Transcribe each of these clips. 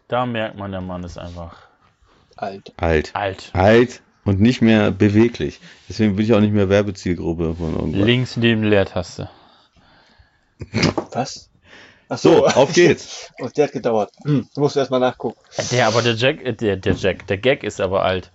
Da merkt man, der Mann ist einfach Alt. alt. Und nicht mehr beweglich. Deswegen bin ich auch nicht mehr Werbezielgruppe von irgendwas. Links neben Leertaste. Was? Ach So, auf geht's. Und der hat gedauert. Du musst erstmal nachgucken. Der Gag ist aber alt.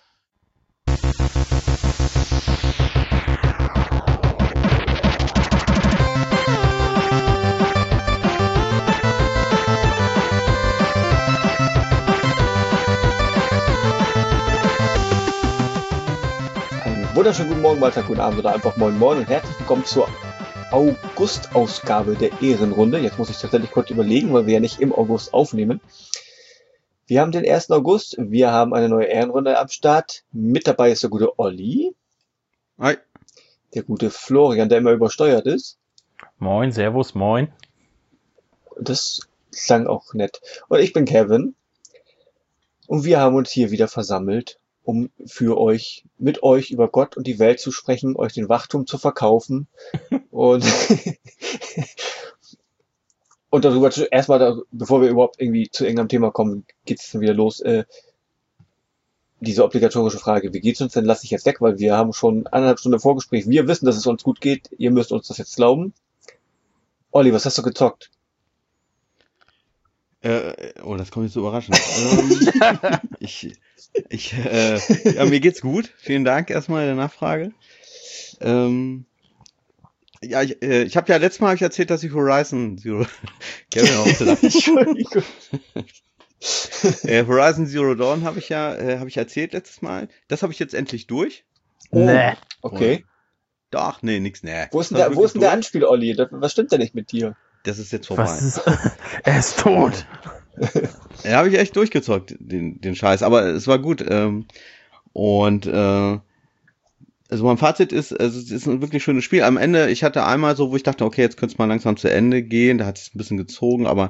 Wunderschönen guten Morgen, Maltag, guten Abend oder einfach moin moin und herzlich willkommen zur August-Ausgabe der Ehrenrunde. Jetzt muss ich tatsächlich kurz überlegen, weil wir ja nicht im August aufnehmen. Wir haben den 1. August, wir haben eine neue Ehrenrunde am Start. Mit dabei ist der gute Olli. Hi. Der gute Florian, der immer übersteuert ist. Moin, servus, moin. Das klang auch nett. Und ich bin Kevin. Und wir haben uns hier wieder versammelt, um mit euch über Gott und die Welt zu sprechen, euch den Wachtum zu verkaufen und darüber bevor wir überhaupt irgendwie zu irgendeinem Thema kommen, geht's dann wieder los. Diese obligatorische Frage, wie geht's uns denn, lasse ich jetzt weg, weil wir haben schon 1,5 Stunden Vorgespräch. Wir wissen, dass es uns gut geht. Ihr müsst uns das jetzt glauben. Olli, was hast du gezockt? Das kommt jetzt so überraschend. Ja, mir geht's gut. Vielen Dank erstmal der Nachfrage. Ich habe ja letztes Mal erzählt, dass ich Horizon Zero Entschuldigung. Horizon Zero Dawn habe ich erzählt letztes Mal. Das habe ich jetzt endlich durch. Nee. Okay. Doch, nee, nix, nee. Wo ist denn der Anspiel, Olli? Was stimmt denn nicht mit dir? Das ist jetzt vorbei. Er ist tot. Ja, habe ich echt durchgezockt, den Scheiß. Aber es war gut. Also mein Fazit ist, also es ist ein wirklich schönes Spiel. Am Ende, ich hatte einmal so, wo ich dachte, okay, jetzt könnte es mal langsam zu Ende gehen. Da hat es ein bisschen gezogen, aber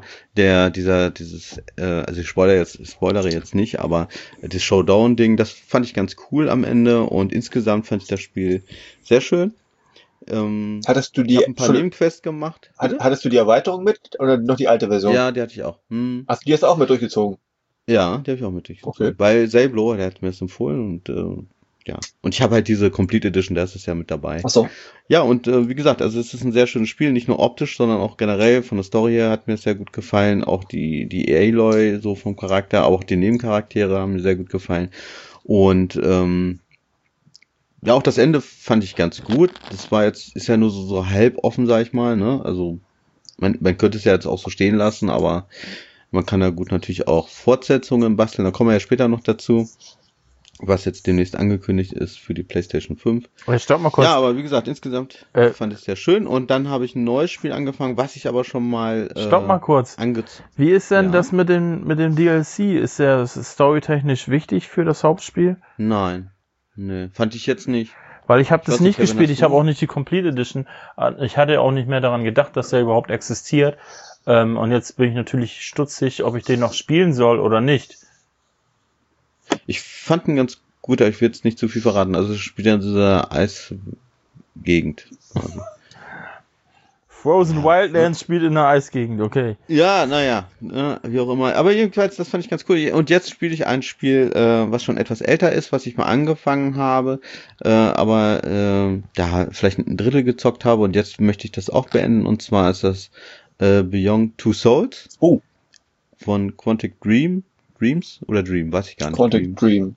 also ich spoilere jetzt nicht, aber das Showdown-Ding, das fand ich ganz cool am Ende und insgesamt fand ich das Spiel sehr schön. Hattest du ich habe ein paar Nebenquests gemacht. Hattest du die Erweiterung mit oder noch die alte Version? Ja, die hatte ich auch. Hast du die jetzt auch mit durchgezogen? Ja, die habe ich auch mit durchgezogen. Okay. Bei Saiblo, der hat mir das empfohlen und ja. Und ich habe halt diese Complete Edition, da ist es ja mit dabei. Ach so. Ja, und wie gesagt, also es ist ein sehr schönes Spiel, nicht nur optisch, sondern auch generell von der Story her hat mir es sehr gut gefallen. Auch die Aloy so vom Charakter, aber auch die Nebencharaktere haben mir sehr gut gefallen. Und ja, auch das Ende fand ich ganz gut. Das ist ja nur so halb offen, sag ich mal, ne? Also man könnte es ja jetzt auch so stehen lassen, aber man kann ja gut natürlich auch Fortsetzungen basteln. Da kommen wir ja später noch dazu, was jetzt demnächst angekündigt ist für die PlayStation 5. Stopp mal kurz. Ja, aber wie gesagt, insgesamt fand ich es sehr schön. Und dann habe ich ein neues Spiel angefangen, was ich aber schon mal Stopp mal kurz. Wie ist denn das mit dem DLC? Ist der storytechnisch wichtig für das Hauptspiel? Nein. Nee, fand ich jetzt nicht. Weil ich habe das nicht gespielt, ich habe auch nicht die Complete Edition. Ich hatte auch nicht mehr daran gedacht, dass der überhaupt existiert. Und jetzt bin ich natürlich stutzig, ob ich den noch spielen soll oder nicht. Ich fand ihn ganz gut, aber ich will jetzt nicht zu viel verraten. Also es spielt ja in dieser Eisgegend. Also. Frozen Wildlands spielt in einer Eisgegend, okay. Ja, naja, wie auch immer. Aber jedenfalls, das fand ich ganz cool. Und jetzt spiele ich ein Spiel, was schon etwas älter ist, was ich mal angefangen habe, aber da vielleicht ein Drittel gezockt habe und jetzt möchte ich das auch beenden. Und zwar ist das Beyond Two Souls. Oh. Von Quantic Dreams oder Dream, weiß ich gar nicht. Quantic Dream.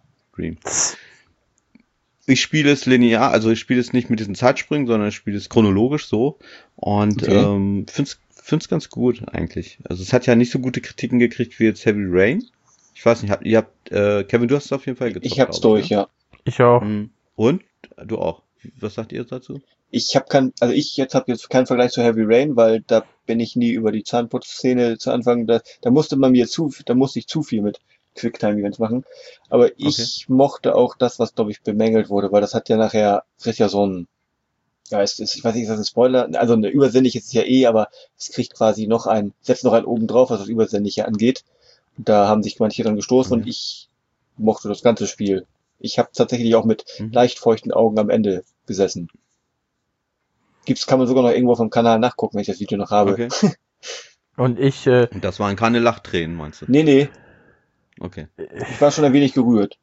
Ich spiele es linear, also ich spiele es nicht mit diesen Zeitsprüngen, sondern ich spiele es chronologisch so und Okay. find's ganz gut eigentlich. Also es hat ja nicht so gute Kritiken gekriegt wie jetzt Heavy Rain. Ich weiß nicht, Kevin, du hast es auf jeden Fall gezockt. Ich hab's durch, ja. Ich auch. Und? Du auch. Was sagt ihr dazu? Ich habe jetzt keinen Vergleich zu Heavy Rain, weil da bin ich nie über die Zahnputzszene zu Anfang, da musste ich zu viel mit Quicktime-Events machen. Aber ich mochte auch das, was, glaube ich, bemängelt wurde, weil das hat ja kriegt ja so ein, ich weiß nicht, ist das ein Spoiler? Also eine übersinnliche ist es ja aber es kriegt quasi setzt noch einen oben drauf, was das Übersinnliche angeht. Und da haben sich manche dann gestoßen und ich mochte das ganze Spiel. Ich habe tatsächlich auch mit leicht feuchten Augen am Ende gesessen. Kann man sogar noch irgendwo auf dem Kanal nachgucken, wenn ich das Video noch habe. Okay. Und ich, Und das waren keine Lachtränen, meinst du? Nee, Okay. ich war schon ein wenig gerührt.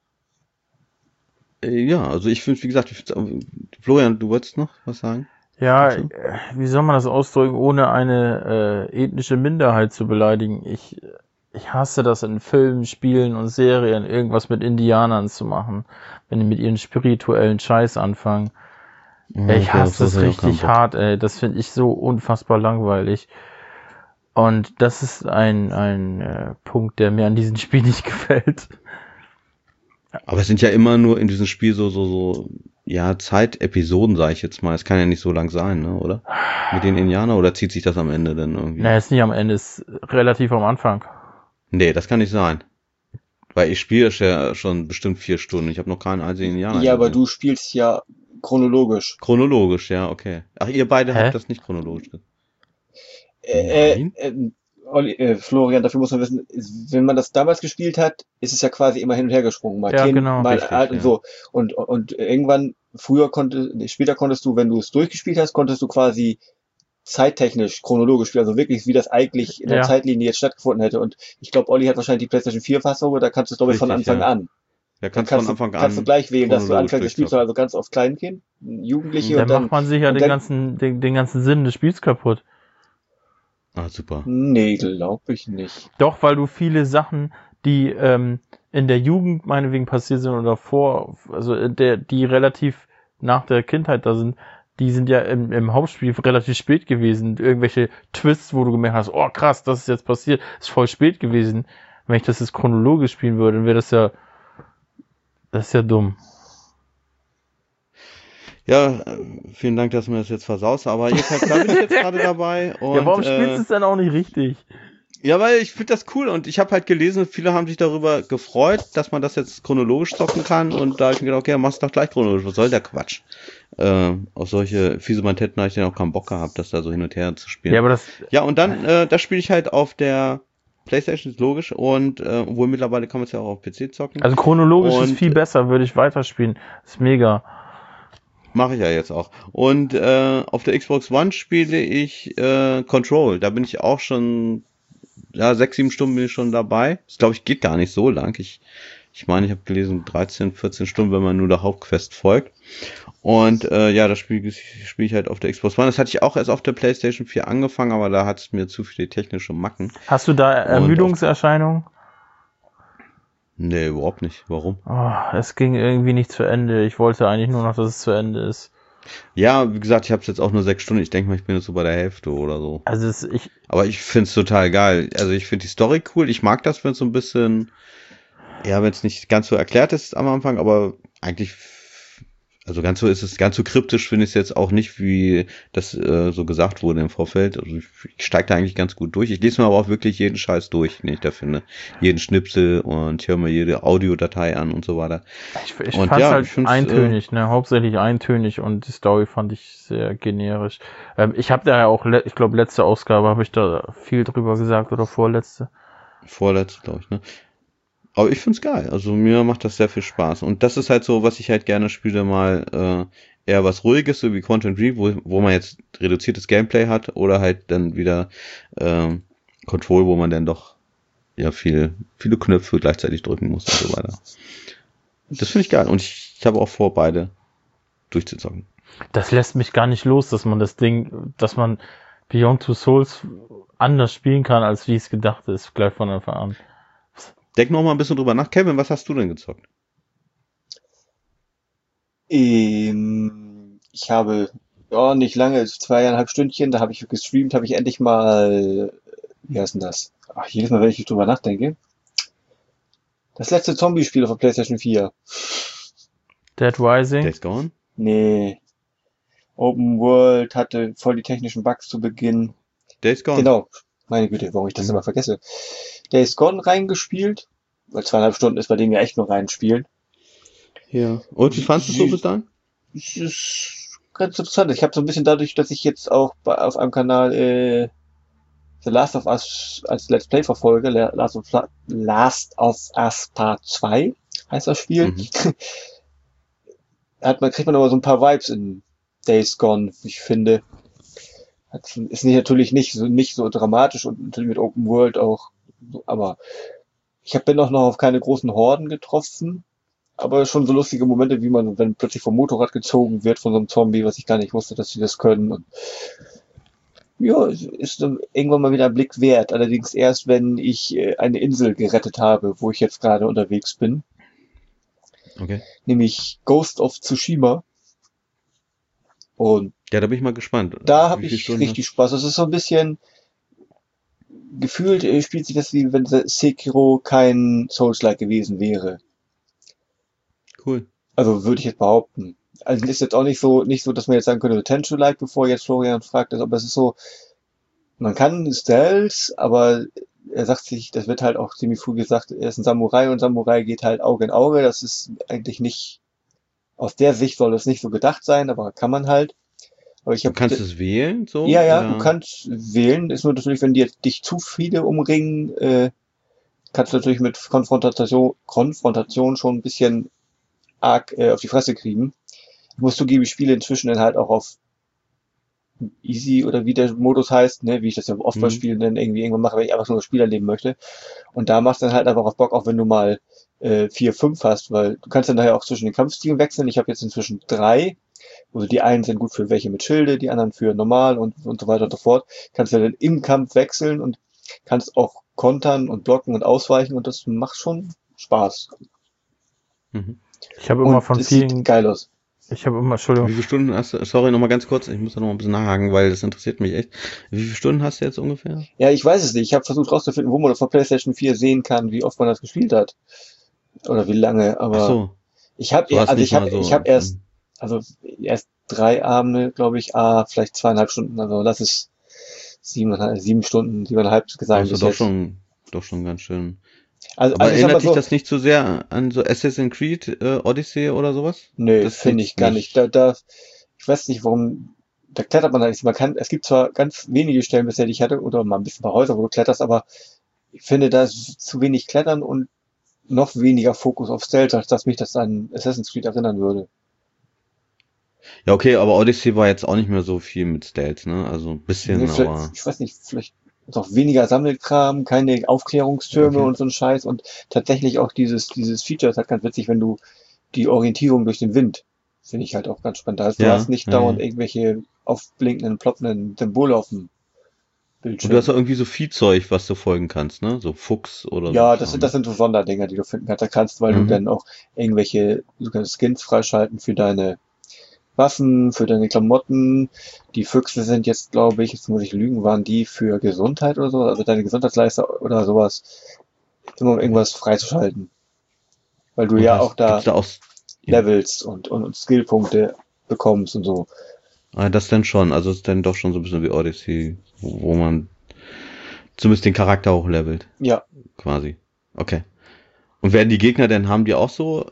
Ja, also ich finde, wie gesagt, Florian, du wolltest noch was sagen? ja, dazu? wie soll man das ausdrücken, ohne eine ethnische Minderheit zu beleidigen? Ich hasse das in Filmen, Spielen und Serien, irgendwas mit Indianern zu machen, wenn die mit ihren spirituellen Scheiß anfangen. Ich hasse das richtig hart, ey. Das finde ich so unfassbar langweilig. Und das ist ein Punkt, der mir an diesem Spiel nicht gefällt. Aber es sind ja immer nur in diesem Spiel ja, Zeitepisoden, sage ich jetzt mal. Es kann ja nicht so lang sein, ne, oder? Mit den Indianern, oder zieht sich das am Ende denn irgendwie? Naja, ist nicht am Ende, ist relativ am Anfang. Nee, das kann nicht sein. Weil ich spiele ja schon bestimmt 4 Stunden. Ich habe noch keinen einzigen Indianer Ja, aber gesehen. du spielst ja chronologisch. Chronologisch, ja, okay. Ach, ihr beide Hä? habt das nicht chronologisch. Nein? Florian, dafür muss man wissen, wenn man das damals gespielt hat, ist es ja quasi immer hin und her gesprungen. Mal Ja, Kind, genau. mal Richtig, alt und ja. so. Und irgendwann, später konntest du, wenn du es durchgespielt hast, konntest du quasi zeittechnisch, chronologisch spielen, also wirklich, wie das eigentlich in der Ja. Zeitlinie jetzt stattgefunden hätte. Und ich glaube, Olli hat wahrscheinlich die PlayStation 4-Fassung, da kannst du es, glaube ich, von Richtig, Anfang ja. an. Ja, Dann kannst von Anfang kannst du an gleich wählen, dass du chronologisch anfängst, das spielst du durchzocken. also ganz auf Kleinkind, Jugendliche Dann und dann, macht man sich ja und den dann, ganzen Sinn des Spiels kaputt. Ah, super. nee, glaube ich nicht. Doch, weil du viele Sachen, die in der Jugend meinetwegen passiert sind oder vor, also die relativ nach der Kindheit da sind, die sind ja im Hauptspiel relativ spät gewesen. Irgendwelche Twists, wo du gemerkt hast, oh krass, das ist jetzt passiert, ist voll spät gewesen. Wenn ich das jetzt chronologisch spielen würde, dann wäre das ist ja dumm. Ja, vielen Dank, dass du mir das jetzt versaust, aber jedenfalls, da bin ich jetzt gerade dabei. Und, Ja, warum spielst du es dann auch nicht richtig? Ja, weil ich finde das cool und ich habe halt gelesen, viele haben sich darüber gefreut, dass man das jetzt chronologisch zocken kann und da habe ich mir gedacht, okay, mach's doch gleich chronologisch, was soll der Quatsch? Auf solche Fiesemantetten habe ich dann auch keinen Bock gehabt, das da so hin und her zu spielen. Ja, aber Ja, und dann, das spiele ich halt auf der PlayStation, ist logisch, und obwohl mittlerweile kann man es ja auch auf PC zocken. also chronologisch Und ist viel besser, würde ich weiterspielen. Ist mega. mache ich ja jetzt auch. Und auf der Xbox One spiele ich Control, da bin ich auch schon, ja, 6, 7 Stunden bin ich schon dabei. Das, glaube ich, geht gar nicht so lang. Ich meine, ich habe gelesen 13, 14 Stunden, wenn man nur der Hauptquest folgt. Und ja, das spiele ich halt auf der Xbox One. Das hatte ich auch erst auf der PlayStation 4 angefangen, aber da hat es mir zu viele technische Macken. Hast du da Ermüdungserscheinungen? Nee, überhaupt nicht. Warum? Oh, es ging irgendwie nicht zu Ende. Ich wollte eigentlich nur noch, dass es zu Ende ist. Ja, wie gesagt, ich habe es jetzt auch nur 6 Stunden. Ich denke mal, ich bin jetzt so bei der Hälfte oder so. Also Aber ich find's total geil. Also ich finde die Story cool. Ich mag das, wenn es so ein bisschen, ja, wenn es nicht ganz so erklärt ist am Anfang, aber eigentlich, also ganz so ist es, ganz so kryptisch finde ich es jetzt auch nicht, wie das so gesagt wurde im Vorfeld. Also ich steige da eigentlich ganz gut durch. Ich lese mir aber auch wirklich jeden Scheiß durch, den ich da finde. Jeden Schnipsel und höre mir jede Audiodatei an und so weiter. ich Und fand es ja, halt ich find's, eintönig, ne? Hauptsächlich eintönig und die Story fand ich sehr generisch. Ich habe da ja auch, ich glaube, letzte Ausgabe habe ich da viel drüber gesagt oder vorletzte. Vorletzte, glaube ich, ne? Aber ich find's geil. Also mir macht das sehr viel Spaß. Und das ist halt so, was ich halt gerne spiele, mal eher was Ruhiges, so wie Quantum Dream, wo man jetzt reduziertes Gameplay hat, oder halt dann wieder Control, wo man dann doch ja viele Knöpfe gleichzeitig drücken muss und so weiter. Das finde ich geil. Und ich habe auch vor, beide durchzuzocken. Das lässt mich gar nicht los, dass man Beyond Two Souls anders spielen kann, als wie es gedacht ist, gleich von Anfang an. Denk noch mal ein bisschen drüber nach. Kevin, was hast du denn gezockt? Ich habe, ja, nicht lange, 2,5 Stündchen, da habe ich gestreamt, habe ich endlich mal, wie heißt denn das? Ach, jedes Mal, wenn ich drüber nachdenke. Das letzte Zombie-Spiel auf der PlayStation 4. Dead Rising? Days Gone? Nee. Open World, hatte voll die technischen Bugs zu Beginn. Days Gone. Genau. Meine Güte, warum ich das immer vergesse. Days Gone reingespielt, weil 2,5 Stunden ist bei dem ja echt nur reinspielen. Ja. Und wie fandest du es so bis dahin? Es ist ganz interessant. Ich habe so ein bisschen dadurch, dass ich jetzt auch auf einem Kanal The Last of Us als Let's Play verfolge, Last of Us Part 2 heißt das Spiel, kriegt man aber so ein paar Vibes in Days Gone, ich finde. Ist natürlich nicht so dramatisch und natürlich mit Open World auch, aber bin auch noch auf keine großen Horden getroffen, aber schon so lustige Momente, wie man, wenn plötzlich vom Motorrad gezogen wird von so einem Zombie, was ich gar nicht wusste, dass sie das können. Und ja, es ist dann irgendwann mal wieder ein Blick wert. Allerdings erst, wenn ich eine Insel gerettet habe, wo ich jetzt gerade unterwegs bin, Okay. nämlich Ghost of Tsushima. Und Ja, da bin ich mal gespannt. da Wie habe viele ich Stunden richtig Spaß. Es ist so ein bisschen gefühlt, spielt sich das wie wenn Sekiro kein Souls-like gewesen wäre. Cool. Also würde ich jetzt behaupten. Also ist jetzt auch nicht so, dass man jetzt sagen könnte, Tenchu-like, bevor jetzt Florian fragt, aber es ist so, man kann Stealth, aber er sagt sich, das wird halt auch ziemlich früh gesagt, er ist ein Samurai und Samurai geht halt Auge in Auge. Das ist eigentlich nicht, aus der Sicht soll das nicht so gedacht sein, aber kann man halt. Aber Du kannst es wählen, so? ja, du Oder? kannst wählen. Ist nur natürlich, wenn dir dich zu viele umringen, kannst du natürlich mit Konfrontation schon ein bisschen arg auf die Fresse kriegen. Ich muss zugeben, ich spiele inzwischen dann halt auch auf Easy oder wie der Modus heißt, ne, wie ich das ja oft bei Mhm. Spielen dann irgendwie irgendwann mache, wenn ich einfach nur das Spiel erleben möchte. Und da machst du dann halt einfach auf Bock, auch wenn du mal 4, 5 hast, weil du kannst dann daher auch zwischen den Kampfstilen wechseln. Ich habe jetzt inzwischen 3. Also die einen sind gut für welche mit Schilde, die anderen für normal und so weiter und so fort. Kannst du dann im Kampf wechseln und kannst auch kontern und blocken und ausweichen und das macht schon Spaß. Mhm. Ich habe immer Und von es sieht vielen, geil aus. ich habe immer, Wie Entschuldigung, viele Stunden hast du? Sorry, nochmal ganz kurz. Ich muss da noch mal ein bisschen nachhaken, weil das interessiert mich echt. Wie viele Stunden hast du jetzt ungefähr? Ja, ich weiß es nicht. Ich habe versucht rauszufinden, wo man das auf PlayStation 4 sehen kann, wie oft man das gespielt hat. Oder wie lange, Ach aber so, ich habe du hast also nicht mal ich so. habe also erst 3 Abende, glaube ich, vielleicht 2,5 Stunden, also lass es 7 Stunden, 7,5 sein Also bis jetzt. doch schon ganz schön. Also, Aber also ich sag mal erinnert dich so, das nicht zu sehr an so Assassin's Creed Odyssey oder sowas? nö, Das finde ich jetzt gar nicht. nicht. Ich weiß nicht, warum, da klettert man halt nicht. Es gibt zwar ganz wenige Stellen bisher, die ich hatte, oder mal ein bisschen bei Häusern, wo du kletterst, aber ich finde, da ist zu wenig Klettern und noch weniger Fokus auf Stealth, als dass mich das an Assassin's Creed erinnern würde. Ja, okay, aber Odyssey war jetzt auch nicht mehr so viel mit Stealth, ne? Also ein Ne, bisschen, vielleicht, aber ich weiß nicht, vielleicht ist auch weniger Sammelkram, keine Aufklärungstürme okay. und so ein Scheiß und tatsächlich auch dieses Feature ist halt ganz witzig, wenn du die Orientierung durch den Wind, finde ich halt auch ganz spannend. Da heißt, du hast Ja, nicht ja, dauernd ja. irgendwelche aufblinkenden, ploppenden Symbole auf dem Und du hast Bildschirm. auch irgendwie so Viehzeug, was du folgen kannst, ne? So Fuchs oder so Ja, Kram, das ne? sind so Sonderdinger, die du finden kannst. Da kannst, weil du Mhm. dann auch du kannst Skins freischalten für deine Waffen, für deine Klamotten. Die Füchse sind jetzt, glaube ich, jetzt muss ich lügen, waren die für Gesundheit oder so, also deine Gesundheitsleiste oder sowas, immer um Okay. irgendwas freizuschalten. Weil du Und ja auch gibt's da da auch, ja. Levels und Skillpunkte bekommst und so. Ah, das denn schon. Also es ist dann doch schon so ein bisschen wie Odyssey, wo man zumindest den Charakter hochlevelt, Ja, quasi. Okay. Und werden die Gegner denn, haben die auch so,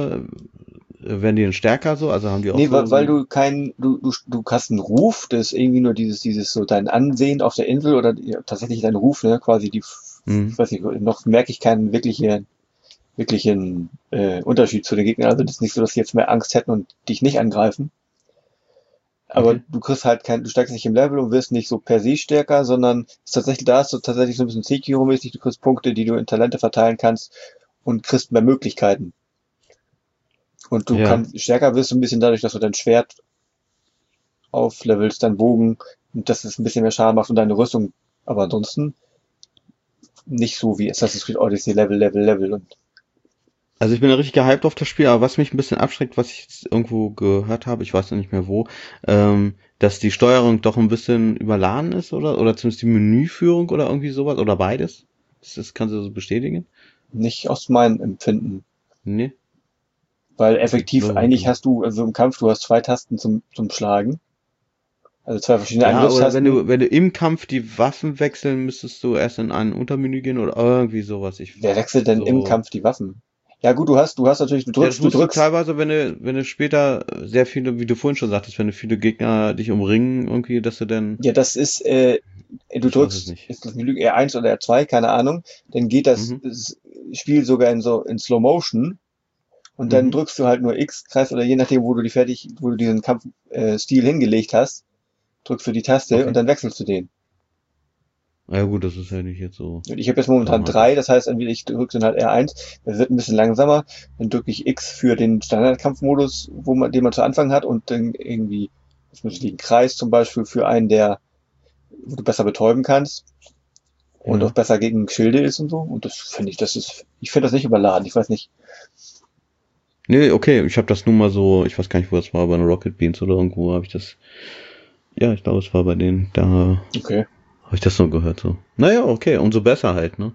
werden die denn stärker so? Also haben die auch nee, so, weil so, du du hast einen Ruf, das ist irgendwie nur dieses so dein Ansehen auf der Insel oder ja, tatsächlich dein Ruf, ne, quasi hm, ich weiß nicht, noch merke ich keinen wirklichen Unterschied zu den Gegnern. Also das ist nicht so, dass sie jetzt mehr Angst hätten und dich nicht angreifen. Aber okay. du kriegst halt du steigst nicht im Level und wirst nicht so per se stärker, sondern da ist so tatsächlich so ein bisschen Sekiro-mäßig, du kriegst Punkte, die du in Talente verteilen kannst und kriegst mehr Möglichkeiten. Und du Ja. kannst stärker wirst du ein bisschen dadurch, dass du dein Schwert auflevelst, dein Bogen und dass es ein bisschen mehr Schaden macht und deine Rüstung. Aber ansonsten nicht so wie Assassin's Creed Odyssey Level und Also ich bin ja richtig gehypt auf das Spiel, aber was mich ein bisschen abschreckt, was ich jetzt irgendwo gehört habe, ich weiß noch nicht mehr wo, dass die Steuerung doch ein bisschen überladen ist oder zumindest die Menüführung oder irgendwie sowas oder beides. Das kannst du so bestätigen? nicht aus meinem Empfinden. Nee? Weil Okay. effektiv eigentlich hast du, also im Kampf, du hast 2 Tasten zum Schlagen. Also 2 verschiedene Ja, oder wenn Angriffstasten. du, wenn du im Kampf die Waffen wechseln, müsstest du erst in ein Untermenü gehen oder irgendwie sowas. Wer wechselt denn im So. Kampf die Waffen? Ja gut, du hast natürlich, Ja, das du musst du drückst. teilweise, wenn du später sehr viele, wie du vorhin schon sagtest, wenn du viele Gegner dich umringen, irgendwie, dass du dann, Ja, das ist, du ich weiß es drückst, nicht. ist das Menü R1 oder R2, keine Ahnung. Dann geht Mhm, das Spiel sogar in Slow Motion. Und dann mhm, drückst du halt nur X, Kreis oder je nachdem, wo du diesen Kampfstil Stil hingelegt hast. drückst du die Taste und dann wechselst du den. Ja gut, das ist ja nicht jetzt so. Und ich habe jetzt momentan 3, das heißt, entweder ich drücke dann halt R1, das wird ein bisschen langsamer, dann drücke ich X für den Standardkampfmodus, den man zu Anfang hat, und dann irgendwie, das muss liegen, Kreis zum Beispiel für einen, wo du besser betäuben kannst und auch besser gegen Schilde ist und so. Und das finde ich, ich finde das nicht überladen, ich weiß nicht. Nee, okay, ich habe das nun mal so, ich weiß gar nicht, wo das war, bei einer Rocket Beans oder irgendwo habe ich das, ja, ich glaube, es war bei denen, da Okay. habe ich das so gehört, so. Naja, okay, umso besser halt, ne?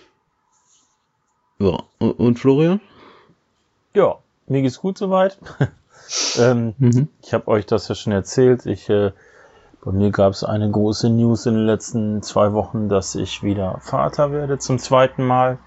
Ja, und Florian? Ja, mir geht's gut soweit. Ich habe euch das ja schon erzählt. Bei mir gab es eine große News in den letzten 2 Wochen, dass ich wieder Vater werde zum 2. Mal.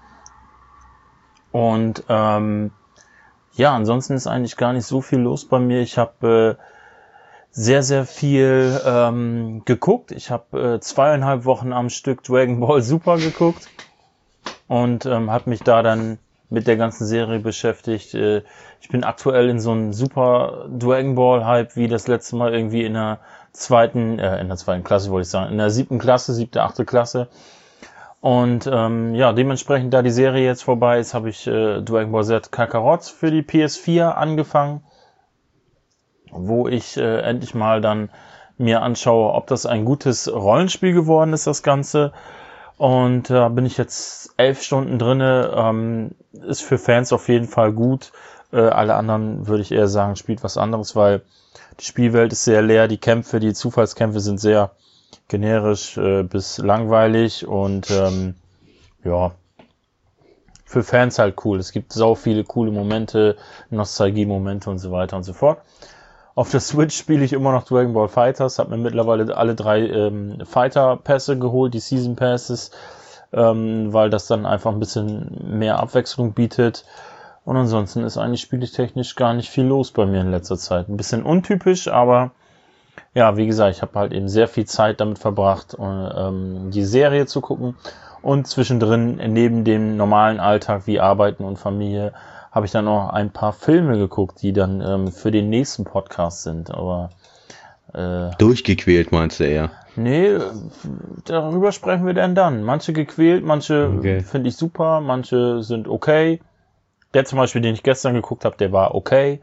Und ja, ansonsten ist eigentlich gar nicht so viel los bei mir. Ich habe sehr, sehr viel geguckt. Ich habe 2,5 Wochen am Stück Dragon Ball Super geguckt und habe mich da dann mit der ganzen Serie beschäftigt. Ich bin aktuell in so einem super Dragon Ball Hype, wie das letzte Mal irgendwie in der zweiten Klasse, wollte ich sagen, in der 7. Klasse, 7., 8. Klasse. Und ja, dementsprechend, da die Serie jetzt vorbei ist, habe ich Dragon Ball Z Kakarot für die PS4 angefangen, wo ich endlich mal dann mir anschaue, ob das ein gutes Rollenspiel geworden ist, das Ganze. Und da bin ich jetzt 11 Stunden drinne. Ist für Fans auf jeden Fall gut. Alle anderen, würde ich eher sagen, spielt was anderes, weil die Spielwelt ist sehr leer. Die Kämpfe, die Zufallskämpfe sind sehr generisch bis langweilig und ja, für Fans halt cool. Es gibt sau viele coole Momente, Nostalgie-Momente und so weiter und so fort. Auf der Switch spiele ich immer noch Dragon Ball Fighters, habe mir mittlerweile alle 3 Fighter-Pässe geholt, die Season Passes, weil das dann einfach ein bisschen mehr Abwechslung bietet. Und ansonsten ist eigentlich spieltechnisch gar nicht viel los bei mir in letzter Zeit. Ein bisschen untypisch, aber ja, wie gesagt, ich habe halt eben sehr viel Zeit damit verbracht, die Serie zu gucken. Und zwischendrin, neben dem normalen Alltag wie Arbeiten und Familie, habe ich dann noch ein paar Filme geguckt, die dann für den nächsten Podcast sind. Aber durchgequält meinst du eher? Nee, darüber sprechen wir denn dann. Manche gequält, manche finde ich super, manche sind okay. Der zum Beispiel, den ich gestern geguckt habe, der war okay.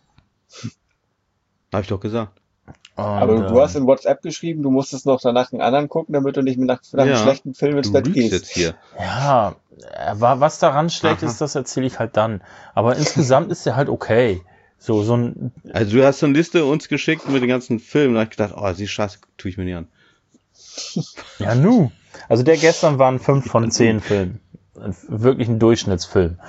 Habe ich doch gesagt. Und, aber du hast in WhatsApp geschrieben, du musstest noch danach einen anderen gucken, damit du nicht nach einem schlechten Film ins Bett gehst. Jetzt hier. Ja, was daran schlecht ist, das erzähle ich halt dann. Aber insgesamt ist der halt okay. So ein. Also du hast so eine Liste uns geschickt mit den ganzen Filmen, da habe ich gedacht, oh, die Scheiße tue ich mir nicht an. Ja, nu. Also der gestern war ein 5 von 10 Film. Wirklich ein Durchschnittsfilm.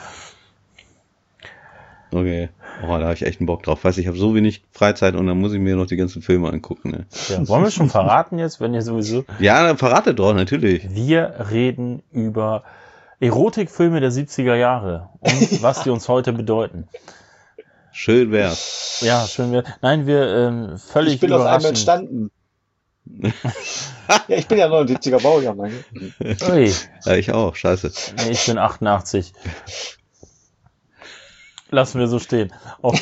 Okay. Oh, da habe ich echt einen Bock drauf. Weiß ich habe so wenig Freizeit und dann muss ich mir noch die ganzen Filme angucken. Ne? Ja, wollen wir schon verraten jetzt, wenn ihr sowieso... Ja, dann verratet doch, natürlich. Wir reden über Erotikfilme der 70er Jahre und was die uns heute bedeuten. Schön wär's. Ja, schön wär's. Nein, wir völlig Ich bin aus einem überraschend. entstanden. Ja, ich bin ja 79er Baujahr, Mann. Ui, Ja, ich auch, scheiße. nee, ich bin 88. Lassen wir so stehen. Auf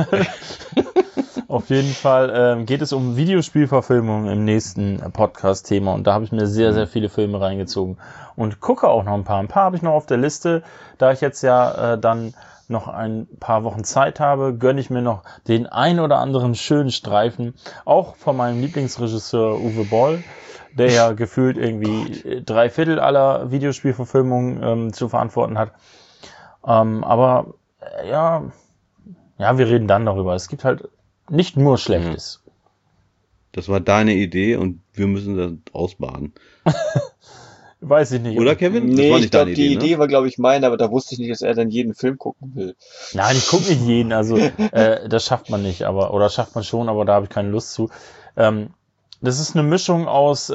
jeden Fall geht es um Videospielverfilmung im nächsten Podcast-Thema und da habe ich mir sehr, sehr viele Filme reingezogen und gucke auch noch ein paar. Ein paar habe ich noch auf der Liste. Da ich jetzt ja dann noch ein paar Wochen Zeit habe, gönne ich mir noch den ein oder anderen schönen Streifen, auch von meinem Lieblingsregisseur Uwe Boll, der ja gefühlt irgendwie 3/4 aller Videospielverfilmungen zu verantworten hat. Aber ja, wir reden dann darüber. Es gibt halt nicht nur Schlechtes. Das war deine Idee und wir müssen das ausbaden. Weiß ich nicht. Oder, Kevin? Das Nee, war ich nicht glaube, deine die Idee, Idee war, glaube ich, meine, aber da wusste ich nicht, dass er dann jeden Film gucken will. Nein, ich gucke nicht jeden. Also das schafft man nicht, oder schafft man schon, aber da habe ich keine Lust zu. Das ist eine Mischung aus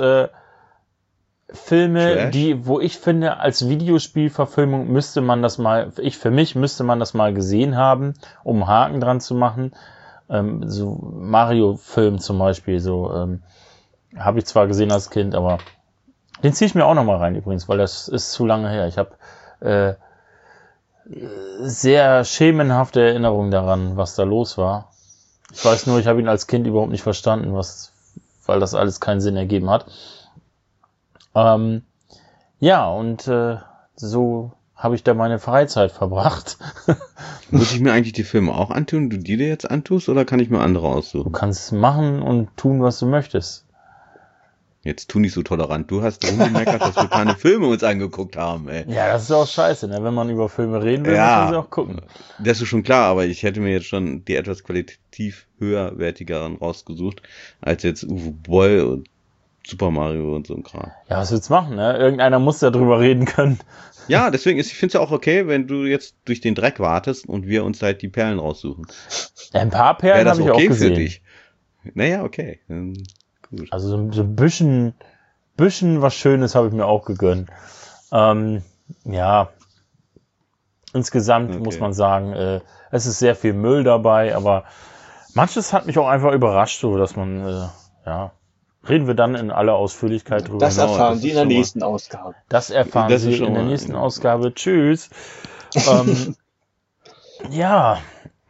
Filme, Trash? wo ich finde, als Videospielverfilmung müsste man das mal gesehen haben, um einen Haken dran zu machen. So Mario-Film zum Beispiel, habe ich zwar gesehen als Kind, aber den ziehe ich mir auch nochmal rein übrigens, weil das ist zu lange her. Ich habe sehr schemenhafte Erinnerungen daran, was da los war. Ich weiß nur, ich habe ihn als Kind überhaupt nicht verstanden, was weil das alles keinen Sinn ergeben hat. Ja, und so habe ich da meine Freizeit verbracht. Muss ich mir eigentlich die Filme auch antun, du die dir jetzt antust, oder kann ich mir andere Du aussuchen? kannst machen und tun, was du möchtest. Jetzt tu nicht so tolerant. Du hast rumgemeckert, dass wir keine Filme uns angeguckt haben, ey. Ja, das ist auch scheiße, ne? Wenn man über Filme reden will, muss Ja, man sie auch gucken. das ist schon klar, aber ich hätte mir jetzt schon die etwas qualitativ höherwertigeren rausgesucht, als jetzt Uwe Boll und Super Mario und so ein Kram. Ja, was willst du machen, ne? Irgendeiner muss ja drüber reden können. Ja, deswegen ich finde es ja auch okay, wenn du jetzt durch den Dreck wartest und wir uns halt die Perlen raussuchen. Ein paar Wäre Perlen das habe ich auch okay für gesehen. dich? Naja, okay. Gut. Also so ein bisschen was Schönes habe ich mir auch gegönnt. Ja, insgesamt Okay. muss man sagen, es ist sehr viel Müll dabei, aber manches hat mich auch einfach überrascht, so dass man, ja, reden wir dann in aller Ausführlichkeit drüber. Das Genau, erfahren das Sie ist in der schon mal- nächsten Ausgabe. Das erfahren Das ist Sie schon in der mal- nächsten Ausgabe. Tschüss. Ja,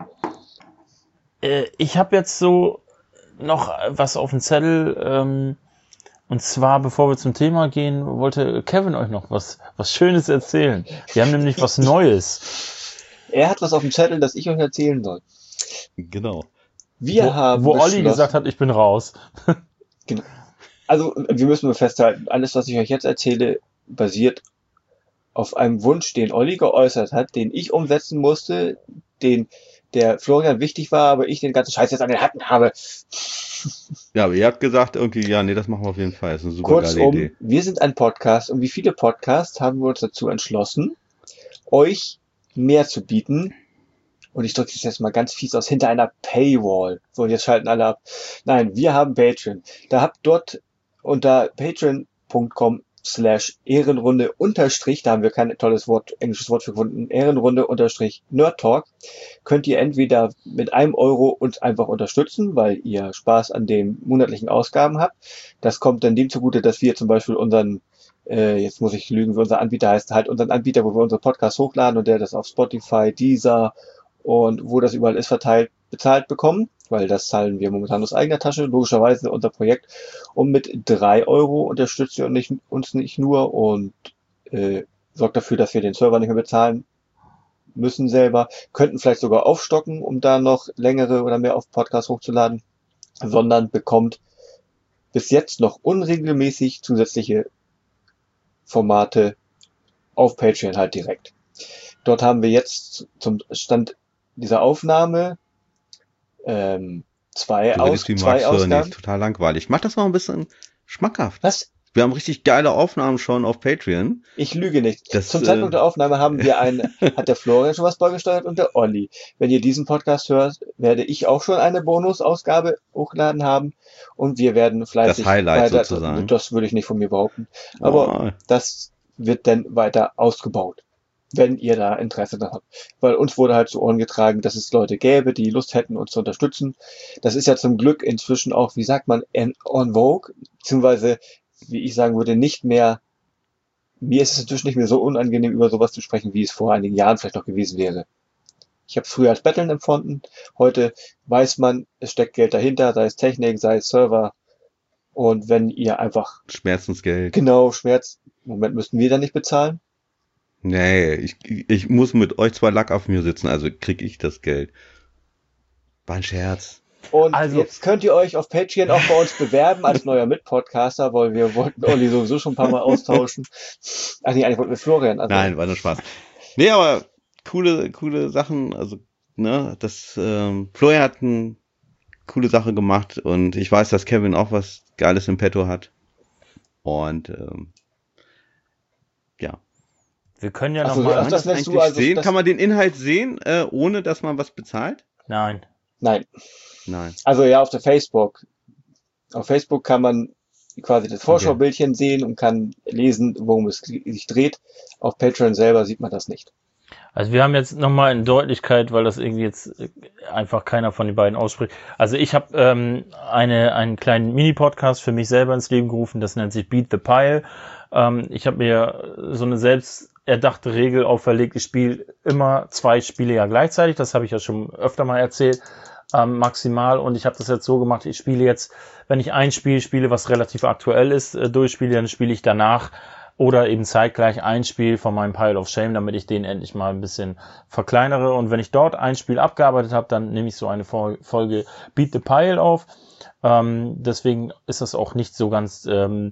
ich habe jetzt so noch was auf dem Zettel. Und zwar, bevor wir zum Thema gehen, wollte Kevin euch noch was Schönes erzählen. Wir haben nämlich was Neues. Er hat was auf dem Zettel, das ich euch erzählen soll. Genau. Wir haben wo Olli beschlossen- gesagt hat, ich bin raus. Also, wir müssen nur festhalten, alles, was ich euch jetzt erzähle, basiert auf einem Wunsch, den Olli geäußert hat, den ich umsetzen musste, der Florian wichtig war, aber ich den ganzen Scheiß jetzt an den Hacken habe. Ja, aber ihr habt gesagt irgendwie, ja, nee, das machen wir auf jeden Fall. Das ist eine super geile Kurzum, Idee. wir sind ein Podcast und wie viele Podcasts haben wir uns dazu entschlossen, euch mehr zu bieten. Und ich drücke das jetzt mal ganz fies aus, hinter einer Paywall. So, jetzt schalten alle ab. Nein, wir haben Patreon. Da habt dort unter patreon.com/Ehrenrunde unterstrich, da haben wir kein tolles Wort, englisches Wort für gefunden, Ehrenrunde unterstrich Nerd Talk, könnt ihr entweder mit €1 uns einfach unterstützen, weil ihr Spaß an den monatlichen Ausgaben habt. Das kommt dann dem zugute, dass wir zum Beispiel unseren, jetzt muss ich lügen, wie unser Anbieter heißt, halt unseren Anbieter, wo wir unsere Podcasts hochladen und der das auf Spotify, Deezer und wo das überall ist verteilt, bezahlt bekommen, weil das zahlen wir momentan aus eigener Tasche, logischerweise unser Projekt. Und mit €3 unterstützt ihr uns nicht nur und sorgt dafür, dass wir den Server nicht mehr bezahlen müssen selber, könnten vielleicht sogar aufstocken, um da noch längere oder mehr auf Podcasts hochzuladen, sondern bekommt bis jetzt noch unregelmäßig zusätzliche Formate auf Patreon halt direkt. Dort haben wir jetzt zum Stand dieser Aufnahme zwei Du redest wie Mark Cerny, Ausgaben. ist total langweilig. Mach das mal ein bisschen schmackhaft. Was? Wir haben richtig geile Aufnahmen schon auf Patreon. Ich lüge nicht. Das, Zum Zeitpunkt der Aufnahme haben wir hat der Florian schon was beigesteuert und der Olli. Wenn ihr diesen Podcast hört, werde ich auch schon eine Bonusausgabe hochgeladen haben und wir werden fleißig Das Highlight weiter, sozusagen. das würde ich nicht von mir behaupten, aber Oh, das wird dann weiter ausgebaut, wenn ihr da Interesse daran habt. Weil uns wurde halt zu Ohren getragen, dass es Leute gäbe, die Lust hätten, uns zu unterstützen. Das ist ja zum Glück inzwischen auch, wie sagt man, en vogue, beziehungsweise, wie ich sagen würde, nicht mehr, mir ist es inzwischen nicht mehr so unangenehm, über sowas zu sprechen, wie es vor einigen Jahren vielleicht noch gewesen wäre. Ich habe es früher als Betteln empfunden. Heute weiß man, es steckt Geld dahinter, sei es Technik, sei es Server. Und wenn ihr einfach Schmerzensgeld. genau Schmerz, Moment, müssten wir dann nicht bezahlen? Nee, ich muss mit euch 2 Lack auf mir sitzen, also krieg ich das Geld. War ein Scherz. Und Also- jetzt könnt ihr euch auf Patreon auch bei uns bewerben als neuer Mitpodcaster, weil wir wollten Olli sowieso schon ein paar Mal austauschen. Ach nee, eigentlich wollten wir Florian. Also Nein, war nur Spaß. Nee, aber coole Sachen, also, ne, Florian hat eine coole Sache gemacht und ich weiß, dass Kevin auch was Geiles im Petto hat. Und, ja. Wir können ja Ach so, nochmal. ach, Kann das man nennst du eigentlich also- sehen? das- Kann man den Inhalt sehen, ohne dass man was bezahlt? Nein. nein. Nein. Also ja, auf Facebook. Auf Facebook kann man quasi das Vorschaubildchen sehen und kann lesen, worum es sich dreht. Auf Patreon selber sieht man das nicht. Also wir haben jetzt nochmal in Deutlichkeit, weil das irgendwie jetzt einfach keiner von den beiden ausspricht. Also ich habe einen kleinen Mini-Podcast für mich selber ins Leben gerufen, das nennt sich Beat the Pile. Ich habe mir so eine selbst erdachte Regel auferlegt, ich spiele immer 2 Spiele ja gleichzeitig, das habe ich ja schon öfter mal erzählt. maximal. Und ich habe das jetzt so gemacht, ich spiele jetzt, wenn ich ein Spiel spiele, was relativ aktuell ist, durchspiele, dann spiele ich danach oder eben zeitgleich ein Spiel von meinem Pile of Shame, damit ich den endlich mal ein bisschen verkleinere. Und wenn ich dort ein Spiel abgearbeitet habe, dann nehme ich so eine Folge Beat the Pile auf. Deswegen ist das auch nicht so ganz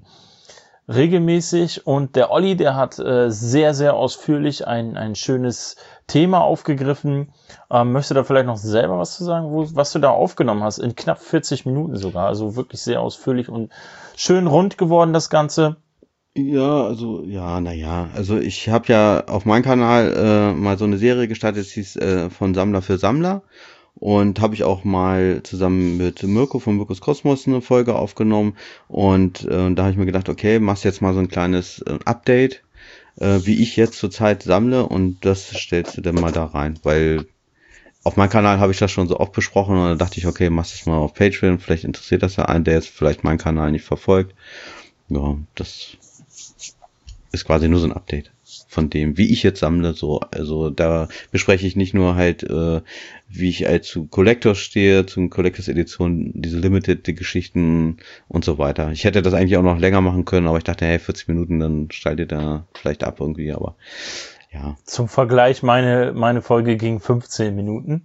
regelmäßig. Und der Olli, der hat sehr, sehr ausführlich ein schönes Thema aufgegriffen. Möchtest du da vielleicht noch selber was zu sagen, was du da aufgenommen hast? In knapp 40 Minuten sogar. Also wirklich sehr ausführlich und schön rund geworden, das Ganze. Ja, also, ja, naja, also ich habe ja auf meinem Kanal mal so eine Serie gestartet, die hieß von Sammler für Sammler, und habe ich auch mal zusammen mit Mirko von Mirkos Kosmos eine Folge aufgenommen, und da habe ich mir gedacht, okay, machst jetzt mal so ein kleines Update, wie ich jetzt zurzeit sammle, und das stellst du dann mal da rein, weil auf meinem Kanal habe ich das schon so oft besprochen, und da dachte ich, okay, machst das mal auf Patreon, vielleicht interessiert das ja einen, der jetzt vielleicht meinen Kanal nicht verfolgt. Ja, das ist quasi nur so ein Update von dem, wie ich jetzt sammle, so. Also da bespreche ich nicht nur halt, wie ich halt zu Collectors stehe, zu Collectors Edition, diese Limited-Geschichten und so weiter. Ich hätte das eigentlich auch noch länger machen können, aber ich dachte, hey, 40 Minuten, dann schaltet da vielleicht ab irgendwie, aber ja. Zum Vergleich, meine Folge ging 15 Minuten.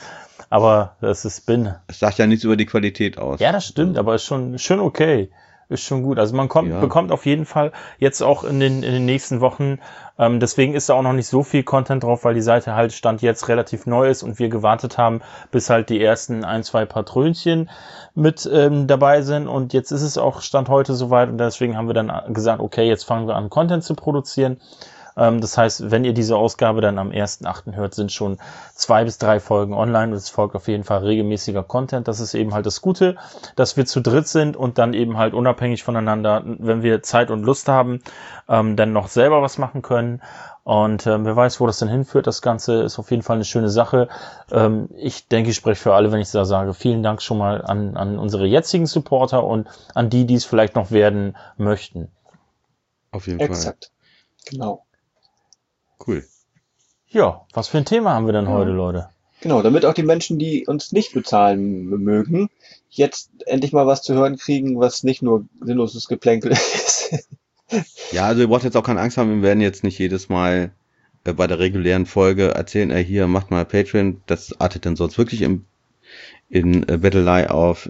Aber das ist Spin. Es sagt ja nichts über die Qualität aus. Ja, das stimmt, aber ist schon okay. Ist schon gut. Also man bekommt auf jeden Fall jetzt auch in den nächsten Wochen, deswegen ist da auch noch nicht so viel Content drauf, weil die Seite halt Stand jetzt relativ neu ist und wir gewartet haben, bis halt die ersten 1-2 Patrönchen mit dabei sind, und jetzt ist es auch Stand heute soweit, und deswegen haben wir dann gesagt, okay, jetzt fangen wir an, Content zu produzieren. Das heißt, wenn ihr diese Ausgabe dann am 1.8. hört, sind schon 2 bis 3 Folgen online, und es folgt auf jeden Fall regelmäßiger Content. Das ist eben halt das Gute, dass wir zu dritt sind und dann eben halt unabhängig voneinander, wenn wir Zeit und Lust haben, dann noch selber was machen können. Und wer weiß, wo das denn hinführt. Das Ganze ist auf jeden Fall eine schöne Sache. Ich denke, ich spreche für alle, wenn ich da sage, vielen Dank schon mal an unsere jetzigen Supporter und an die es vielleicht noch werden möchten. Auf jeden Fall. Exakt. Genau. Cool. Ja, was für ein Thema haben wir denn heute, Leute? Genau, damit auch die Menschen, die uns nicht bezahlen mögen, jetzt endlich mal was zu hören kriegen, was nicht nur sinnloses Geplänkel ist. Ja, also ihr braucht jetzt auch keine Angst haben, wir werden jetzt nicht jedes Mal bei der regulären Folge erzählen, hier, macht mal Patreon, das artet dann sonst wirklich in Battlelei aus,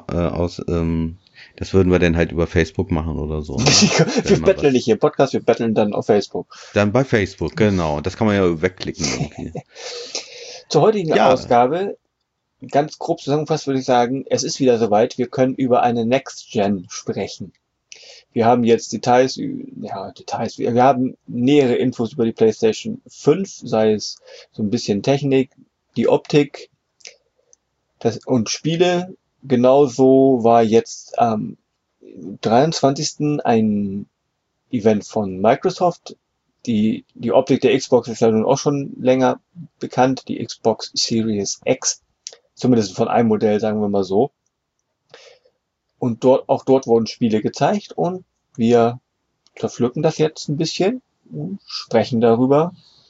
das würden wir dann halt über Facebook machen oder so. Wir betteln nicht hier im Podcast, wir betteln dann auf Facebook. Dann bei Facebook, genau. Das kann man ja wegklicken irgendwie. Zur heutigen Ausgabe, ganz grob zusammengefasst würde ich sagen, es ist wieder soweit, wir können über eine Next-Gen sprechen. Wir haben jetzt Details, wir haben nähere Infos über die PlayStation 5, sei es so ein bisschen Technik, die Optik und Spiele. Genauso war jetzt am 23. ein Event von Microsoft. Die Optik der Xbox ist ja nun auch schon länger bekannt, die Xbox Series X. Zumindest von einem Modell, sagen wir mal so. Und dort wurden Spiele gezeigt, und wir zerpflücken das jetzt ein bisschen, sprechen darüber.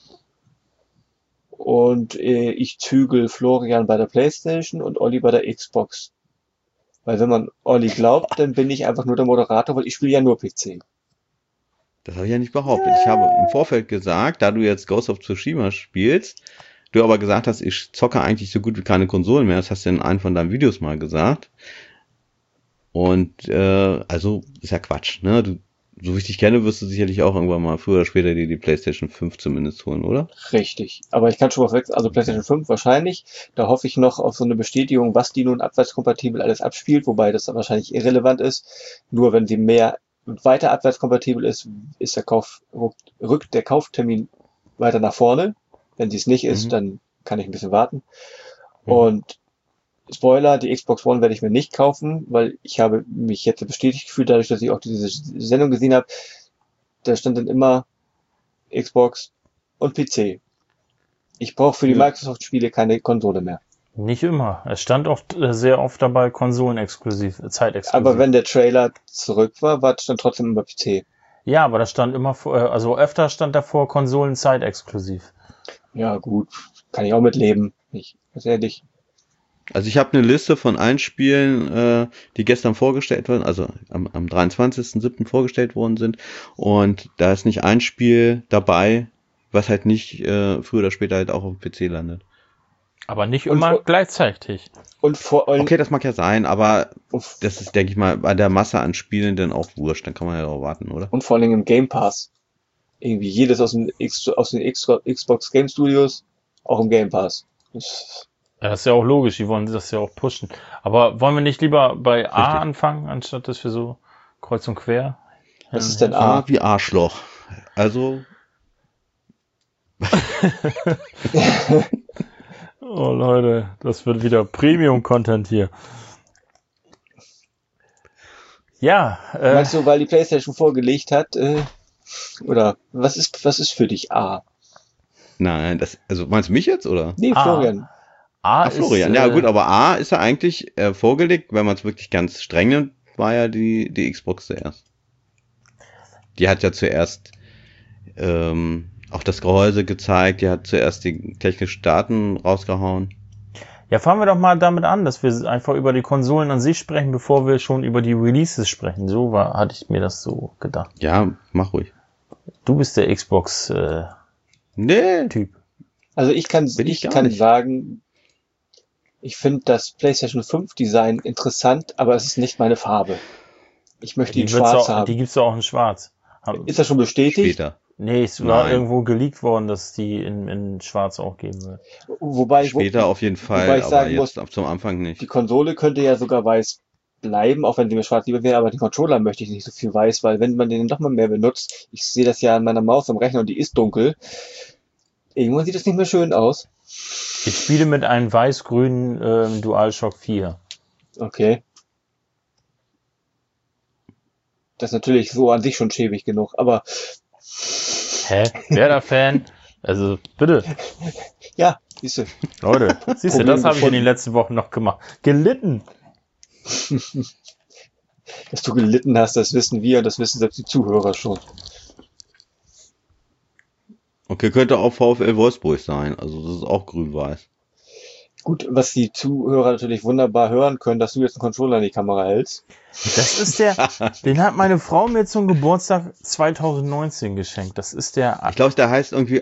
Und ich zügel Florian bei der PlayStation und Olli bei der Xbox. Weil wenn man Olli glaubt, dann bin ich einfach nur der Moderator, weil ich spiele ja nur PC. Das habe ich ja nicht behauptet. Ich habe im Vorfeld gesagt, da du jetzt Ghost of Tsushima spielst, du aber gesagt hast, ich zocke eigentlich so gut wie keine Konsolen mehr, das hast du in einem von deinen Videos mal gesagt. Und also ist ja Quatsch, ne? So wie ich dich kenne, wirst du sicherlich auch irgendwann mal früher oder später die PlayStation 5 zumindest holen, oder? Richtig. Aber ich kann schon mal weg, also PlayStation 5 wahrscheinlich. Da hoffe ich noch auf so eine Bestätigung, was die nun abwärtskompatibel alles abspielt, wobei das dann wahrscheinlich irrelevant ist. Nur wenn sie weiter abwärtskompatibel ist, rückt der Kauftermin weiter nach vorne. Wenn sie es nicht ist, dann kann ich ein bisschen warten. Und Spoiler, die Xbox One werde ich mir nicht kaufen, weil ich habe mich jetzt bestätigt gefühlt, dadurch, dass ich auch diese Sendung gesehen habe. Da stand dann immer Xbox und PC. Ich brauche für die Microsoft-Spiele keine Konsole mehr. Nicht immer. Es stand sehr oft dabei konsolenexklusiv, zeitexklusiv. Aber wenn der Trailer zurück war, stand trotzdem immer PC. Ja, aber das stand immer also öfter stand davor Konsolen zeitexklusiv. Ja, gut. Kann ich auch mitleben. Ganz ehrlich. Also ich habe eine Liste von allen Spielen, die gestern vorgestellt wurden, also am 23.07. vorgestellt worden sind. Und da ist nicht ein Spiel dabei, was halt nicht früher oder später halt auch auf dem PC landet. Aber nicht immer gleichzeitig. Und vor allem. Okay, das mag ja sein, aber das ist, denke ich mal, bei der Masse an Spielen dann auch wurscht. Dann kann man ja darauf warten, oder? Und vor allem im Game Pass. Irgendwie jedes aus den Xbox Game Studios, auch im Game Pass. Ja, das ist ja auch logisch, die wollen das ja auch pushen. Aber wollen wir nicht lieber bei A Richtig. anfangen, anstatt dass wir so kreuz und quer? Was ist denn A A? wie Arschloch. Also, Oh Leute, das wird wieder Premium-Content hier. Ja, Meinst du, weil die PlayStation vorgelegt hat, oder was ist für dich A? nein, also meinst du mich jetzt, oder? Nee, A. Florian. A Florian, ist, ja gut, aber A ist ja eigentlich vorgelegt, wenn man es wirklich ganz streng nimmt, war ja die Xbox zuerst. Die hat ja zuerst auch das Gehäuse gezeigt, die hat zuerst die technischen Daten rausgehauen. ja, fangen wir doch mal damit an, dass wir einfach über die Konsolen an sich sprechen, bevor wir schon über die Releases sprechen. So hatte ich mir das so gedacht. Ja, mach ruhig. Du bist der Xbox-Typ. Nee, Also ich kann gar nicht. sagen, ich finde das PlayStation 5 Design interessant, aber es ist nicht meine Farbe. Ich möchte ihn schwarz haben. Die gibt's doch auch in schwarz. Ist das schon bestätigt? später. Nee, es war Nein. irgendwo geleakt worden, dass die in schwarz auch geben wird. Später auf jeden Fall, wobei ich aber sagen jetzt muss, zum Anfang die nicht. Konsole könnte ja sogar weiß bleiben, auch wenn sie mir schwarz lieber wäre, aber die Controller möchte ich nicht so viel weiß, weil wenn man den noch mal mehr benutzt, ich sehe das ja an meiner Maus am Rechner und die ist dunkel, irgendwann sieht das nicht mehr schön aus. Ich spiele mit einem weiß-grünen DualShock 4. Okay. Das ist natürlich so an sich schon schäbig genug, aber Hä? Werder-Fan? Also, bitte. ja, siehst du. Leute, siehst du, Problem das habe ich in gefunden. den letzten Wochen noch gemacht. Gelitten. Dass du gelitten hast, das wissen wir und das wissen selbst die Zuhörer schon. Okay, könnte auch VfL Wolfsburg sein, also das ist auch grün-weiß. Gut, was die Zuhörer natürlich wunderbar hören können, dass du jetzt einen Controller in die Kamera hältst. Das ist den hat meine Frau mir zum Geburtstag 2019 geschenkt. Das ist der Ich glaube, der heißt irgendwie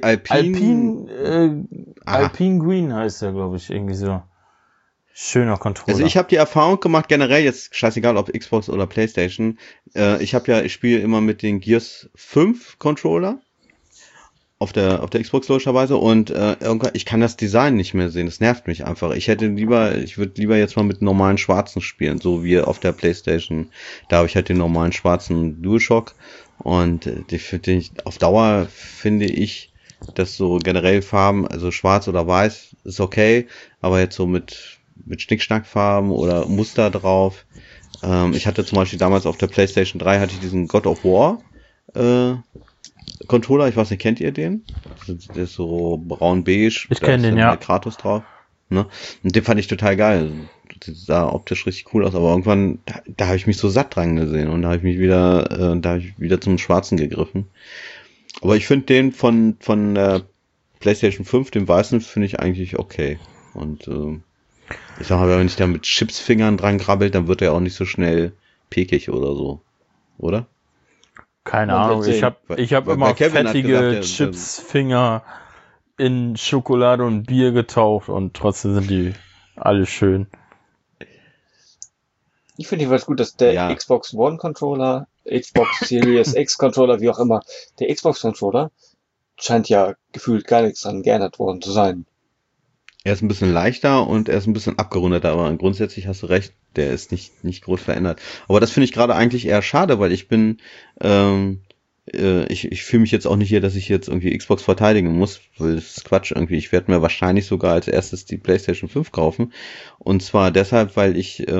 Alpine Green heißt der, glaube ich, irgendwie so. Schöner Controller. Also ich habe die Erfahrung gemacht, generell jetzt scheißegal ob Xbox oder Playstation, ich spiele immer mit den Gears 5 Controller auf der Xbox logischerweise und irgendwann, ich kann das Design nicht mehr sehen, das nervt mich einfach. Ich würde lieber jetzt mal mit normalen schwarzen spielen, so wie auf der Playstation. Da habe ich halt den normalen schwarzen DualShock und auf Dauer finde ich, dass so generell Farben, also schwarz oder weiß ist okay, aber jetzt so mit Schnickschnackfarben oder Muster drauf. Ich hatte zum Beispiel damals auf der PlayStation 3 hatte ich diesen God of War Controller, ich weiß nicht, kennt ihr den? Der ist so braun-beige. Ich kenne den, ja. Kratos drauf. Ne? Und den fand ich total geil. Das sah optisch richtig cool aus, aber irgendwann, da habe ich mich so satt dran gesehen und da habe ich wieder zum Schwarzen gegriffen. Aber ich finde den von der PlayStation 5, den weißen, finde ich eigentlich okay. Und ich sag mal, wenn ich da mit Chipsfingern dran krabbelt, dann wird er auch nicht so schnell pekig oder so. Oder? Keine Man wird Ahnung, sehen. ich hab Weil immer Kevin hat fettige gesagt, Chipsfinger in Schokolade und Bier getaucht und trotzdem sind die alle schön. Ich finde jedenfalls gut, dass der Xbox One Controller, Xbox Series X Controller, wie auch immer, der Xbox Controller scheint ja gefühlt gar nichts dran geändert worden zu sein. Er ist ein bisschen leichter und er ist ein bisschen abgerundeter, aber grundsätzlich hast du recht, der ist nicht groß verändert. Aber das finde ich gerade eigentlich eher schade, weil ich fühle mich jetzt auch nicht hier, dass ich jetzt irgendwie Xbox verteidigen muss, weil das ist Quatsch irgendwie. Ich werde mir wahrscheinlich sogar als erstes die PlayStation 5 kaufen. Und zwar deshalb, weil ich jetzt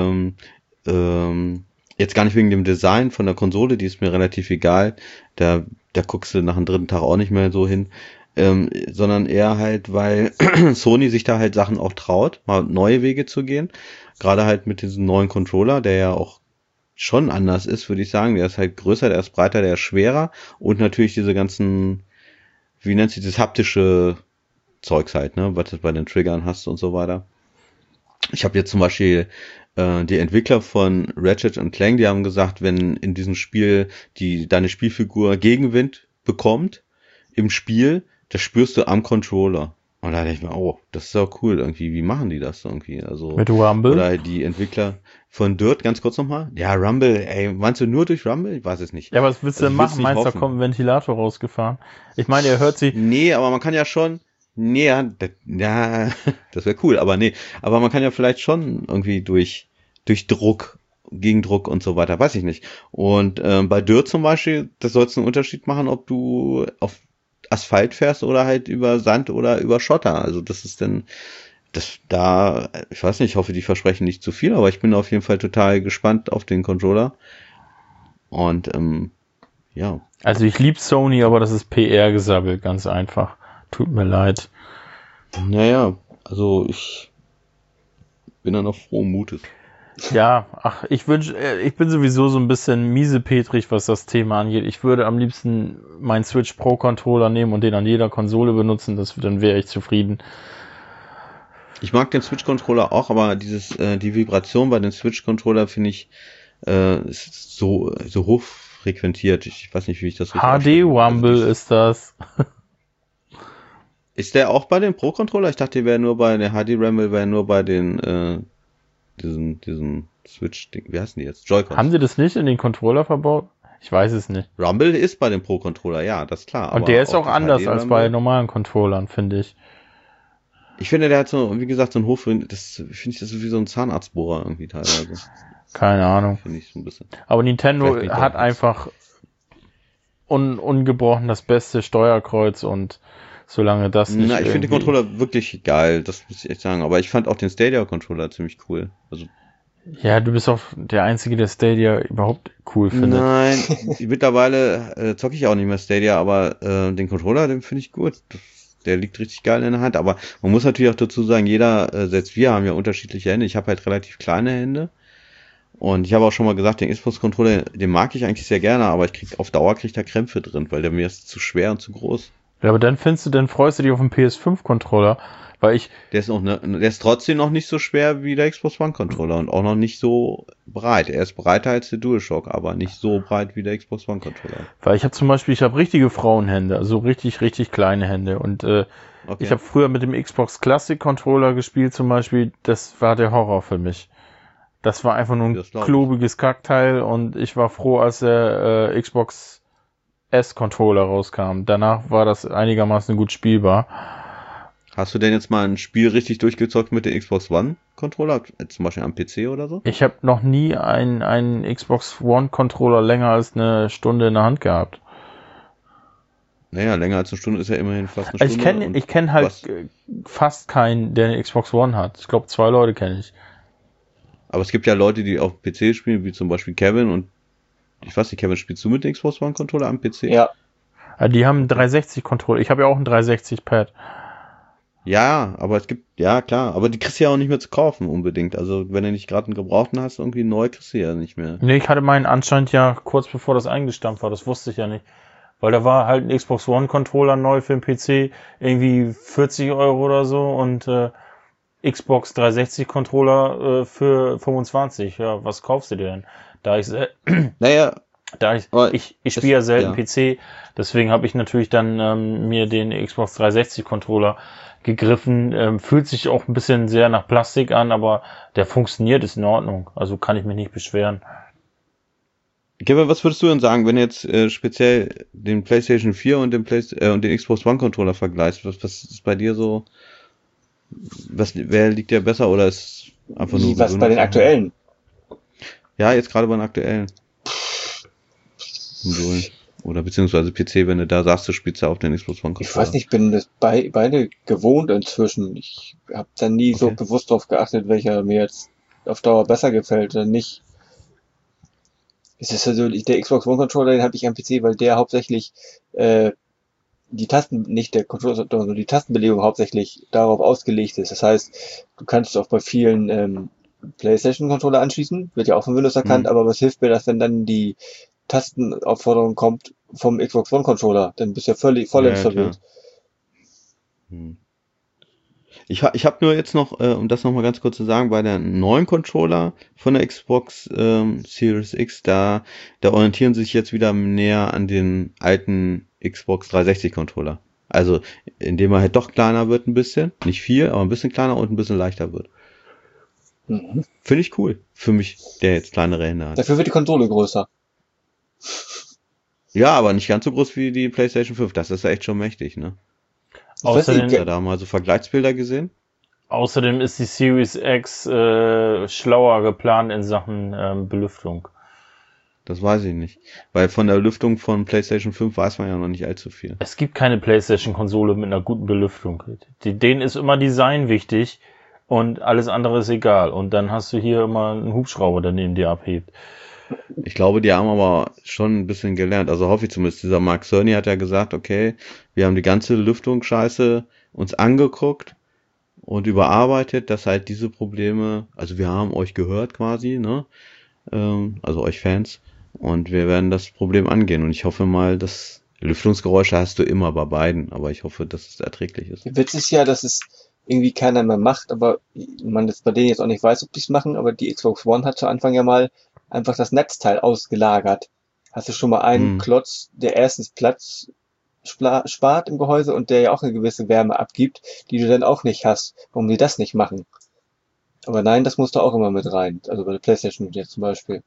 gar nicht wegen dem Design von der Konsole, die ist mir relativ egal, da guckst du nach dem dritten Tag auch nicht mehr so hin, sondern eher halt, weil Sony sich da halt Sachen auch traut, mal neue Wege zu gehen. Gerade halt mit diesem neuen Controller, der ja auch schon anders ist, würde ich sagen. Der ist halt größer, der ist breiter, der ist schwerer und natürlich diese ganzen, wie nennt sich das, haptische Zeugs halt, ne, was du bei den Triggern hast und so weiter. Ich habe jetzt zum Beispiel die Entwickler von Ratchet und Clank, die haben gesagt, wenn in diesem Spiel deine Spielfigur Gegenwind bekommt im Spiel, das spürst du am Controller. Und da dachte ich mir, oh, das ist doch cool irgendwie. Wie machen die das irgendwie? Also, Mit Rumble? oder die Entwickler von Dirt, ganz kurz nochmal. Ja, Rumble, ey, meinst du nur durch Rumble? Ich weiß es nicht. Ja, was willst du denn machen? Meinst du, da kommt ein Ventilator rausgefahren? Ich meine, er hört sie. Nee, aber man kann ja schon. Nee, ja, das wäre cool, aber nee. Aber man kann ja vielleicht schon irgendwie durch Druck, Gegendruck und so weiter, weiß ich nicht. Und bei Dirt zum Beispiel, das soll es einen Unterschied machen, ob du auf Asphalt fährst oder halt über Sand oder über Schotter. Also das ist dann, ich weiß nicht, ich hoffe, die versprechen nicht zu viel, aber ich bin auf jeden Fall total gespannt auf den Controller. Und ja. Also ich lieb Sony, aber das ist PR-Gesabbel, ganz einfach. Tut mir leid. Naja, also ich bin dann noch frohen Mutes. Ja, ich bin sowieso so ein bisschen miesepetrig, was das Thema angeht. Ich würde am liebsten meinen Switch Pro Controller nehmen und den an jeder Konsole benutzen, dann wäre ich zufrieden. Ich mag den Switch Controller auch, aber die Vibration bei den Switch Controller finde ich ist so hoch frequentiert. Ich weiß nicht, wie ich das so HD Rumble also ist das. Ist der auch bei den Pro Controller? Ich dachte, der HD Rumble wäre nur bei den diesen Switch-Ding, wie heißen die jetzt? Joy-Cons. Haben sie das nicht in den Controller verbaut? Ich weiß es nicht. Rumble ist bei dem Pro-Controller, ja, das ist klar. Und der ist auch anders als bei normalen Controllern, finde ich. Ich finde, der hat so, wie gesagt, so ein das ist wie so ein Zahnarztbohrer irgendwie teilweise. Keine Ahnung. Finde ich so ein bisschen. Aber Nintendo hat einfach ungebrochen das beste Steuerkreuz und solange das nicht. Na, ich finde den Controller wirklich geil, das muss ich echt sagen. Aber ich fand auch den Stadia-Controller ziemlich cool. Also ja, du bist auch der Einzige, der Stadia überhaupt cool findet. Nein, mittlerweile zocke ich auch nicht mehr Stadia, aber den Controller, den finde ich gut. Der liegt richtig geil in der Hand. Aber man muss natürlich auch dazu sagen, selbst wir haben ja unterschiedliche Hände. Ich habe halt relativ kleine Hände. Und ich habe auch schon mal gesagt, den Xbox-Controller, den mag ich eigentlich sehr gerne, aber auf Dauer kriege ich da Krämpfe drin, weil der mir ist zu schwer und zu groß. Ja, aber dann freust du dich auf den PS5-Controller, weil der ist trotzdem noch nicht so schwer wie der Xbox One-Controller und auch noch nicht so breit. Er ist breiter als der DualShock, aber nicht so breit wie der Xbox One-Controller. Weil ich habe richtige Frauenhände, also richtig, richtig kleine Hände und ich habe früher mit dem Xbox Classic-Controller gespielt zum Beispiel, das war der Horror für mich. Das war einfach nur ein klobiges Kackteil und ich war froh, als der Xbox S-Controller rauskam. Danach war das einigermaßen gut spielbar. Hast du denn jetzt mal ein Spiel richtig durchgezockt mit dem Xbox One-Controller? Zum Beispiel am PC oder so? Ich habe noch nie einen Xbox One-Controller länger als eine Stunde in der Hand gehabt. Naja, länger als eine Stunde ist ja immerhin fast eine Stunde. Ich kenn halt fast keinen, der eine Xbox One hat. Ich glaube, 2 Leute kenne ich. Aber es gibt ja Leute, die auf PC spielen, wie zum Beispiel Kevin und ich weiß nicht, Kevin, spielst du mit dem Xbox One Controller am PC? Ja. Die haben einen 360-Controller. Ich habe ja auch einen 360-Pad. Ja, aber ja klar, aber die kriegst du ja auch nicht mehr zu kaufen unbedingt. Also wenn du nicht gerade einen gebrauchten hast, irgendwie neu kriegst du ja nicht mehr. Nee, ich hatte meinen anscheinend ja kurz bevor das eingestampft war, das wusste ich ja nicht. Weil da war halt ein Xbox One Controller neu für den PC, irgendwie 40 Euro oder so und Xbox 360 Controller für 25. Ja, was kaufst du dir denn? Ich spiele ja selten PC, deswegen habe ich natürlich dann mir den Xbox 360 Controller gegriffen. Fühlt sich auch ein bisschen sehr nach Plastik an, aber der funktioniert, ist in Ordnung. Also kann ich mich nicht beschweren. Kevin, was würdest du denn sagen, wenn du jetzt speziell den PlayStation 4 und den Xbox One Controller vergleichst? Was ist bei dir so? Wer liegt dir besser oder ist einfach nur... Was bei den aktuellen? Ja, jetzt gerade bei den aktuellen. Oder beziehungsweise PC, wenn du da sagst, du spielst ja auf den Xbox One Controller. Ich weiß nicht, ich bin das beide gewohnt inzwischen. Ich habe da nie so bewusst drauf geachtet, welcher mir jetzt auf Dauer besser gefällt oder nicht. Es ist also der Xbox One Controller, den habe ich am PC, weil der hauptsächlich die Tastenbelegung hauptsächlich darauf ausgelegt ist. Das heißt, du kannst auch bei vielen PlayStation Controller anschließen, wird ja auch von Windows erkannt, aber was hilft mir das, wenn dann die Tastenaufforderung kommt vom Xbox One Controller, dann bist du ja voll installiert. Ich habe nur jetzt noch, um das nochmal ganz kurz zu sagen, bei der neuen Controller von der Xbox Series X, da orientieren sie sich jetzt wieder näher an den alten Xbox 360 Controller. Also, indem er halt doch kleiner wird ein bisschen, nicht viel, aber ein bisschen kleiner und ein bisschen leichter wird. Finde ich cool, für mich, der jetzt kleinere Hände hat. Dafür wird die Konsole größer. Ja, aber nicht ganz so groß wie die PlayStation 5, das ist ja echt schon mächtig, ne? Außerdem, Hast du da mal so Vergleichsbilder gesehen? außerdem ist die Series X schlauer geplant in Sachen Belüftung. Das weiß ich nicht. Weil von der Lüftung von PlayStation 5 weiß man ja noch nicht allzu viel. Es gibt keine PlayStation-Konsole mit einer guten Belüftung. Denen ist immer Design wichtig und alles andere ist egal. Und dann hast du hier immer einen Hubschrauber, der neben dir abhebt. Ich glaube, die haben aber schon ein bisschen gelernt. Also hoffe ich zumindest. Dieser Mark Cerny hat ja gesagt, okay, wir haben die ganze Lüftungsscheiße uns angeguckt und überarbeitet, dass halt diese Probleme, also wir haben euch gehört quasi, ne? Also euch Fans. Und wir werden das Problem angehen. Und ich hoffe mal, dass Lüftungsgeräusche hast du immer bei beiden, aber ich hoffe, dass es erträglich ist. Der Witz ist ja, dass es irgendwie keiner mehr macht, aber man das bei denen jetzt auch nicht weiß, ob die es machen, aber die Xbox One hat zu Anfang ja mal einfach das Netzteil ausgelagert. Hast du schon mal einen Klotz, der erstens Platz spart im Gehäuse und der ja auch eine gewisse Wärme abgibt, die du dann auch nicht hast, warum die das nicht machen. Aber nein, das musst du auch immer mit rein. Also bei der PlayStation jetzt zum Beispiel.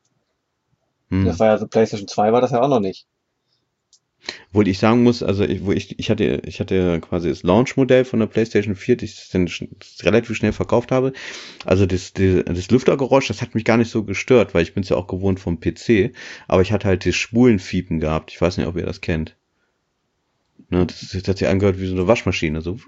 Das war ja so, PlayStation 2 war das ja auch noch nicht. Obwohl ich sagen muss, also ich hatte quasi das Launch-Modell von der PlayStation 4, das ich dann relativ schnell verkauft habe. Also das Lüftergeräusch, das hat mich gar nicht so gestört, weil ich bin es ja auch gewohnt vom PC. Aber ich hatte halt das Spulenfiepen gehabt. Ich weiß nicht, ob ihr das kennt. Ne, das hat sich angehört wie so eine Waschmaschine, so.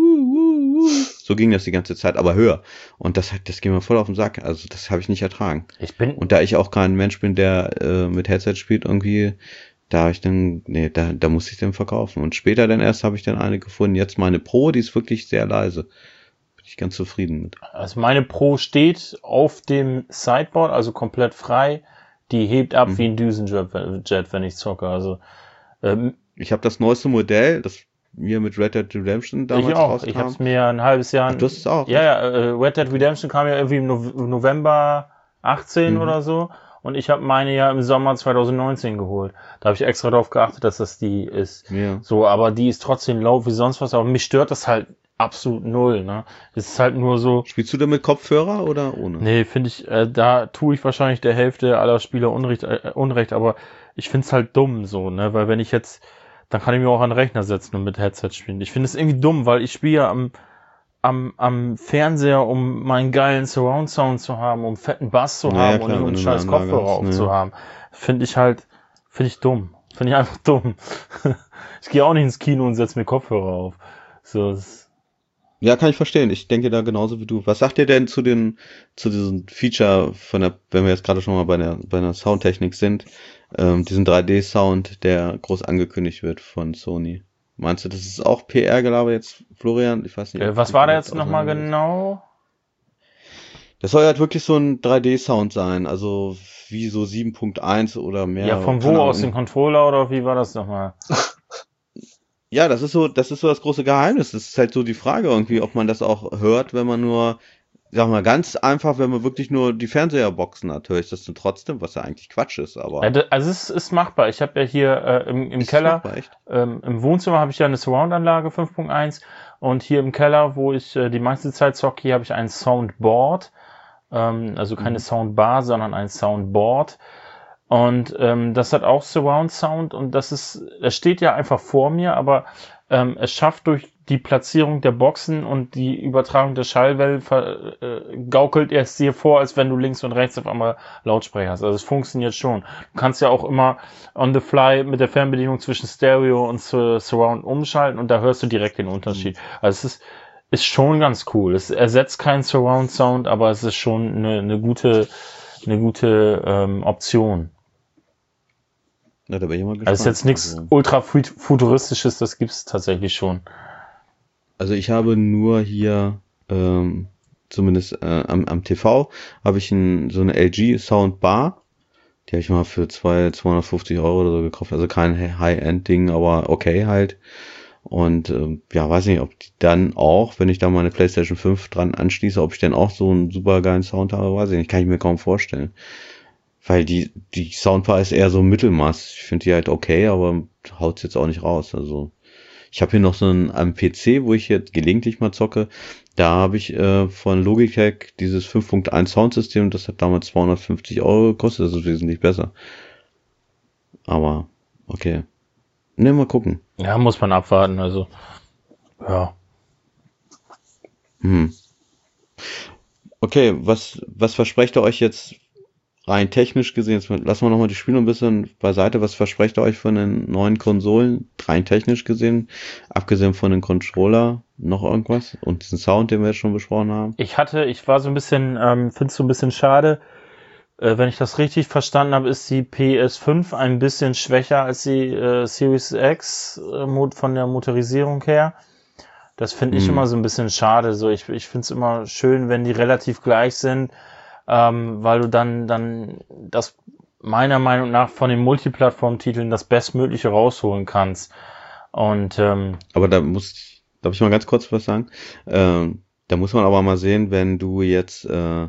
So ging das die ganze Zeit, aber höher. Und das ging mir voll auf den Sack. Also das habe ich nicht ertragen. Und da ich auch kein Mensch bin, der mit Headset spielt irgendwie, da musste ich den verkaufen. Und später dann erst habe ich dann eine gefunden. Jetzt meine Pro, die ist wirklich sehr leise. Bin ich ganz zufrieden mit. Also meine Pro steht auf dem Sideboard, also komplett frei. Die hebt ab wie ein Düsenjet, wenn ich zocke. Also ich habe das neueste Modell, das mir mit Red Dead Redemption damals rauskam. Ich habe es mir ein halbes Jahr... Ach, du hast es auch? Ja, Red Dead Redemption kam ja irgendwie im November 18 oder so. Und ich habe meine ja im Sommer 2019 geholt. Da habe ich extra darauf geachtet, dass das die ist. Ja. So, aber die ist trotzdem laut wie sonst was. Aber mich stört das halt absolut null. Ne? Es ist halt nur so... Spielst du da mit Kopfhörer oder ohne? Nee, finde ich, da tue ich wahrscheinlich der Hälfte aller Spieler Unrecht, aber ich find's halt dumm so, ne? Weil wenn ich jetzt... Dann kann ich mir auch an den Rechner setzen und mit Headset spielen. Ich finde es irgendwie dumm, weil ich spiele ja am Fernseher, um meinen geilen Surround-Sound zu haben, um fetten Bass zu haben und einen scheiß Kopfhörer aufzuhaben. Finde ich dumm. Finde ich einfach dumm. Ich gehe auch nicht ins Kino und setze mir Kopfhörer auf. So, ja, kann ich verstehen. Ich denke da genauso wie du. Was sagt ihr denn zu diesem Feature wenn wir jetzt gerade schon mal bei der Soundtechnik sind, diesen 3D-Sound, der groß angekündigt wird von Sony? Meinst du, das ist auch PR-Gelaber jetzt, Florian? Ich weiß nicht. Was war da jetzt nochmal genau? Das soll halt wirklich so ein 3D-Sound sein, also wie so 7.1 oder mehr. Ja, von wo aus, dem Controller oder wie war das nochmal? Ja, das ist so das große Geheimnis. Das ist halt so die Frage irgendwie, ob man das auch hört, wenn man nur, sag mal, ganz einfach, wenn man wirklich nur die Fernseherboxen hat, höre ich das dann trotzdem, was ja eigentlich Quatsch ist, aber. Also es ist machbar. Ich habe ja hier im Keller, im Wohnzimmer habe ich ja eine Surround-Anlage 5.1 und hier im Keller, wo ich die meiste Zeit zocke, hier habe ich ein Soundboard, also keine Soundbar, sondern ein Soundboard. Und das hat auch Surround Sound und das steht ja einfach vor mir, aber es schafft durch die Platzierung der Boxen und die Übertragung der Schallwellen gaukelt es dir vor, als wenn du links und rechts auf einmal Lautsprecher hast. Also es funktioniert schon. Du kannst ja auch immer on the fly mit der Fernbedienung zwischen Stereo und Surround umschalten und da hörst du direkt den Unterschied. Also es ist schon ganz cool. Es ersetzt keinen Surround Sound, aber es ist schon eine gute Option. Ja, da bin ich mal gespannt. Also ist jetzt nichts ultra futuristisches, das gibt's tatsächlich schon. Also ich habe nur hier, zumindest am TV, habe ich so eine LG Soundbar. Die habe ich mal für 250 € oder so gekauft. Also kein High-End-Ding, aber okay halt. Und ja, weiß nicht, ob die dann auch, wenn ich da meine PlayStation 5 dran anschließe, ob ich dann auch so einen super geilen Sound habe, weiß ich nicht, kann ich mir kaum vorstellen. Weil die Soundbar ist eher so Mittelmaß. Ich finde die halt okay, aber haut's jetzt auch nicht raus. Also ich habe hier noch so einen am PC, wo ich jetzt gelegentlich mal zocke. Da habe ich von Logitech dieses 5.1 Soundsystem, das hat damals 250 Euro gekostet, das ist wesentlich besser. Aber, okay. Ne, mal gucken. Ja, muss man abwarten, also, ja. Okay, was versprecht ihr euch jetzt rein technisch gesehen? Jetzt lassen wir nochmal die Spiele ein bisschen beiseite. Was versprecht ihr euch von den neuen Konsolen, rein technisch gesehen? Abgesehen von den Controller, noch irgendwas? Und diesen Sound, den wir jetzt schon besprochen haben? Ich war so ein bisschen, finde es so ein bisschen schade, wenn ich das richtig verstanden habe, ist die PS5 ein bisschen schwächer als die Series X von der Motorisierung her. Das finde ich immer so ein bisschen schade. So, ich finde es immer schön, wenn die relativ gleich sind, weil du dann das meiner Meinung nach von den Multiplattform-Titeln das Bestmögliche rausholen kannst. Und aber darf ich mal ganz kurz was sagen? Da muss man aber mal sehen, wenn du jetzt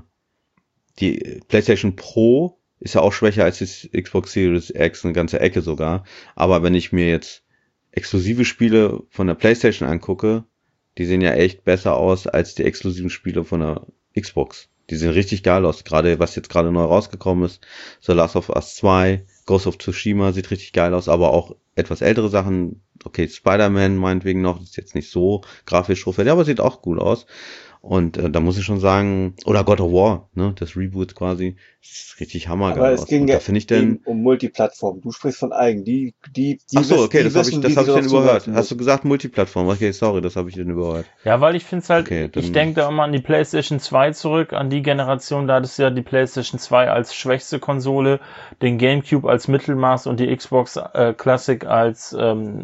die PlayStation Pro ist ja auch schwächer als die Xbox Series X, eine ganze Ecke sogar. Aber wenn ich mir jetzt exklusive Spiele von der PlayStation angucke, die sehen ja echt besser aus als die exklusiven Spiele von der Xbox. Die sehen richtig geil aus. Gerade, was jetzt gerade neu rausgekommen ist, The Last of Us 2, Ghost of Tsushima sieht richtig geil aus, aber auch etwas ältere Sachen, okay, Spider-Man meinetwegen noch, ist jetzt nicht so grafisch hochwertig, aber sieht auch cool aus. Und da muss ich schon sagen, oder God of War, ne, das Reboot quasi, ist richtig hammergeil Aber es aus. ging Und ja da finde ich denn, um Multiplattform. Du sprichst von eigen. ach so, okay, das habe wissen, ich wie sie dann darauf überhört. zugreifen Hast du müssen. gesagt Multiplattform? Okay, sorry, das habe ich dann überhört. ja, weil ich finde es halt, Okay, ich dann, denke da immer an die PlayStation 2 zurück, an die Generation, da hattest du ja die PlayStation 2 als schwächste Konsole, den GameCube als Mittelmaß und die Xbox Classic als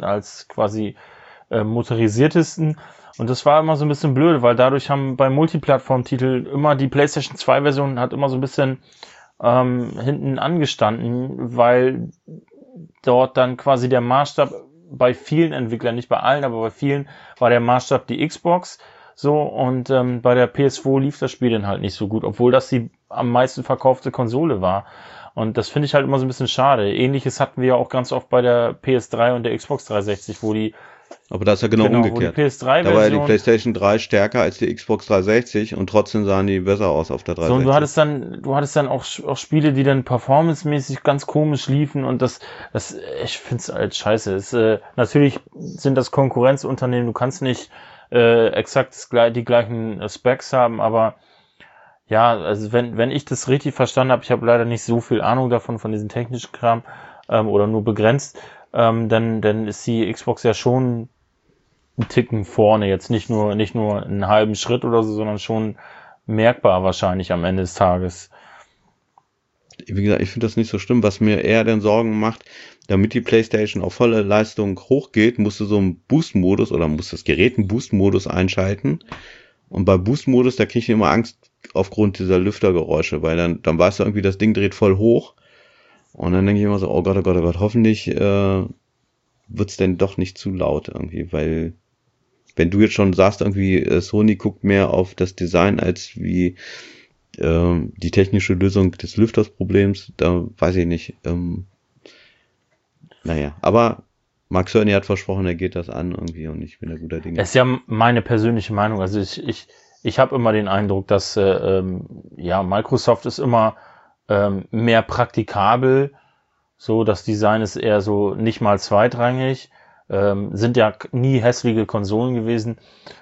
quasi motorisiertesten. Und das war immer so ein bisschen blöd, weil dadurch haben bei Multiplattform-Titeln immer die PlayStation 2-Version hat immer so ein bisschen hinten angestanden, weil dort dann quasi der Maßstab bei vielen Entwicklern, nicht bei allen, aber bei vielen war der Maßstab die Xbox. So, und bei der PS2 lief das Spiel dann halt nicht so gut, obwohl das die am meisten verkaufte Konsole war. Und das finde ich halt immer so ein bisschen schade. Ähnliches hatten wir ja auch ganz oft bei der PS3 und der Xbox 360, wo die aber das ist ja genau wo die umgekehrt. Da war ja die PS3-Version PlayStation 3 stärker als die Xbox 360 und trotzdem sahen die besser aus auf der so, und 360. du hattest dann auch Spiele, die dann performancemäßig ganz komisch liefen und ich find's halt scheiße. Natürlich sind das Konkurrenzunternehmen, du kannst nicht exakt die gleichen Specs haben, aber ja, also wenn ich das richtig verstanden habe, ich habe leider nicht so viel Ahnung davon, von diesem technischen Kram, oder nur begrenzt, dann ist die Xbox ja schon einen Ticken vorne, jetzt nicht nur einen halben Schritt oder so, sondern schon merkbar wahrscheinlich am Ende des Tages. Wie gesagt, ich finde das nicht so schlimm. Was mir eher denn Sorgen macht, damit die PlayStation auf volle Leistung hochgeht, musst du so einen Boost-Modus oder muss das Gerät einen Boost-Modus einschalten. Und bei Boost-Modus, da kriege ich immer Angst aufgrund dieser Lüftergeräusche, weil dann weißt du irgendwie, das Ding dreht voll hoch. Und dann denke ich immer so, oh Gott, oh Gott, oh Gott, hoffentlich wird's denn doch nicht zu laut irgendwie, weil wenn du jetzt schon sagst, irgendwie Sony guckt mehr auf das Design als wie die technische Lösung des Lüftersproblems, da weiß ich nicht. Naja, aber Mark Cerny hat versprochen, er geht das an irgendwie und ich bin da guter Dinge. Es ist ja meine persönliche Meinung. Also ich habe immer den Eindruck, dass Microsoft ist immer mehr praktikabel. So, das Design ist eher so nicht mal zweitrangig. Sind ja nie hässliche Konsolen gewesen.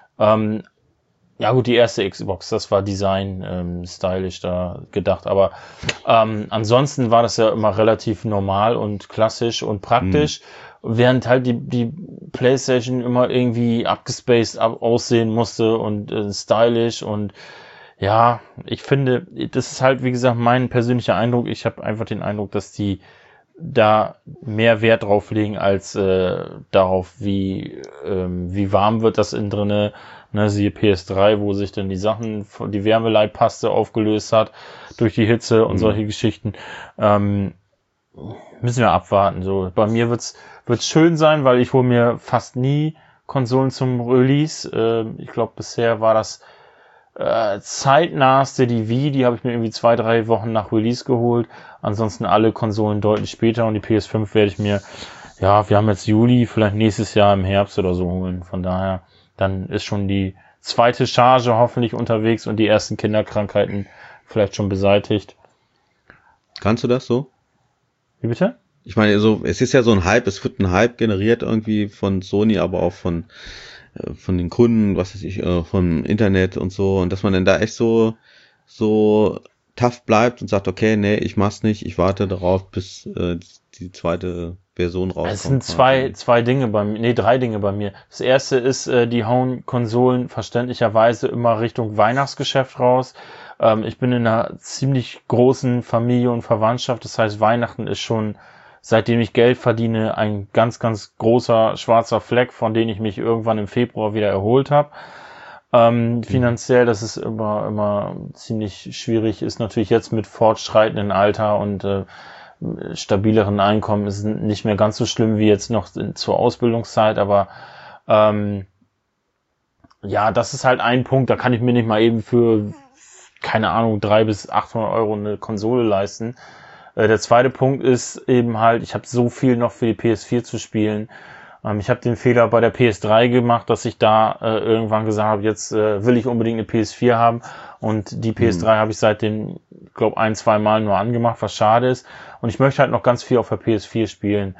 Ja gut, die erste Xbox, das war Design, stylisch da gedacht, aber ansonsten war das ja immer relativ normal und klassisch und praktisch, während halt die PlayStation immer irgendwie abgespaced aussehen musste und stylisch und ja, ich finde, das ist halt, wie gesagt, mein persönlicher Eindruck. Ich habe einfach den Eindruck, dass die da mehr Wert drauf legen als darauf, wie warm wird das innen drinne. Ne, siehe PS3, wo sich dann die Wärmeleitpaste aufgelöst hat durch die Hitze und solche Geschichten. Müssen wir abwarten. So, bei mir wird's schön sein, weil ich hole mir fast nie Konsolen zum Release. Ich glaube, bisher war das zeitnahste die Wii, die habe ich mir irgendwie 2-3 Wochen nach Release geholt. Ansonsten alle Konsolen deutlich später und die PS5 werde ich mir, ja, wir haben jetzt Juli, vielleicht nächstes Jahr im Herbst oder so holen. Von daher, dann ist schon die zweite Charge hoffentlich unterwegs und die ersten Kinderkrankheiten vielleicht schon beseitigt. Kannst du das so? Wie bitte? Ich meine, so, es ist ja so ein Hype, es wird ein Hype generiert irgendwie von Sony, aber auch von den Kunden, was weiß ich, vom Internet und so, und dass man dann da echt so tough bleibt und sagt, okay, nee, ich mach's nicht, ich warte darauf, bis die zweite Version rauskommt. Es sind zwei Dinge bei mir, nee, 3 Dinge bei mir. Das erste ist, die hauen Konsolen verständlicherweise immer Richtung Weihnachtsgeschäft raus. Ich bin in einer ziemlich großen Familie und Verwandtschaft, das heißt, Weihnachten ist schon, seitdem ich Geld verdiene, ein ganz, ganz großer schwarzer Fleck, von dem ich mich irgendwann im Februar wieder erholt habe. Finanziell, das ist immer ziemlich schwierig, ist natürlich jetzt mit fortschreitendem Alter und stabileren Einkommen ist nicht mehr ganz so schlimm wie jetzt noch zur Ausbildungszeit, aber ja, das ist halt ein Punkt, da kann ich mir nicht mal eben für, keine Ahnung, 300 bis 800 Euro eine Konsole leisten. Der zweite Punkt ist eben halt, ich habe so viel noch für die PS4 zu spielen. Ich habe den Fehler bei der PS3 gemacht, dass ich da irgendwann gesagt habe, jetzt will ich unbedingt eine PS4 haben. Und die PS3 habe ich seitdem, glaube 1-2 Mal nur angemacht, was schade ist. Und ich möchte halt noch ganz viel auf der PS4 spielen.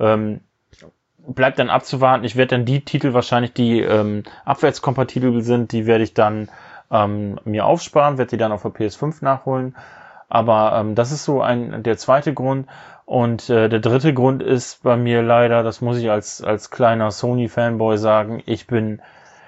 Bleibt dann abzuwarten. Ich werde dann die Titel wahrscheinlich, die abwärtskompatibel sind, die werde ich dann mir aufsparen, werde die dann auf der PS5 nachholen. Aber das ist so der zweite Grund. Und der dritte Grund ist bei mir leider, das muss ich als kleiner Sony-Fanboy sagen, ich bin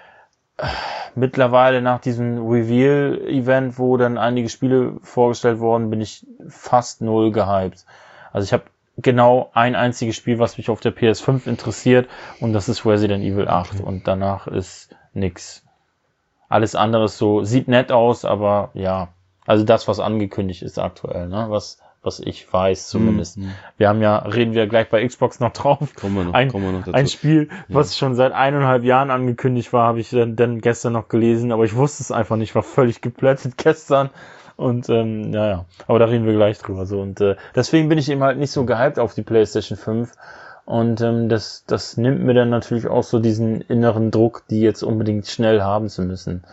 mittlerweile nach diesem Reveal-Event, wo dann einige Spiele vorgestellt wurden, bin ich fast null gehypt. Also ich habe genau ein einziges Spiel, was mich auf der PS5 interessiert, und das ist Resident Evil 8. Und danach ist nix. Alles andere ist so, sieht nett aus, aber ja. Also das, was angekündigt ist aktuell, ne? Was ich weiß zumindest. Wir haben ja, reden wir gleich bei Xbox noch drauf. Kommen wir noch dazu. Ein Spiel, was schon seit 1,5 Jahren angekündigt war, habe ich dann gestern noch gelesen, aber ich wusste es einfach nicht, war völlig geplättet gestern. Und ja, aber da reden wir gleich drüber. So. Und deswegen bin ich eben halt nicht so gehypt auf die PlayStation 5. Und das nimmt mir dann natürlich auch so diesen inneren Druck, die jetzt unbedingt schnell haben zu müssen.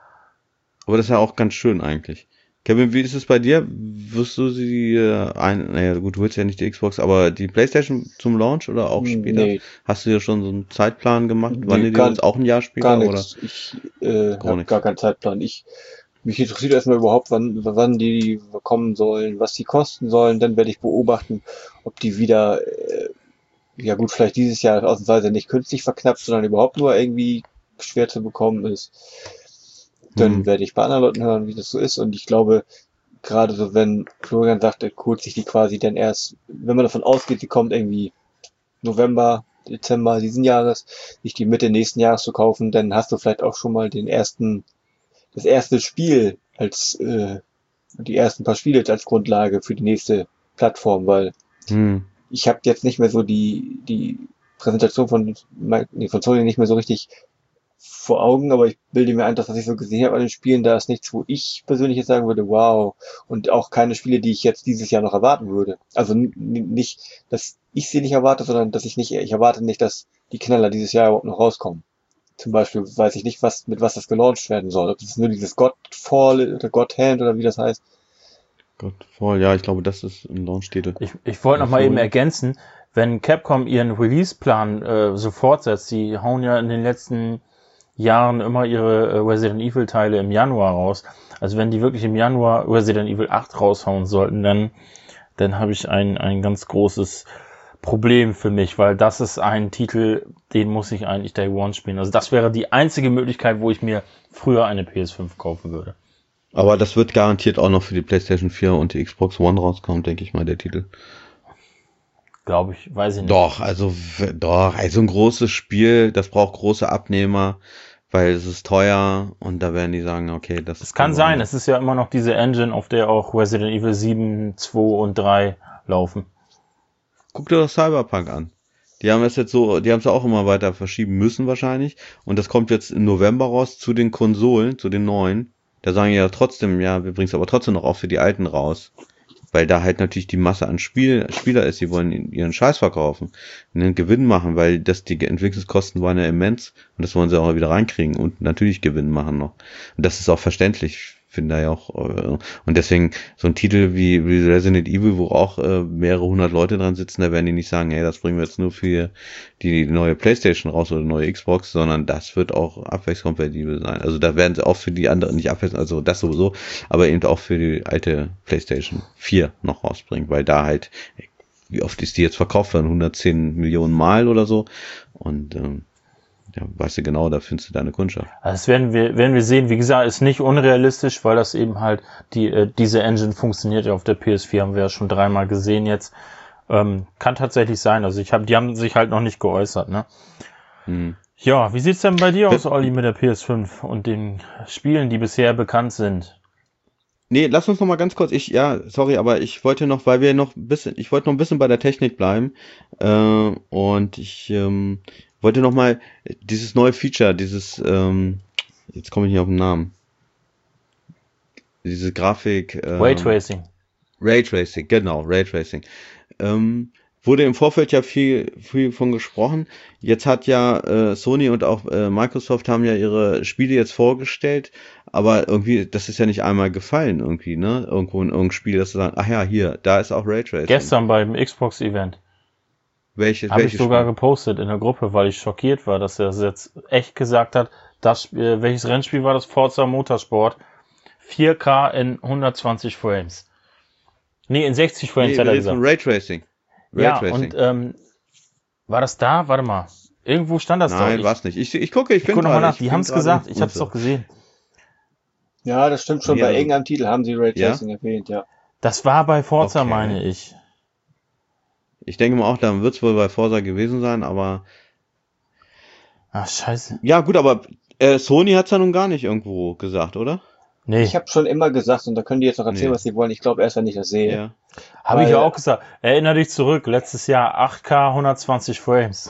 Aber das ist ja auch ganz schön eigentlich. Kevin, wie ist es bei dir? Wirst du naja gut, du willst ja nicht die Xbox, aber die PlayStation zum Launch oder auch später? Nee. Hast du dir schon so einen Zeitplan gemacht? Wann du dir auch ein Jahr später? Gar nichts. Ich habe gar keinen Zeitplan. Mich interessiert erstmal überhaupt, wann die kommen sollen, was die kosten sollen. Dann werde ich beobachten, ob die wieder, ja gut, vielleicht dieses Jahr ausnahmsweise nicht künstlich verknappt, sondern überhaupt nur irgendwie schwer zu bekommen ist. Dann werde ich bei anderen Leuten hören, wie das so ist. Und ich glaube, gerade so, wenn Florian sagt, er holt sich die quasi dann erst, wenn man davon ausgeht, die kommt irgendwie November, Dezember diesen Jahres, sich die Mitte nächsten Jahres zu kaufen, dann hast du vielleicht auch schon mal das erste Spiel als, die ersten paar Spiele als Grundlage für die nächste Plattform, weil ich habe jetzt nicht mehr so die Präsentation von Sony nicht mehr so richtig vor Augen, aber ich bilde mir ein, dass was ich so gesehen habe an den Spielen, da ist nichts, wo ich persönlich jetzt sagen würde, wow, und auch keine Spiele, die ich jetzt dieses Jahr noch erwarten würde. Also nicht, dass ich sie nicht erwarte, sondern ich erwarte nicht, dass die Knaller dieses Jahr überhaupt noch rauskommen. Zum Beispiel weiß ich nicht, mit was das gelauncht werden soll. Ob es nur dieses Godfall oder Godhand oder wie das heißt. Godfall, ja, ich glaube, das ist ein Launch-Titel. Ich wollte noch mal eben ergänzen, wenn Capcom ihren Release-Plan so fortsetzt, die hauen ja in den letzten Jahren immer ihre Resident Evil Teile im Januar raus. Also wenn die wirklich im Januar Resident Evil 8 raushauen sollten, dann habe ich ein ganz großes Problem für mich, weil das ist ein Titel, den muss ich eigentlich Day One spielen. Also das wäre die einzige Möglichkeit, wo ich mir früher eine PS5 kaufen würde. Aber das wird garantiert auch noch für die PlayStation 4 und die Xbox One rauskommen, denke ich mal, der Titel. Glaube ich, weiß ich nicht. Doch, also ein großes Spiel, das braucht große Abnehmer, weil es ist teuer und da werden die sagen, okay, das Es kann sein, es ist ja immer noch diese Engine, auf der auch Resident Evil 7, 2 und 3 laufen. Guck dir doch Cyberpunk an. Die haben es jetzt so, die haben es auch immer weiter verschieben müssen wahrscheinlich. Und das kommt jetzt im November raus zu den Konsolen, zu den neuen. Da sagen die ja trotzdem, ja, wir bringen es aber trotzdem noch auch für die alten raus. Weil da halt natürlich die Masse an Spieler ist, die wollen ihren Scheiß verkaufen, einen Gewinn machen, weil die Entwicklungskosten waren ja immens und das wollen sie auch wieder reinkriegen und natürlich Gewinn machen noch. Und das ist auch verständlich, finde ich ja auch. Und deswegen so ein Titel wie Resident Evil, wo auch mehrere hundert Leute dran sitzen, da werden die nicht sagen, hey, das bringen wir jetzt nur für die neue PlayStation raus oder neue Xbox, sondern das wird auch abwärtskompatibel sein. Also da werden sie auch für die anderen nicht abwärts, also das sowieso, aber eben auch für die alte PlayStation 4 noch rausbringen, weil da halt, wie oft ist die jetzt verkauft worden? 110 Millionen Mal oder so. Und ja, weißt du genau, da findest du deine Kundschaft. Also das werden wir sehen. Wie gesagt, ist nicht unrealistisch, weil das eben halt diese Engine funktioniert ja auf der PS4, haben wir ja schon 3-mal gesehen jetzt. Kann tatsächlich sein. Also die haben sich halt noch nicht geäußert, ne? Ja, wie sieht's denn bei dir aus, Olli, mit der PS5 und den Spielen, die bisher bekannt sind? Nee, lass uns noch mal ganz kurz, sorry, aber ich wollte noch, weil wir noch ein bisschen bei der Technik bleiben, und ich wollte noch mal dieses neue Feature, jetzt komme ich nicht auf den Namen, diese Grafik, Raytracing, genau, Raytracing, wurde im Vorfeld ja viel von gesprochen. Jetzt hat ja Sony und auch Microsoft haben ja ihre Spiele jetzt vorgestellt, aber irgendwie, das ist ja nicht einmal gefallen irgendwie, ne? Irgendwo in irgendeinem Spiel, dass sie sagen, ach ja, hier, da ist auch Raytracing. Gestern beim Xbox-Event. Habe ich sogar gepostet in der Gruppe, weil ich schockiert war, dass er das jetzt echt gesagt hat, welches Rennspiel war das? Forza Motorsport. 4K in 120 Frames. Nee, in 60 Frames hat er gesagt. Raytracing. Ja, und war das da? Warte mal. Irgendwo stand das da. Nein, war's nicht. Ich gucke nochmal nach. Die haben es gesagt. Ich habe es doch gesehen. Ja, das stimmt schon. Ja, bei irgendeinem Titel haben sie Raytracing erwähnt, ja. Das war bei Forza, meine ich. Ich denke mal auch, da wird es wohl bei Forza gewesen sein, aber... Ach, scheiße. Ja, gut, aber Sony hat's ja nun gar nicht irgendwo gesagt, oder? Nee. Ich habe schon immer gesagt, und da können die jetzt noch erzählen, was sie wollen. Ich glaube erst, wenn ich das sehe. Ja. Habe ich ja auch gesagt. Erinner dich zurück, letztes Jahr 8K, 120 Frames.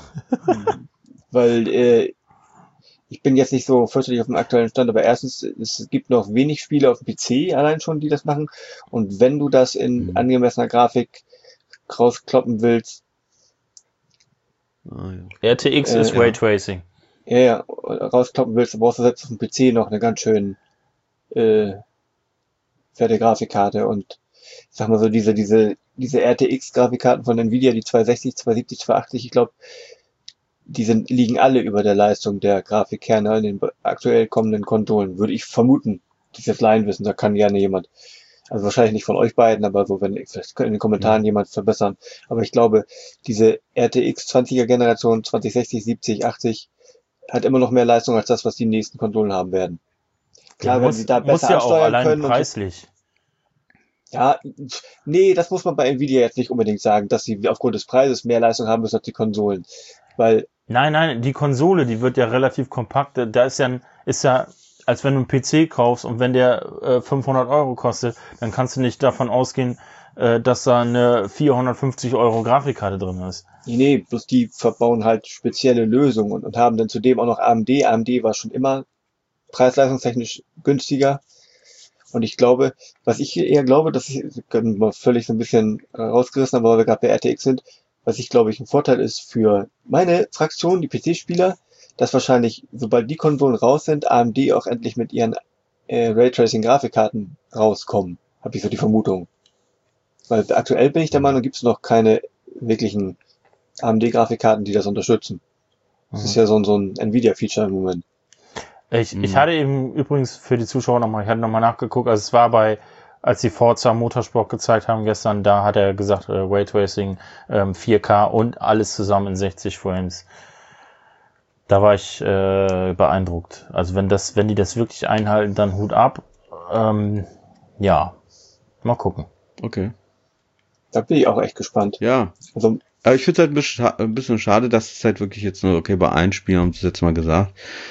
Weil ich bin jetzt nicht so fürchterlich auf dem aktuellen Stand, aber erstens, es gibt noch wenig Spiele auf dem PC allein schon, die das machen. Und wenn du das in angemessener Grafik rauskloppen willst. RTX ist Raytracing. Ja, rauskloppen willst, dann brauchst du selbst auf dem PC noch eine ganz schön fette Grafikkarte. Und ich sag mal so, diese RTX-Grafikkarten von Nvidia, die 260, 270, 280, ich glaube, die liegen alle über der Leistung der Grafikkerne in den aktuell kommenden Konsolen, würde ich vermuten. Dieses Laienwissen, da kann gerne jemand, also wahrscheinlich nicht von euch beiden, aber so, vielleicht in den Kommentaren jemand verbessern. Aber ich glaube, diese RTX 20er Generation 2060, 70, 80 hat immer noch mehr Leistung als das, was die nächsten Konsolen haben werden. Klar, wenn sie da besser ja auch ansteuern können. Preislich. Ja, nee, das muss man bei Nvidia jetzt nicht unbedingt sagen, dass sie aufgrund des Preises mehr Leistung haben müssen als die Konsolen. Weil. Nein, die Konsole, die wird ja relativ kompakt. Da ist ja, als wenn du einen PC kaufst und wenn der 500 Euro kostet, dann kannst du nicht davon ausgehen, dass da eine 450 Euro Grafikkarte drin ist. Nee, bloß die verbauen halt spezielle Lösungen und haben dann zudem auch noch AMD. AMD war schon immer preis-leistungstechnisch günstiger. Und ich glaube, was ich eher glaube, das können wir völlig so ein bisschen rausgerissen, aber weil wir gerade bei RTX sind, was ich glaube ich ein Vorteil ist für meine Fraktion, die PC-Spieler, dass wahrscheinlich, sobald die Konsolen raus sind, AMD auch endlich mit ihren Raytracing-Grafikkarten rauskommen. Habe ich so die Vermutung. Weil aktuell bin ich der Meinung, gibt es noch keine wirklichen AMD-Grafikkarten, die das unterstützen. Das ist ja so ein Nvidia-Feature im Moment. Ich hatte eben übrigens für die Zuschauer ich hatte nochmal nachgeguckt, also es war als die Forza Motorsport gezeigt haben gestern, da hat er gesagt, Raytracing, 4K und alles zusammen in 60 Frames. Da war ich beeindruckt. Also wenn die das wirklich einhalten, dann Hut ab. Ja, mal gucken. Okay. Da bin ich auch echt gespannt. Ja. Also, aber ich finde es halt ein bisschen schade, dass es halt wirklich jetzt nur, bei einem Spiel haben sie es jetzt mal gesagt.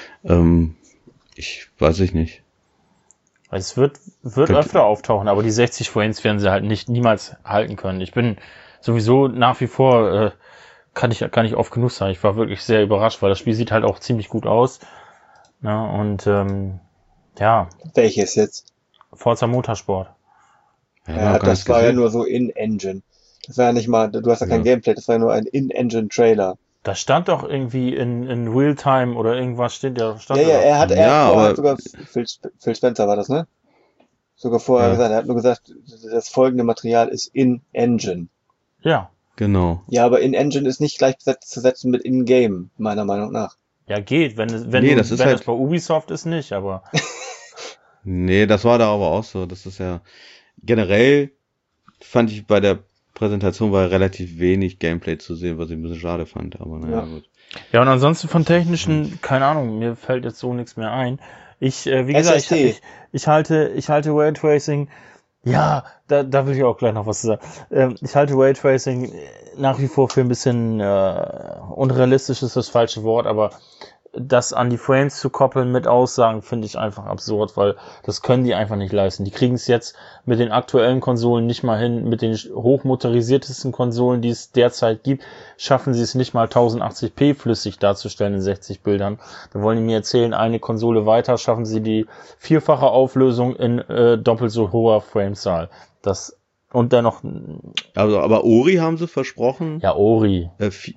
Ich weiß nicht. Es wird öfter auftauchen, aber die 60 Frames werden sie halt niemals halten können. Ich bin sowieso nach wie vor kann ich oft genug sagen. Ich war wirklich sehr überrascht, weil das Spiel sieht halt auch ziemlich gut aus. Ne? Und ja, Welches jetzt? Forza Motorsport. Ja, das war ja nur so In-Engine. Das war ja nicht mal, du hast ja kein Gameplay, das war ja nur ein In-Engine-Trailer. Da stand doch irgendwie in Realtime oder irgendwas stand Ja, er hat sogar, Phil Spencer war das, ne? Sogar vorher gesagt, er hat nur gesagt, das folgende Material ist In-Engine. Ja. Genau. Ja, aber In-Engine ist nicht gleichzusetzen mit In-Game, meiner Meinung nach. Ja, geht, wenn es bei Ubisoft ist, nicht, aber. Nee, das war da aber auch so. Das ist ja generell, fand ich bei der Präsentation war relativ wenig Gameplay zu sehen, was ich ein bisschen schade fand, aber naja, gut. Ja, und ansonsten von technischen, keine Ahnung, mir fällt jetzt so nichts mehr ein. Wie gesagt, ich halte Raytracing, ja, da will ich auch gleich noch was zu sagen. Ich halte Raytracing nach wie vor für ein bisschen unrealistisch ist das falsche Wort, aber das an die Frames zu koppeln mit Aussagen, finde ich einfach absurd, weil das können die einfach nicht leisten. Die kriegen es jetzt mit den aktuellen Konsolen nicht mal hin, mit den hochmotorisiertesten Konsolen, die es derzeit gibt, schaffen sie es nicht mal 1080p flüssig darzustellen in 60 Bildern. Da wollen die mir erzählen, eine Konsole weiter schaffen sie die vierfache Auflösung in doppelt so hoher Framezahl. Und dann noch... Also, aber Ori haben sie versprochen. Ja, Ori.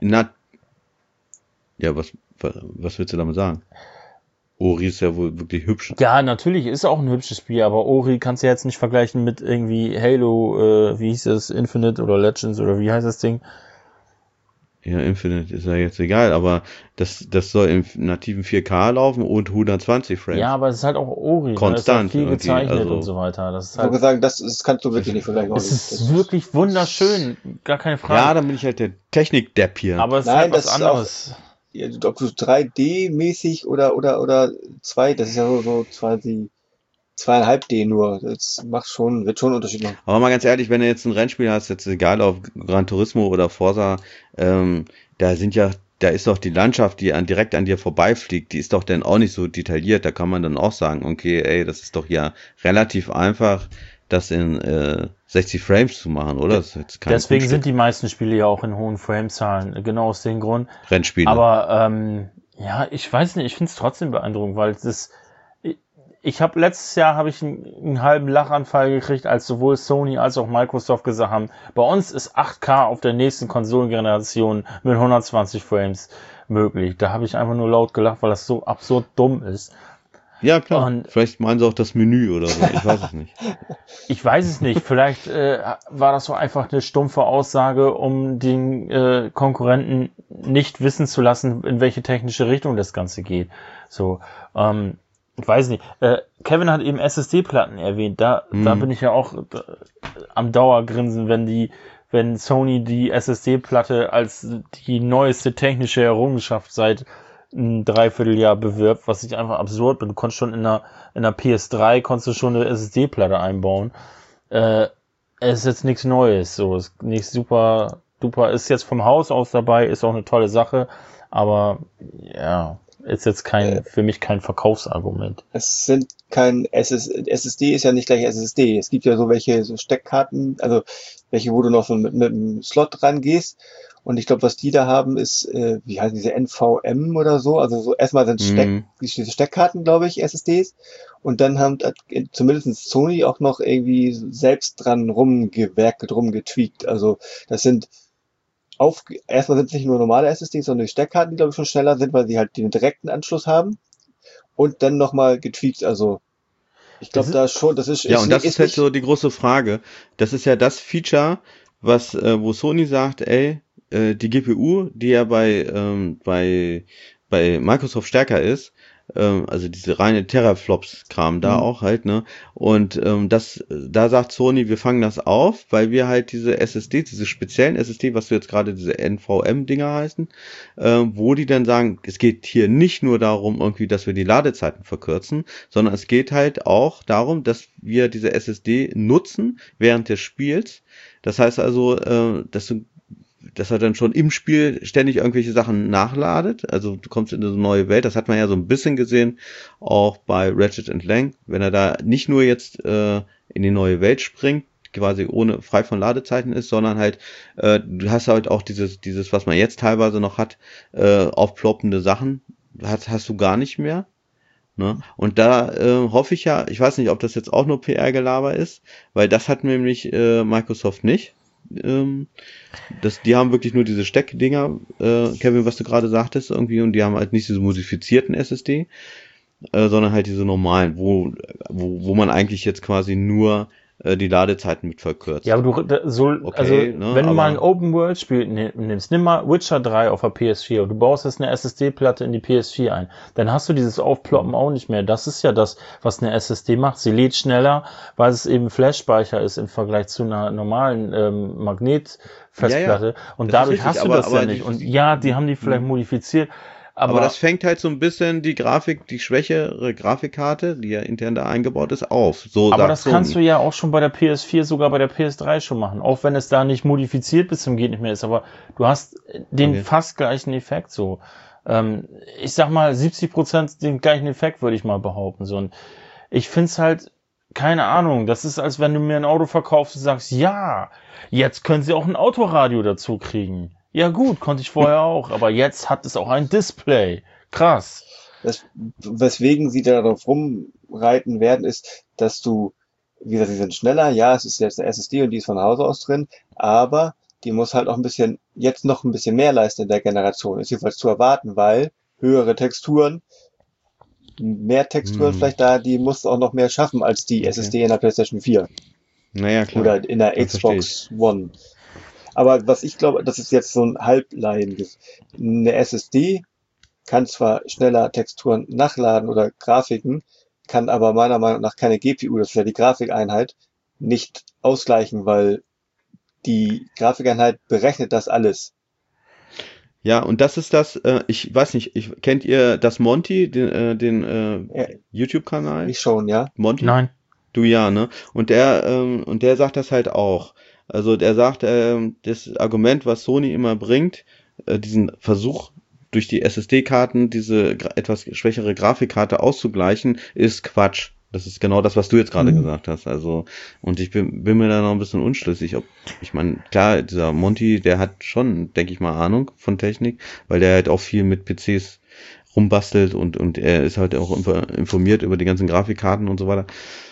Was willst du damit sagen? Ori ist ja wohl wirklich hübsch. Ja, natürlich ist auch ein hübsches Spiel, aber Ori kannst du ja jetzt nicht vergleichen mit irgendwie Halo, wie hieß das, Infinite oder Legends oder wie heißt das Ding? Ja, Infinite ist ja jetzt egal, aber das soll im nativen 4K laufen und 120 Frames. Ja, aber es ist halt auch Ori. Konstant. Da ist ja viel gezeichnet und so weiter. Das ist halt, so gesagt, das kannst du wirklich nicht vergleichen. Es ist wirklich wunderschön, gar keine Frage. Ja, dann bin ich halt der Technik-Depp hier. Aber es ist halt was anderes. Ob du 3D-mäßig oder 2, das ist ja so quasi 2,5D nur. Das wird schon einen Unterschied machen. Aber mal ganz ehrlich, wenn du jetzt ein Rennspiel hast, jetzt egal auf Gran Turismo oder Forza, da ist doch die Landschaft, die direkt an dir vorbeifliegt, die ist doch dann auch nicht so detailliert. Da kann man dann auch sagen, okay, ey, das ist doch ja relativ einfach, das in 60 Frames zu machen, oder? Das ist jetzt kein Deswegen Kunststück. sind die meisten Spiele ja auch in hohen Framezahlen, genau aus dem Grund. Rennspiele. Aber ja, ich weiß nicht, ich finde es trotzdem beeindruckend, weil letztes Jahr habe ich einen halben Lachanfall gekriegt, als sowohl Sony als auch Microsoft gesagt haben, bei uns ist 8K auf der nächsten Konsolengeneration mit 120 Frames möglich. Da habe ich einfach nur laut gelacht, weil das so absurd dumm ist. Ja, klar. Und vielleicht meinen sie auch das Menü oder so. Ich weiß es nicht. Ich weiß es nicht. Vielleicht war das so einfach eine stumpfe Aussage, um den Konkurrenten nicht wissen zu lassen, in welche technische Richtung das Ganze geht. So, ich weiß nicht. Kevin hat eben SSD-Platten erwähnt. Da bin ich ja auch am Dauergrinsen, wenn Sony die SSD-Platte als die neueste technische Errungenschaft seit ein Dreivierteljahr bewirbt, was ich einfach absurd bin. Du konntest schon in einer PS3 konntest du schon eine SSD-Platte einbauen. Es ist jetzt nichts Neues, so ist nicht super duper, ist jetzt vom Haus aus dabei, ist auch eine tolle Sache, aber ja, ist jetzt für mich kein Verkaufsargument. Es sind SSD ist ja nicht gleich SSD. Es gibt ja so welche so Steckkarten, also welche, wo du noch so mit einem Slot rangehst. Und ich glaube, was die da haben, ist, wie heißen diese NVM oder so? Also so erstmal sind diese Steckkarten, glaube ich, SSDs. Und dann haben zumindest Sony auch noch irgendwie selbst dran rumgewerkelt, rumgetweakt. Also das sind erstmal sind es nicht nur normale SSDs, sondern die Steckkarten, die glaube ich schon schneller sind, weil sie halt den direkten Anschluss haben. Und dann nochmal getweakt. Also ich glaube da schon, das ist... Ja, und das ist halt so die große Frage. Das ist ja das Feature, wo Sony sagt, ey, die GPU, die ja bei Microsoft stärker ist, also diese reine Teraflops-Kram da auch halt, ne? Und da sagt Sony, wir fangen das auf, weil wir halt diese speziellen SSD, was du jetzt gerade diese NVM-Dinger heißen, wo die dann sagen, es geht hier nicht nur darum, irgendwie, dass wir die Ladezeiten verkürzen, sondern es geht halt auch darum, dass wir diese SSD nutzen während des Spiels. Das heißt also, dass er dann schon im Spiel ständig irgendwelche Sachen nachladet. Also du kommst in eine neue Welt. Das hat man ja so ein bisschen gesehen, auch bei Ratchet & Clank. Wenn er da nicht nur jetzt in die neue Welt springt, quasi frei von Ladezeiten ist, sondern halt, du hast halt auch dieses, was man jetzt teilweise noch hat, aufploppende Sachen, hast du gar nicht mehr. Ne? Und da hoffe ich ja, ich weiß nicht, ob das jetzt auch nur PR-Gelaber ist, weil das hat nämlich Microsoft nicht. Die haben wirklich nur diese Steckdinger, Kevin, was du gerade sagtest, irgendwie, und die haben halt nicht diese modifizierten SSD, sondern halt diese normalen, wo man eigentlich jetzt quasi nur die Ladezeiten mit verkürzt. Ja, aber wenn du mal ein Open-World-Spiel nimmst, nimm mal Witcher 3 auf der PS4 und du baust jetzt eine SSD-Platte in die PS4 ein, dann hast du dieses Aufploppen auch nicht mehr. Das ist ja das, was eine SSD macht. Sie lädt schneller, weil es eben Flash-Speicher ist im Vergleich zu einer normalen Magnetfestplatte. Ja. Und dadurch hast du das ja nicht. Und ja, die haben die vielleicht modifiziert. Aber das fängt halt so ein bisschen die schwächere Grafikkarte, die ja intern da eingebaut ist, auf. So aber das kannst du ja auch schon bei der PS4, sogar bei der PS3 schon machen. Auch wenn es da nicht modifiziert bis zum geht nicht mehr ist. Aber du hast den fast gleichen Effekt so. Ich sag mal 70% den gleichen Effekt, würde ich mal behaupten. So. Und ich find's halt, keine Ahnung, das ist, als wenn du mir ein Auto verkaufst und sagst, ja, jetzt können sie auch ein Autoradio dazu kriegen. Ja gut, konnte ich vorher auch, aber jetzt hat es auch ein Display. Krass. Weswegen sie darauf rumreiten werden, ist, dass du, wie gesagt, sie sind schneller, ja, es ist jetzt eine SSD und die ist von Hause aus drin, aber die muss halt auch jetzt noch ein bisschen mehr leisten in der Generation. Ist jedenfalls zu erwarten, weil höhere Texturen, mehr Texturen vielleicht da, die muss auch noch mehr schaffen als die SSD in der PlayStation 4. Naja, klar. Oder in der Xbox One. Aber was ich glaube, das ist jetzt so ein Halblein. Eine SSD kann zwar schneller Texturen nachladen oder Grafiken, kann aber meiner Meinung nach keine GPU, das ist ja die Grafikeinheit, nicht ausgleichen, weil die Grafikeinheit berechnet das alles. Ja, und das ist das, ich weiß nicht, kennt ihr das Monty, den YouTube-Kanal? Ich schon, ja. Monty? Nein. Du ja, ne? Und der sagt das halt auch. Also der sagt, das Argument, was Sony immer bringt, diesen Versuch durch die SSD-Karten diese etwas schwächere Grafikkarte auszugleichen, ist Quatsch. Das ist genau das, was du jetzt gerade gesagt hast. Also, und ich bin mir da noch ein bisschen unschlüssig, ich meine, klar, dieser Monty, der hat schon, denke ich mal, Ahnung von Technik, weil der halt auch viel mit PCs rumbastelt und er ist halt auch informiert über die ganzen Grafikkarten und so weiter.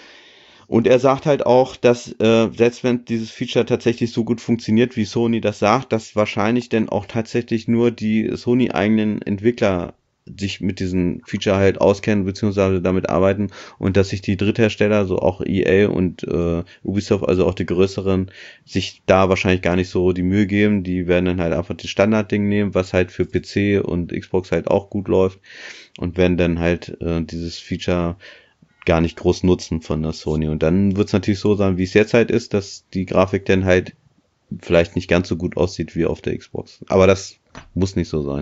Und er sagt halt auch, dass selbst wenn dieses Feature tatsächlich so gut funktioniert, wie Sony das sagt, dass wahrscheinlich denn auch tatsächlich nur die Sony-eigenen Entwickler sich mit diesem Feature halt auskennen beziehungsweise damit arbeiten und dass sich die Dritthersteller, so auch EA und Ubisoft, also auch die größeren, sich da wahrscheinlich gar nicht so die Mühe geben. Die werden dann halt einfach das Standardding nehmen, was halt für PC und Xbox halt auch gut läuft und werden dann halt dieses Feature gar nicht groß nutzen von der Sony. Und dann wird es natürlich so sein, wie es jetzt halt ist, dass die Grafik dann halt vielleicht nicht ganz so gut aussieht wie auf der Xbox. Aber das muss nicht so sein.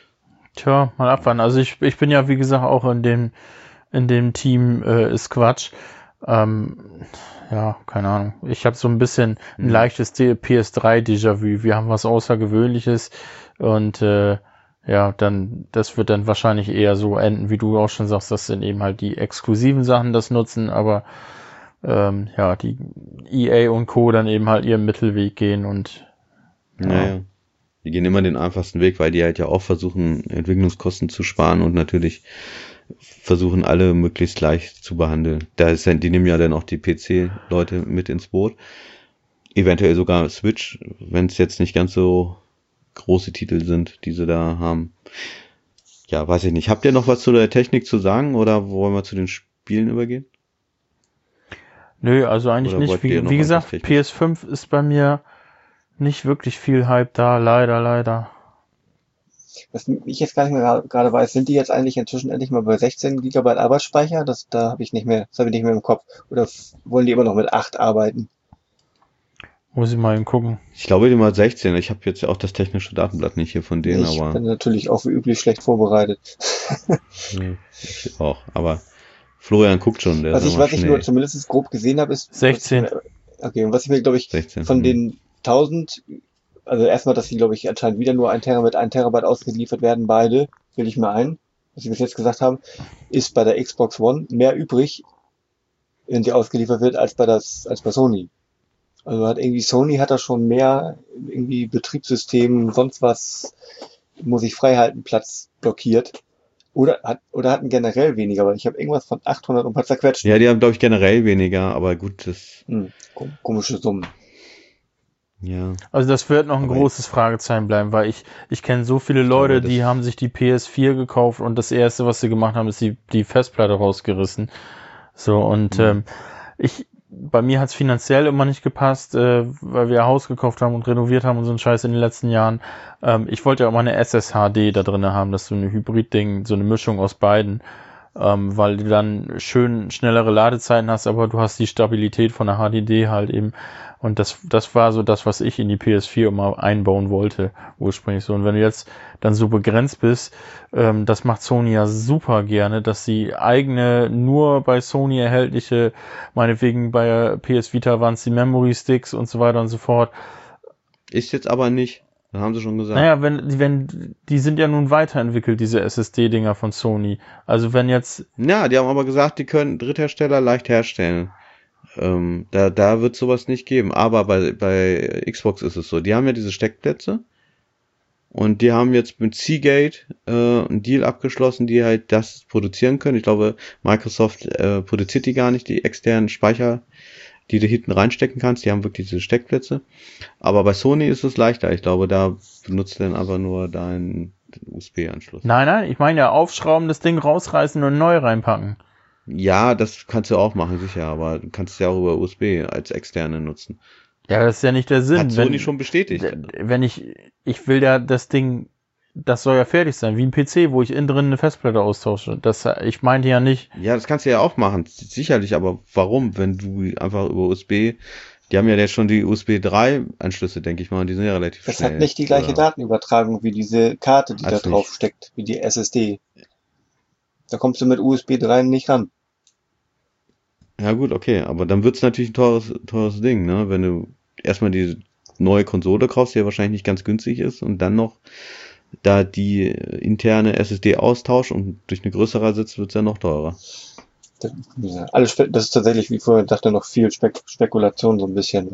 Tja, mal abwarten. Also ich bin ja, wie gesagt, auch in dem Team ist Quatsch. Ja, keine Ahnung. Ich habe so ein bisschen ein leichtes PS3 Déjà-vu. Wir haben was Außergewöhnliches und ja, das wird dann wahrscheinlich eher so enden, wie du auch schon sagst, das sind eben halt die exklusiven Sachen das nutzen, aber ja, die EA und Co. dann eben halt ihren Mittelweg gehen und Naja. Die gehen immer den einfachsten Weg, weil die halt ja auch versuchen, Entwicklungskosten zu sparen und natürlich versuchen, alle möglichst gleich zu behandeln. Die nehmen ja dann auch die PC-Leute mit ins Boot. Eventuell sogar Switch, wenn es jetzt nicht ganz so große Titel sind, die sie da haben. Ja, weiß ich nicht. Habt ihr noch was zu der Technik zu sagen oder wollen wir zu den Spielen übergehen? Nö, also eigentlich Oder nicht. wollt ihr noch Wie gesagt, was Technisches? PS5 ist bei mir nicht wirklich viel Hype da, leider. Was ich jetzt gar nicht mehr gerade weiß, sind die jetzt eigentlich inzwischen endlich mal bei 16 GB Arbeitsspeicher? Das habe ich nicht mehr im Kopf. Oder wollen die immer noch mit 8 arbeiten? Muss ich mal eben gucken. Ich glaube, die mal 16. Ich habe jetzt ja auch das technische Datenblatt nicht hier von denen, Ich aber bin natürlich auch wie üblich schlecht vorbereitet. ich auch. Aber Florian guckt schon. Der Was ist immer ich schnell. nur zumindest grob gesehen habe, ist 16. Okay, und was ich mir, glaube ich, 16. von den 1000, also erstmal, dass die, glaube ich, anscheinend wieder nur 1 Terabyte ausgeliefert werden, beide, will ich mir ein, was sie bis jetzt gesagt haben, ist bei der Xbox One mehr übrig, wenn sie ausgeliefert wird, als bei Sony. Also Sony hat da schon mehr irgendwie Betriebssystem, sonst was muss ich frei halten, Platz blockiert. Oder hatten generell weniger, weil ich habe irgendwas von 800 und ein paar zerquetscht. Ja, die haben, glaube ich, generell weniger, aber gut, das, Komische Summen. ja. Also das wird noch ein Aber großes Fragezeichen bleiben, weil ich kenne so viele Ich Leute, glaube, die das- haben sich die PS4 gekauft und das erste, was sie gemacht haben, ist die Festplatte rausgerissen. So, und bei mir hat's finanziell immer nicht gepasst, weil wir ein Haus gekauft haben und renoviert haben und so einen Scheiß in den letzten Jahren. Ich wollte ja auch mal eine SSHD da drin haben, das ist so eine Hybrid-Ding, so eine Mischung aus beiden, weil du dann schön schnellere Ladezeiten hast, aber du hast die Stabilität von der HDD halt eben. Und das war so das, was ich in die PS4 immer einbauen wollte, ursprünglich so. Und wenn du jetzt dann so begrenzt bist, das macht Sony ja super gerne, dass sie eigene, nur bei Sony erhältliche, meinetwegen bei der PS Vita waren es die Memory Sticks und so weiter und so fort. Ist jetzt aber nicht. Das haben sie schon gesagt. Naja, die sind ja nun weiterentwickelt, diese SSD-Dinger von Sony. Also wenn jetzt, Ja, die haben aber gesagt, die können Dritthersteller leicht herstellen. Da wird sowas nicht geben. Aber bei Xbox ist es so. Die haben ja diese Steckplätze. Und die haben jetzt mit Seagate einen Deal abgeschlossen, die halt das produzieren können. Ich glaube, Microsoft produziert die gar nicht, die externen Speicher, die du hinten reinstecken kannst. Die haben wirklich diese Steckplätze. Aber bei Sony ist es leichter. Ich glaube, da benutzt du dann einfach nur deinen USB-Anschluss. nein, ich meine ja aufschrauben, das Ding rausreißen und neu reinpacken. Ja, das kannst du auch machen, sicher. Aber du kannst es ja auch über USB als externe nutzen. Ja, das ist ja nicht der Sinn. Hat Sony schon bestätigt. Wenn ich will ja das Ding, das soll ja fertig sein, wie ein PC, wo ich innen drin eine Festplatte austausche. Ich meinte ja nicht. Ja, das kannst du ja auch machen, sicherlich, aber warum, wenn du einfach über USB, die haben ja jetzt schon die USB 3 Anschlüsse, denke ich mal, und die sind ja relativ Das schnell. hat nicht die gleiche Oder- Datenübertragung wie diese Karte, die da Hat's drauf nicht. steckt, wie die SSD. Da kommst du mit USB 3 nicht ran. Ja gut, okay, aber dann wird's natürlich ein teures Ding, ne, wenn du erstmal die neue Konsole kaufst, die ja wahrscheinlich nicht ganz günstig ist, und dann noch da die interne SSD austauscht und durch eine größere ersetzt, wird's ja noch teurer. Das ist tatsächlich, wie vorher dachte, noch viel Spekulation, so ein bisschen.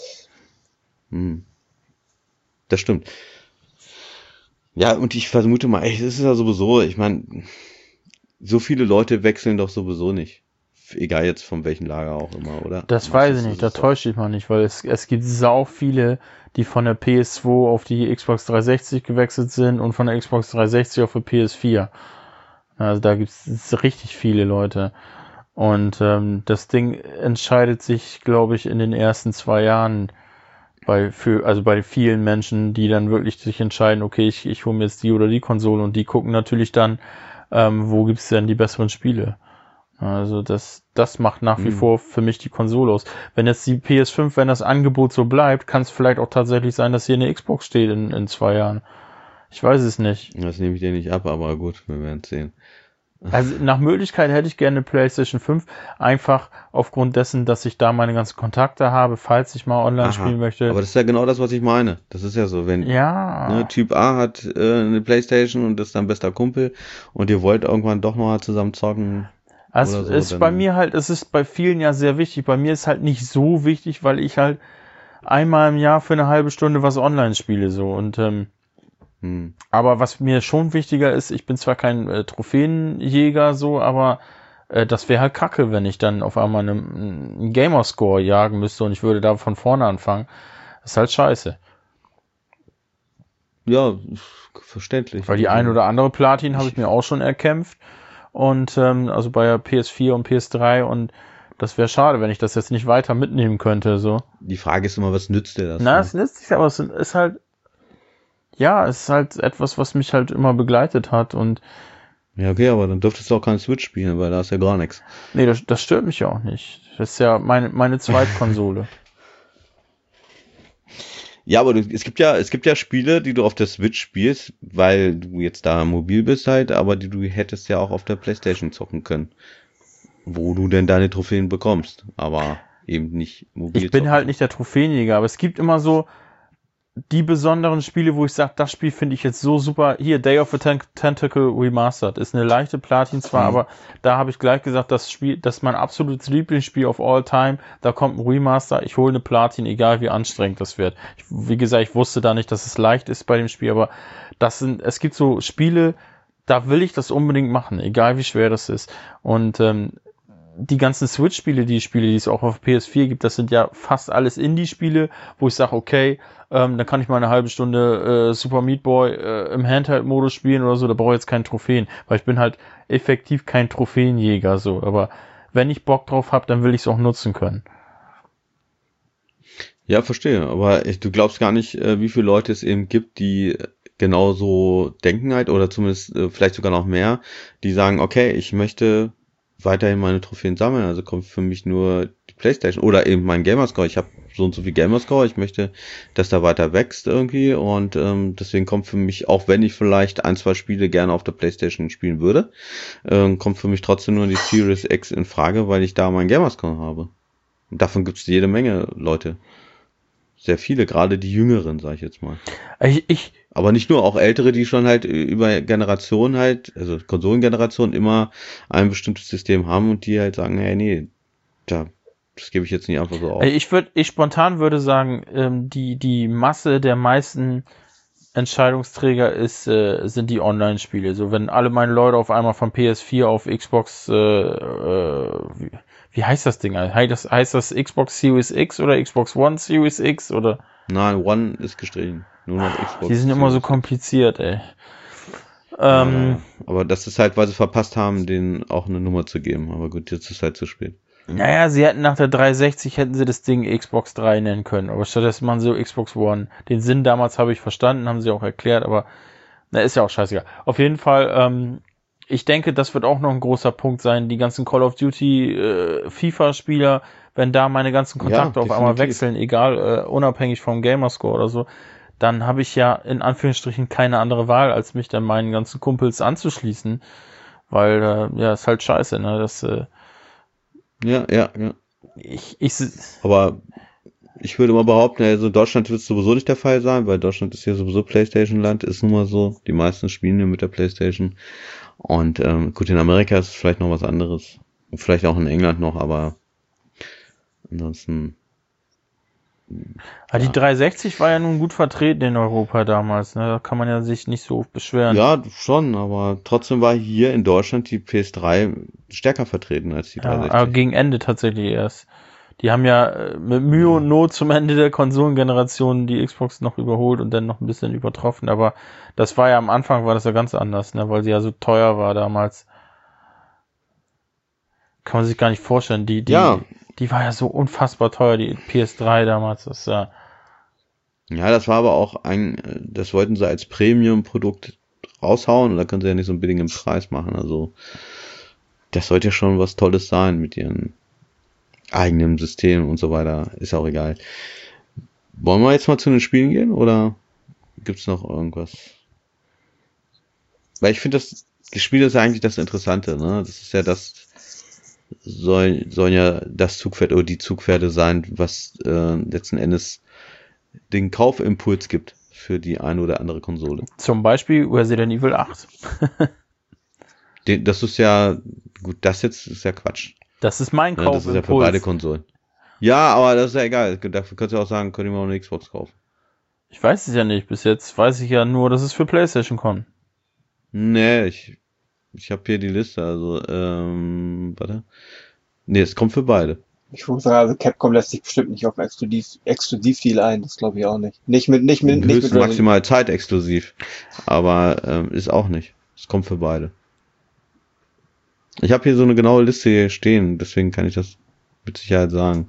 Das stimmt. Ja, und ich vermute mal, es ist ja sowieso, ich meine, so viele Leute wechseln doch sowieso nicht. Egal jetzt von welchem Lager auch immer, oder? Das Meistens weiß ich nicht, ist da es doch- täusche ich mal nicht, weil es gibt sau viele, die von der PS2 auf die Xbox 360 gewechselt sind und von der Xbox 360 auf die PS4. Also da gibt's richtig viele Leute. Und das Ding entscheidet sich, glaube ich, in den ersten 2 Jahren bei vielen Menschen, die dann wirklich sich entscheiden, okay, ich hole mir jetzt die oder die Konsole, und die gucken natürlich dann, wo gibt's denn die besseren Spiele. Also das macht nach wie vor für mich die Konsole aus. Wenn jetzt die PS5, wenn das Angebot so bleibt, kann es vielleicht auch tatsächlich sein, dass hier eine Xbox steht in 2 Jahren. Ich weiß es nicht. Das nehme ich dir nicht ab, aber gut, wir werden sehen. Also nach Möglichkeit hätte ich gerne eine PlayStation 5, einfach aufgrund dessen, dass ich da meine ganzen Kontakte habe, falls ich mal online spielen möchte. Aber das ist ja genau das, was ich meine. Das ist ja so, wenn Ja. Typ A hat eine Playstation und ist dein bester Kumpel und ihr wollt irgendwann doch noch mal zusammen zocken. Also oder so, es ist dann- bei mir halt, es ist bei vielen ja sehr wichtig. Bei mir ist halt nicht so wichtig, weil ich halt einmal im Jahr für eine halbe Stunde was online spiele, so. Und aber was mir schon wichtiger ist, ich bin zwar kein Trophäenjäger so, aber das wäre halt kacke, wenn ich dann auf einmal einen Gamerscore jagen müsste und ich würde da von vorne anfangen. Das ist halt scheiße. Ja, verständlich. Weil die ein oder andere Platin habe ich mir auch schon erkämpft. Und also bei der PS4 und PS3, und das wäre schade, wenn ich das jetzt nicht weiter mitnehmen könnte. So. Die Frage ist immer, was nützt dir das? Na, ne? es nützt sich, aber es ist halt, ja, es ist halt etwas, was mich halt immer begleitet hat. Und Ja, okay, aber dann dürftest du auch keinen Switch spielen, weil da ist ja gar nichts. nee, das stört mich ja auch nicht. Das ist ja meine Zweitkonsole. Ja, aber es gibt ja Spiele, die du auf der Switch spielst, weil du jetzt da mobil bist halt, aber die du hättest ja auch auf der PlayStation zocken können. Wo du denn deine Trophäen bekommst, aber eben nicht mobil. Ich bin zocken. halt nicht der Trophäenjäger, aber es gibt immer so die besonderen Spiele, wo ich sage, das Spiel finde ich jetzt so super. Hier, Day of the Tentacle Remastered ist eine leichte Platin zwar, aber da habe ich gleich gesagt, das Spiel, das ist mein absolutes Lieblingsspiel of all time. Da kommt ein Remaster, ich hole eine Platin, egal wie anstrengend das wird. Wie gesagt, ich wusste da nicht, dass es leicht ist bei dem Spiel, aber es gibt so Spiele, da will ich das unbedingt machen, egal wie schwer das ist. Und die ganzen Switch-Spiele, die es auch auf PS4 gibt, das sind ja fast alles Indie-Spiele, wo ich sage, okay, dann kann ich mal eine halbe Stunde Super Meat Boy im Handheld-Modus spielen oder so, da brauche ich jetzt keine Trophäen, weil ich bin halt effektiv kein Trophäenjäger, so, aber wenn ich Bock drauf habe, dann will ich es auch nutzen können. Ja, verstehe, aber du glaubst gar nicht, wie viele Leute es eben gibt, die genauso denken halt, oder zumindest vielleicht sogar noch mehr, die sagen, okay, ich möchte weiterhin meine Trophäen sammeln, also kommt für mich nur die PlayStation oder eben mein Gamerscore. Ich habe so und so viel Gamerscore, ich möchte, dass da weiter wächst irgendwie und deswegen kommt für mich, auch wenn ich vielleicht 1-2 Spiele gerne auf der PlayStation spielen würde, kommt für mich trotzdem nur die Series X in Frage, weil ich da meinen Gamerscore habe. Und davon gibt es jede Menge Leute. Sehr viele, gerade die Jüngeren, sage ich jetzt mal. Aber nicht nur, auch Ältere, die schon halt über Generationen halt, also Konsolengenerationen immer ein bestimmtes System haben und die halt sagen, hey, nee, das gebe ich jetzt nicht einfach so auf. Ich spontan würde sagen, die Masse der meisten Entscheidungsträger sind die Online-Spiele. So, wenn alle meine Leute auf einmal von PS4 auf Xbox, wie heißt das Ding? Heißt das Xbox Series X oder Xbox One Series X oder? Nein, One ist gestrichen. Nur noch Xbox. Die sind immer so kompliziert, ey. Aber das ist halt, weil sie verpasst haben, denen auch eine Nummer zu geben. Aber gut, jetzt ist halt zu spät. Naja, sie hätten nach der 360 hätten sie das Ding Xbox 3 nennen können, aber stattdessen machen sie so Xbox One. Den Sinn damals habe ich verstanden, haben sie auch erklärt, aber ist ja auch scheißegal. Auf jeden Fall, ich denke, das wird auch noch ein großer Punkt sein. Die ganzen Call of Duty FIFA-Spieler, wenn da meine ganzen Kontakte auf einmal wechseln, egal, unabhängig vom Gamerscore oder so, dann habe ich ja in Anführungsstrichen keine andere Wahl, als mich dann meinen ganzen Kumpels anzuschließen, weil, ist halt scheiße, ne, das, Ja. Ich Aber ich würde mal behaupten, also in Deutschland wird es sowieso nicht der Fall sein, weil Deutschland ist ja sowieso PlayStation-Land, ist nun mal so. Die meisten spielen ja mit der PlayStation. Und gut, in Amerika ist es vielleicht noch was anderes. Und vielleicht auch in England noch, aber ansonsten. Die 360 war ja nun gut vertreten in Europa damals, ne? Da kann man ja sich nicht so oft beschweren. Ja, schon, aber trotzdem war hier in Deutschland die PS3 stärker vertreten als die 360. Aber gegen Ende tatsächlich erst. Die haben ja mit Mühe und Not zum Ende der Konsolengeneration die Xbox noch überholt und dann noch ein bisschen übertroffen, aber das war ja am Anfang war das ja ganz anders, ne? Weil sie ja so teuer war damals. Kann man sich gar nicht vorstellen. Die war ja so unfassbar teuer, die PS3 damals. Ja, das war aber auch das wollten sie als Premium-Produkt raushauen und da können sie ja nicht so einen billigen Preis machen. Also das sollte ja schon was Tolles sein mit ihren eigenen Systemen und so weiter. Ist auch egal. Wollen wir jetzt mal zu den Spielen gehen oder gibt's noch irgendwas? Weil ich finde, das Spiel ist ja eigentlich das Interessante, ne? Das ist ja sollen ja das Zugpferd oder die Zugpferde sein, was letzten Endes den Kaufimpuls gibt für die eine oder andere Konsole. Zum Beispiel Resident Evil 8. Das ist ja, gut, das jetzt ist ja Quatsch. Das ist mein Kaufimpuls. Das ist ja für beide Konsolen. Ja, aber das ist ja egal. Dafür kannst du auch sagen, könnt ihr mal eine Xbox kaufen. Ich weiß es ja nicht. Bis jetzt weiß ich ja nur, dass es für PlayStation kommt. Nee, ich habe hier die Liste, also, warte. Nee, es kommt für beide. Ich würde sagen, also Capcom lässt sich bestimmt nicht auf Exklusivdeal ein, das glaube ich auch nicht. Nicht mit maximal Zeit exklusiv. Aber ist auch nicht. Es kommt für beide. Ich habe hier so eine genaue Liste hier stehen, deswegen kann ich das mit Sicherheit sagen.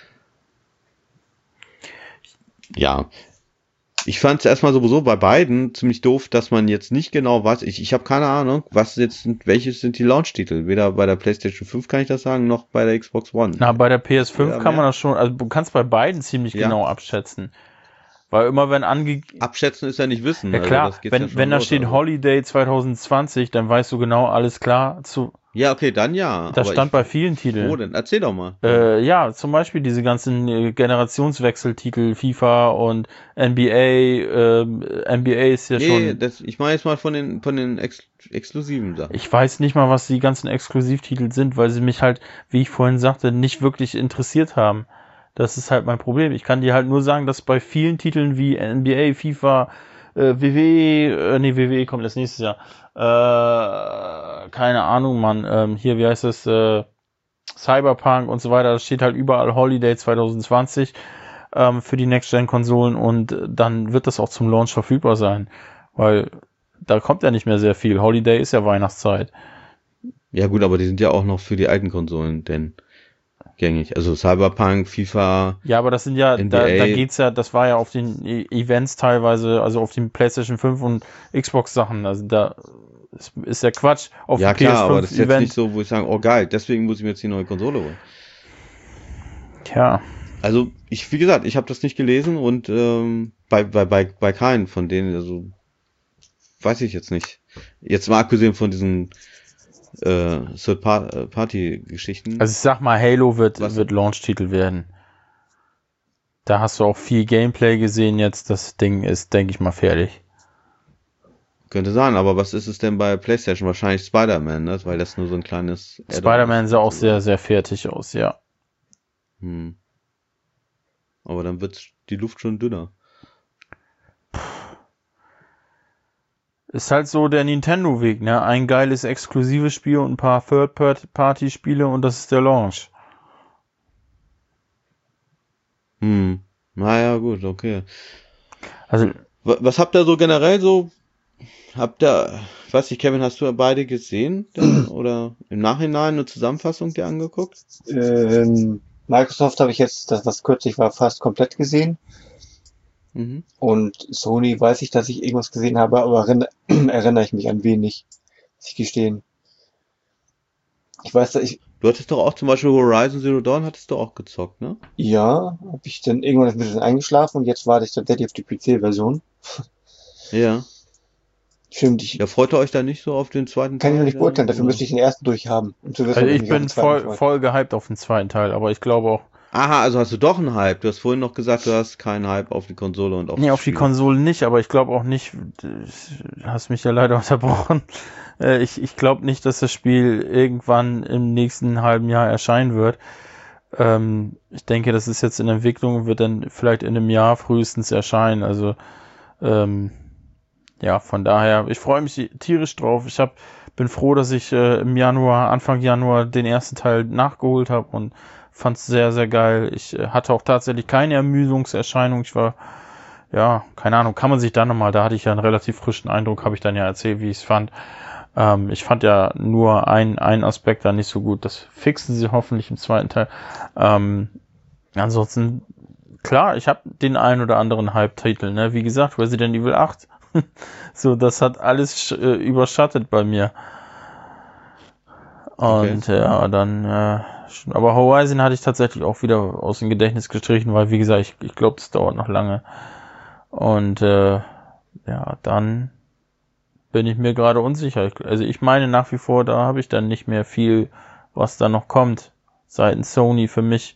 Ja. Ich fand es erstmal sowieso bei beiden ziemlich doof, dass man jetzt nicht genau weiß. Ich habe keine Ahnung, welches sind die Launch-Titel. Weder bei der PlayStation 5 kann ich das sagen, noch bei der Xbox One. Na, bei der PS5 kann man das schon, also du kannst bei beiden ziemlich genau abschätzen. Weil immer wenn abschätzen ist ja nicht wissen. Ja klar, also wenn da steht Holiday 2020, dann weißt du genau, alles klar. Ja, okay, dann ja. Das stand bei vielen Titeln. Wo denn? Erzähl doch mal. Ja, zum Beispiel diese ganzen Generationswechseltitel, FIFA und NBA. NBA ist ja schon... ich meine jetzt mal von den exklusiven Sachen. Ich weiß nicht mal, was die ganzen Exklusivtitel sind, weil sie mich halt, wie ich vorhin sagte, nicht wirklich interessiert haben. Das ist halt mein Problem. Ich kann dir halt nur sagen, dass bei vielen Titeln wie NBA, FIFA, WWE kommt erst nächstes Jahr. Keine Ahnung, Mann. Hier, wie heißt das? Cyberpunk und so weiter. Das steht halt überall Holiday 2020 für die Next-Gen-Konsolen und dann wird das auch zum Launch verfügbar sein. Weil da kommt ja nicht mehr sehr viel. Holiday ist ja Weihnachtszeit. Ja gut, aber die sind ja auch noch für die alten Konsolen denn gängig. Also Cyberpunk, FIFA. Ja, aber das sind ja, NBA. da geht's ja, das war ja auf den Events teilweise, also auf den PlayStation 5 und Xbox Sachen. Also da ist ja Quatsch. Auf ja dem klar, PS5 aber das ist Event. jetzt nicht so, wo ich sage, oh geil, deswegen muss ich mir jetzt die neue Konsole holen. Tja. Also wie gesagt, ich habe das nicht gelesen und bei keinen von denen, also weiß ich jetzt nicht. Jetzt mal abgesehen von diesen Third-Party-Geschichten. Also ich sag mal, Halo wird Launch-Titel werden. Da hast du auch viel Gameplay gesehen jetzt. Das Ding ist, denke ich mal, fertig. Könnte sein, aber was ist es denn bei PlayStation? Wahrscheinlich Spider-Man, ne? Weil das nur so ein kleines... Spider-Man sah auch sehr, sehr fertig aus, ja. Aber dann wird die Luft schon dünner. Ist halt so der Nintendo-Weg, ne? Ein geiles exklusives Spiel und ein paar Third-Party-Spiele und das ist der Launch. Naja, gut, okay. Also, was habt ihr so generell so? Ich weiß nicht, Kevin, hast du beide gesehen? Oder im Nachhinein eine Zusammenfassung dir angeguckt? Microsoft habe ich jetzt, das was kürzlich war, fast komplett gesehen. Und Sony weiß ich, dass ich irgendwas gesehen habe, aber erinnere ich mich an wenig, muss ich gestehen. Ich weiß, dass Du hattest doch auch zum Beispiel Horizon Zero Dawn hattest du auch gezockt, ne? Ja, habe ich dann irgendwann ein bisschen eingeschlafen und jetzt warte ich tatsächlich auf die PC-Version. Ja. Stimmt, Ja, freut ihr euch da nicht so auf den zweiten Teil? Kann ich noch nicht beurteilen, dafür müsste ich den ersten durchhaben. Um zu wissen, also ich bin voll gehypt auf den zweiten Teil, aber ich glaube auch... Aha, also hast du doch einen Hype. Du hast vorhin noch gesagt, du hast keinen Hype auf die Konsole und auf auf die Konsole nicht, aber ich glaube auch nicht, du hast mich ja leider unterbrochen, ich glaube nicht, dass das Spiel irgendwann im nächsten halben Jahr erscheinen wird. Ich denke, das ist jetzt in Entwicklung, wird dann vielleicht in einem Jahr frühestens erscheinen, also ja, von daher, ich freue mich tierisch drauf. Bin froh, dass ich Anfang Januar den ersten Teil nachgeholt habe und fand es sehr, sehr geil. Ich hatte auch tatsächlich keine Ermüdungserscheinung. Ich war, ja, keine Ahnung, kann man sich dann nochmal, da hatte ich ja einen relativ frischen Eindruck, habe ich dann ja erzählt, wie ich es fand. Ich fand ja nur einen Aspekt da nicht so gut. Das fixen sie hoffentlich im zweiten Teil. Ansonsten, klar, ich habe den einen oder anderen Hype-Titel, ne? Wie gesagt, Resident Evil 8. So, das hat alles überschattet bei mir. Und ja, dann, aber Horizon hatte ich tatsächlich auch wieder aus dem Gedächtnis gestrichen, weil, wie gesagt, ich glaube, das dauert noch lange. Und ja, dann bin ich mir gerade unsicher. Also ich meine nach wie vor, da habe ich dann nicht mehr viel, was da noch kommt, seitens Sony für mich.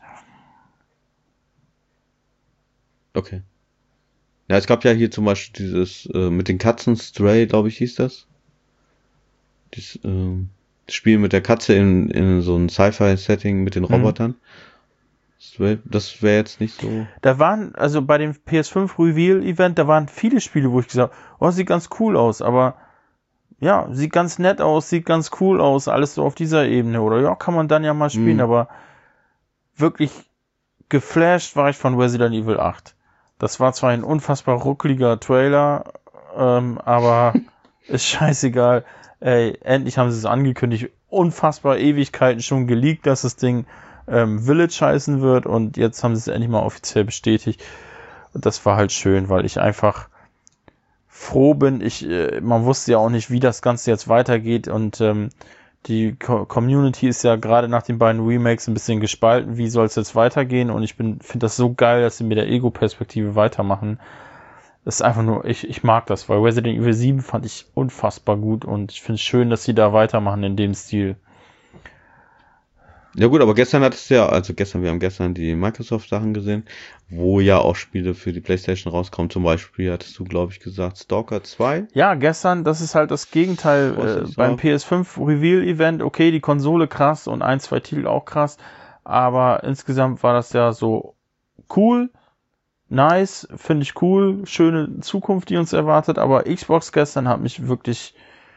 Okay. Ja, es gab ja hier zum Beispiel dieses mit den Katzen, Stray, glaube ich, hieß das. Das Spiel mit der Katze in so einem Sci-Fi-Setting mit den Robotern. Das wäre jetzt nicht so... Da waren, also bei dem PS5 Reveal-Event, da waren viele Spiele, wo ich gesagt habe, oh, sieht ganz cool aus, aber ja, sieht ganz nett aus, sieht ganz cool aus, alles so auf dieser Ebene, oder ja, kann man dann ja mal spielen, aber wirklich geflasht war ich von Resident Evil 8. Das war zwar ein unfassbar ruckeliger Trailer, aber ist scheißegal. Ey, endlich haben sie es angekündigt. Unfassbar Ewigkeiten schon geleakt, dass das Ding Village heißen wird und jetzt haben sie es endlich mal offiziell bestätigt. Und das war halt schön, weil ich einfach froh bin. Man wusste ja auch nicht, wie das Ganze jetzt weitergeht und die Community ist ja gerade nach den beiden Remakes ein bisschen gespalten. Wie soll es jetzt weitergehen? Und ich finde das so geil, dass sie mit der Ego-Perspektive weitermachen. Das ist einfach nur, ich mag das, weil Resident Evil 7 fand ich unfassbar gut und ich finde es schön, dass sie da weitermachen in dem Stil. Ja gut, aber gestern wir haben gestern die Microsoft-Sachen gesehen, wo ja auch Spiele für die PlayStation rauskommen. Zum Beispiel hattest du, glaube ich, gesagt, Stalker 2. Ja, gestern, das ist halt das Gegenteil beim PS5 Reveal-Event. Okay, die Konsole krass und 1, 2 Titel auch krass, aber insgesamt war das ja so cool, nice, finde ich cool, schöne Zukunft, die uns erwartet, aber Xbox gestern hat mich wirklich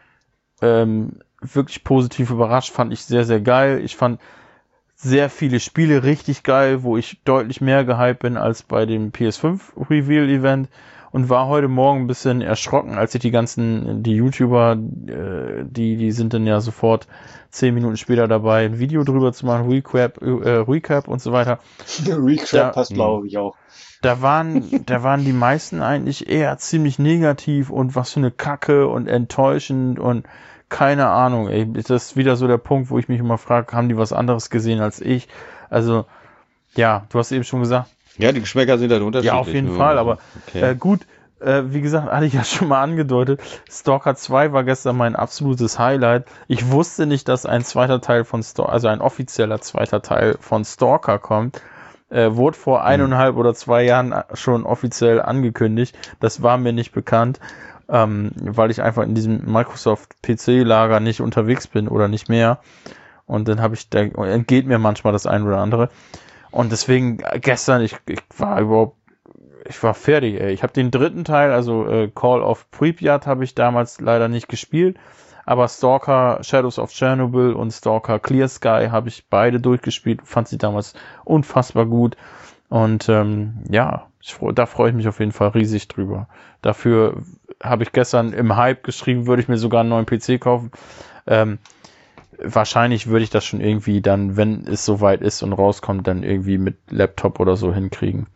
wirklich positiv überrascht, fand ich sehr, sehr geil. Ich fand sehr viele Spiele richtig geil, wo ich deutlich mehr gehypt bin als bei dem PS5 Reveal Event und war heute Morgen ein bisschen erschrocken, als ich die YouTuber, die sind dann ja sofort 10 Minuten später dabei, ein Video drüber zu machen, Recap und so weiter. Recap passt, glaube ich, auch. Da waren die meisten eigentlich eher ziemlich negativ und was für eine Kacke und enttäuschend und keine Ahnung, ey. Das ist wieder so der Punkt, wo ich mich immer frage, haben die was anderes gesehen als ich? Also, ja, du hast eben schon gesagt. Ja, die Geschmäcker sind halt unterschiedlich. Ja, auf jeden Fall, aber okay. Gut, wie gesagt, hatte ich ja schon mal angedeutet, Stalker 2 war gestern mein absolutes Highlight. Ich wusste nicht, dass ein zweiter Teil von also ein offizieller zweiter Teil von Stalker kommt. Wurde vor 1,5 oder 2 Jahren schon offiziell angekündigt. Das war mir nicht bekannt, weil ich einfach in diesem Microsoft PC-Lager nicht unterwegs bin oder nicht mehr. Und dann entgeht mir manchmal das ein oder andere. Und deswegen gestern, ich war fertig, ey. Ich habe den dritten Teil, also Call of Pripyat, habe ich damals leider nicht gespielt. Aber Stalker Shadows of Chernobyl und Stalker Clear Sky habe ich beide durchgespielt. Fand sie damals unfassbar gut. Und ja, da freue ich mich auf jeden Fall riesig drüber. Dafür habe ich gestern im Hype geschrieben, würde ich mir sogar einen neuen PC kaufen. Wahrscheinlich würde ich das schon irgendwie dann, wenn es soweit ist und rauskommt, dann irgendwie mit Laptop oder so hinkriegen.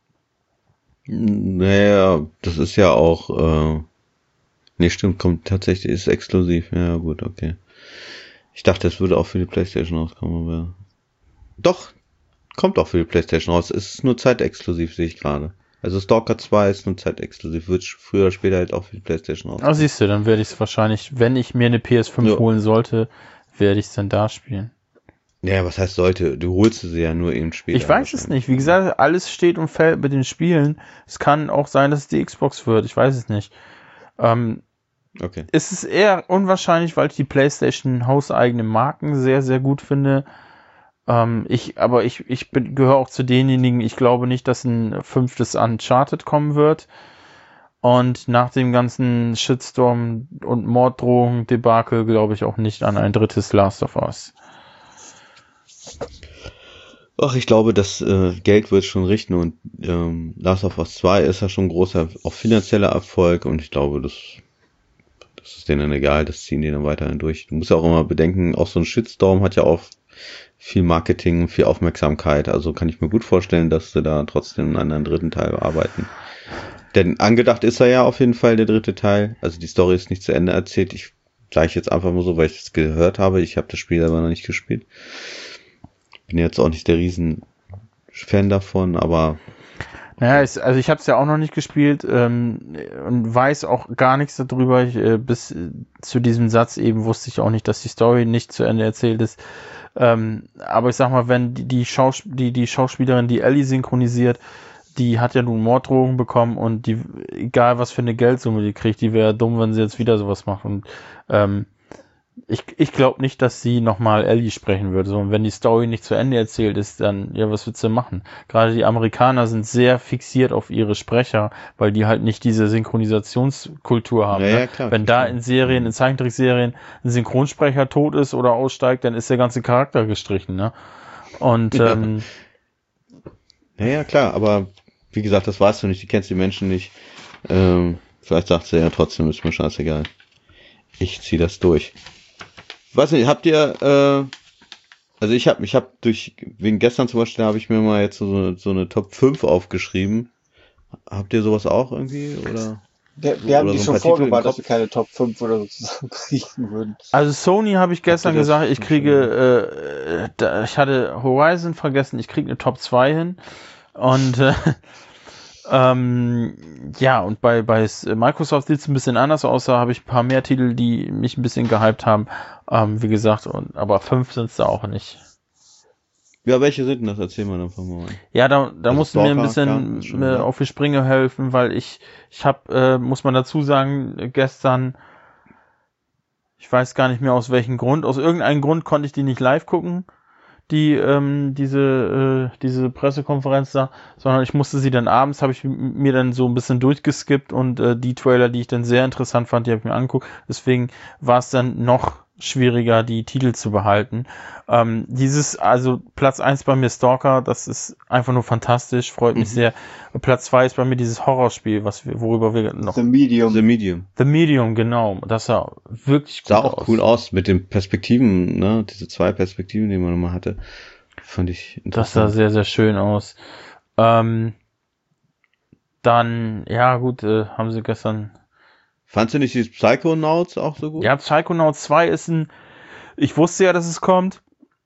Naja, das ist ja auch... Nee, stimmt, kommt tatsächlich, ist exklusiv. Ja, gut, okay. Ich dachte, es würde auch für die PlayStation rauskommen, aber... Doch, kommt auch für die PlayStation raus. Es ist nur zeitexklusiv, sehe ich gerade. Also Stalker 2 ist nur zeitexklusiv. Wird früher oder später halt auch für die PlayStation rauskommen. Ah, siehst du, dann werde ich es wahrscheinlich, wenn ich mir eine PS5 holen sollte, werde ich es dann da spielen. Ja, was heißt sollte? Du holst sie ja nur eben später. Ich weiß es nicht. Wie gesagt, alles steht und fällt mit den Spielen. Es kann auch sein, dass es die Xbox wird. Ich weiß es nicht. Okay. Es ist eher unwahrscheinlich, weil ich die PlayStation hauseigenen Marken sehr, sehr gut finde. Ich gehöre auch zu denjenigen, ich glaube nicht, dass ein 5. Uncharted kommen wird. Und nach dem ganzen Shitstorm und Morddrohung-Debakel glaube ich auch nicht an ein 3. Last of Us. Ach, ich glaube, das Geld wird schon richten und Last of Us 2 ist ja schon ein großer, auch finanzieller Erfolg und ich glaube, das ist denen egal, das ziehen die dann weiterhin durch. Du musst ja auch immer bedenken, auch so ein Shitstorm hat ja auch viel Marketing, viel Aufmerksamkeit, also kann ich mir gut vorstellen, dass sie da trotzdem an einem 3. Teil arbeiten. Denn angedacht ist er ja auf jeden Fall, der 3. Teil, also die Story ist nicht zu Ende erzählt, ich sage jetzt einfach mal so, weil ich es gehört habe, ich habe das Spiel aber noch nicht gespielt. Bin jetzt auch nicht der Riesen-Fan davon, aber... Naja, also ich habe es ja auch noch nicht gespielt und weiß auch gar nichts darüber. Bis zu diesem Satz eben wusste ich auch nicht, dass die Story nicht zu Ende erzählt ist. Aber ich sag mal, wenn die Schauspielerin, die Ellie synchronisiert, die hat ja nun Morddrohungen bekommen und die, egal was für eine Geldsumme die kriegt, die wäre dumm, wenn sie jetzt wieder sowas macht. Und ich glaube nicht, dass sie nochmal Ellie sprechen würde. So, und wenn die Story nicht zu Ende erzählt ist, dann, ja, was willst du machen? Gerade die Amerikaner sind sehr fixiert auf ihre Sprecher, weil die halt nicht diese Synchronisationskultur haben. Ja, ne? klar, wenn da in Serien, in Zeichentrickserien ein Synchronsprecher tot ist oder aussteigt, dann ist der ganze Charakter gestrichen. Ne? Und ja, klar, aber wie gesagt, das weißt du nicht, du kennst die Menschen nicht. Vielleicht sagt sie ja trotzdem, ist mir scheißegal. Ich zieh das durch. Weiß nicht, habt ihr, also ich hab wegen gestern zum Beispiel, habe ich mir mal jetzt so eine Top 5 aufgeschrieben. Habt ihr sowas auch irgendwie, oder? Wir haben die schon vorgewarnt, dass wir keine Top 5 oder so zusammen kriegen würden. Also Sony habe ich gestern gesagt, ich kriege, ich hatte Horizon vergessen, ich kriege eine Top 2 hin. Und ja, und bei Microsoft sieht es ein bisschen anders aus, da habe ich ein paar mehr Titel, die mich ein bisschen gehypt haben, wie gesagt, aber 5 sind es da auch nicht. Ja, welche sind denn das? Erzähl mal einfach mal. Ja, da Also musst du mir ein Stalker, klar, ist bisschen schon klar. auf die Sprünge helfen, weil ich habe, muss man dazu sagen, gestern, ich weiß gar nicht mehr aus welchem Grund, aus irgendeinem Grund konnte ich die nicht live gucken, diese Pressekonferenz da, sondern ich musste sie dann abends, habe ich mir dann so ein bisschen durchgeskippt und die Trailer, die ich dann sehr interessant fand, die habe ich mir angeguckt. Deswegen war es dann noch schwieriger, die Titel zu behalten. Also Platz 1 bei mir Stalker, das ist einfach nur fantastisch, freut mich sehr. Platz 2 ist bei mir dieses Horrorspiel, worüber wir noch... The Medium. The Medium. The Medium, genau. Das sah wirklich gut Sah aus. auch cool aus mit den Perspektiven, ne? Diese 2 Perspektiven, die man nochmal hatte. Fand ich Das sah interessant. sehr, sehr schön aus. Dann, ja gut, haben sie gestern... Fandst du nicht die Psychonauts auch so gut? Ja, Psychonauts 2 ist ich wusste ja, dass es kommt,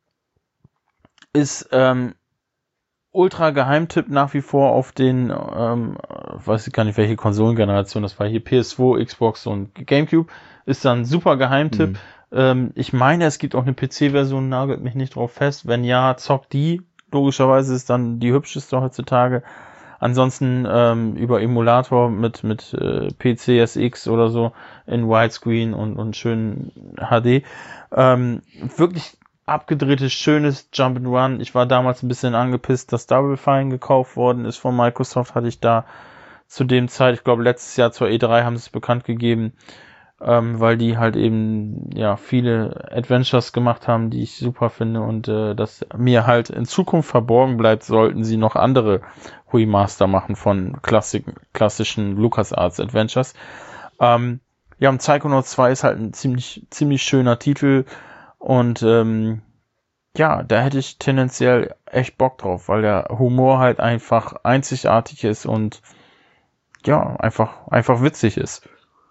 ist ultra Geheimtipp nach wie vor auf den, weiß ich gar nicht, welche Konsolengeneration das war, hier PS2, Xbox und Gamecube, ist dann super Geheimtipp. Ich meine, es gibt auch eine PC-Version, nagelt mich nicht drauf fest. Wenn ja, zockt die. Logischerweise ist dann die hübscheste heutzutage. Ansonsten über Emulator mit PCSX oder so in Widescreen und schön HD. Wirklich abgedrehtes, schönes Jump'n'Run. Ich war damals ein bisschen angepisst, dass Double Fine gekauft worden ist von Microsoft. Hatte ich da zu dem Zeit, ich glaube letztes Jahr zur E3 haben sie es bekannt gegeben, weil die halt eben ja viele Adventures gemacht haben, die ich super finde und das mir halt in Zukunft verborgen bleibt, sollten sie noch andere Remaster machen von klassischen LucasArts Adventures. Ja, und Psychonauts 2 ist halt ein ziemlich schöner Titel und ja, da hätte ich tendenziell echt Bock drauf, weil der Humor halt einfach einzigartig ist und ja, einfach witzig ist.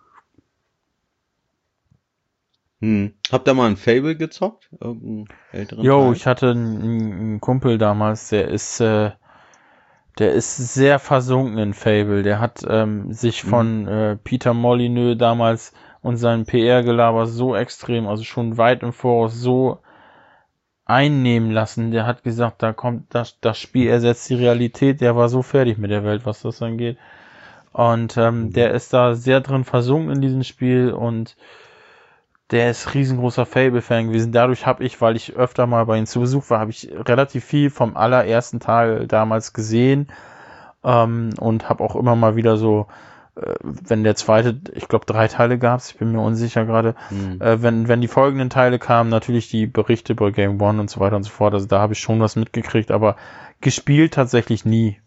Habt ihr mal ein Fable gezockt? Irgendeinen älteren Jo, Teil? ich hatte einen Kumpel damals, der ist sehr versunken in Fable. Der hat sich von Peter Molyneux damals und seinem PR-Gelaber so extrem, also schon weit im Voraus so einnehmen lassen. Der hat gesagt, da kommt das Spiel ersetzt die Realität. Der war so fertig mit der Welt, was das angeht. Und der ist da sehr drin versunken in diesem Spiel und der ist riesengroßer Fable-Fan gewesen. Dadurch habe ich, weil ich öfter mal bei ihm zu Besuch war, habe ich relativ viel vom allerersten Teil damals gesehen und habe auch immer mal wieder so, wenn der zweite, ich glaube 3 Teile gab's, ich bin mir unsicher gerade, wenn die folgenden Teile kamen, natürlich die Berichte bei Game One und so weiter und so fort. Also da habe ich schon was mitgekriegt, aber gespielt tatsächlich nie.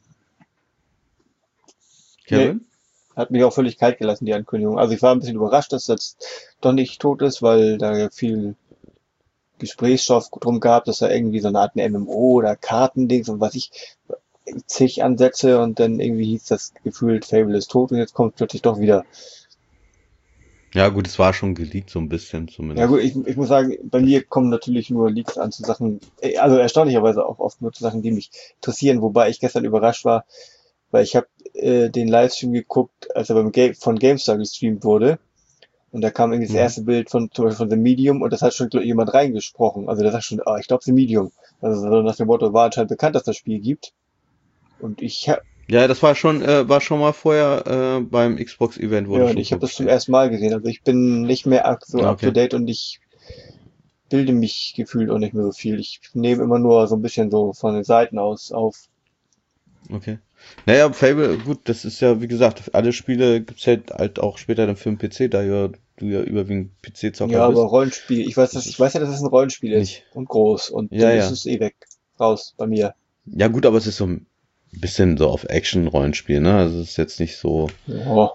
Kevin? Hat mich auch völlig kalt gelassen, die Ankündigung. Also ich war ein bisschen überrascht, dass das doch nicht tot ist, weil da ja viel Gesprächsstoff drum gab, dass da irgendwie so eine Art MMO oder Kartendings und was ich zig Ansätze und dann irgendwie hieß das gefühlt Fable ist tot und jetzt kommt plötzlich doch wieder. Ja gut, es war schon geleakt, so ein bisschen Ja zumindest. gut, ich muss sagen, bei mir kommen natürlich nur Leaks an zu Sachen, also erstaunlicherweise auch oft nur zu Sachen, die mich interessieren, wobei ich gestern überrascht war, weil ich habe den Livestream geguckt, als er von GameStar gestreamt wurde. Und da kam irgendwie das erste Bild zum Beispiel von The Medium und das hat schon jemand reingesprochen. Also der sagt schon, ich glaube The Medium. Also so nach dem Motto, war anscheinend bekannt, dass das Spiel gibt. Und Ja, das war schon mal vorher beim Xbox-Event wurde und schon ich habe das zum vorgestellt. ersten Mal gesehen. Also ich bin nicht mehr so up to Okay. date und ich bilde mich gefühlt auch nicht mehr so viel. Ich nehme immer nur so ein bisschen so von den Seiten aus auf. Okay. Naja, Fable, gut, das ist ja, wie gesagt, alle Spiele gibt's halt auch später dann für den PC, da du ja überwiegend PC-Zocker Ja, aber bist. Rollenspiel, ich weiß ja, dass es ein Rollenspiel ist Nicht. und groß und Ja, dann ja. ist es weg. Raus bei mir. Ja gut, aber es ist so ein bisschen so auf Action-Rollenspiel, ne? Also es ist jetzt nicht so Ja.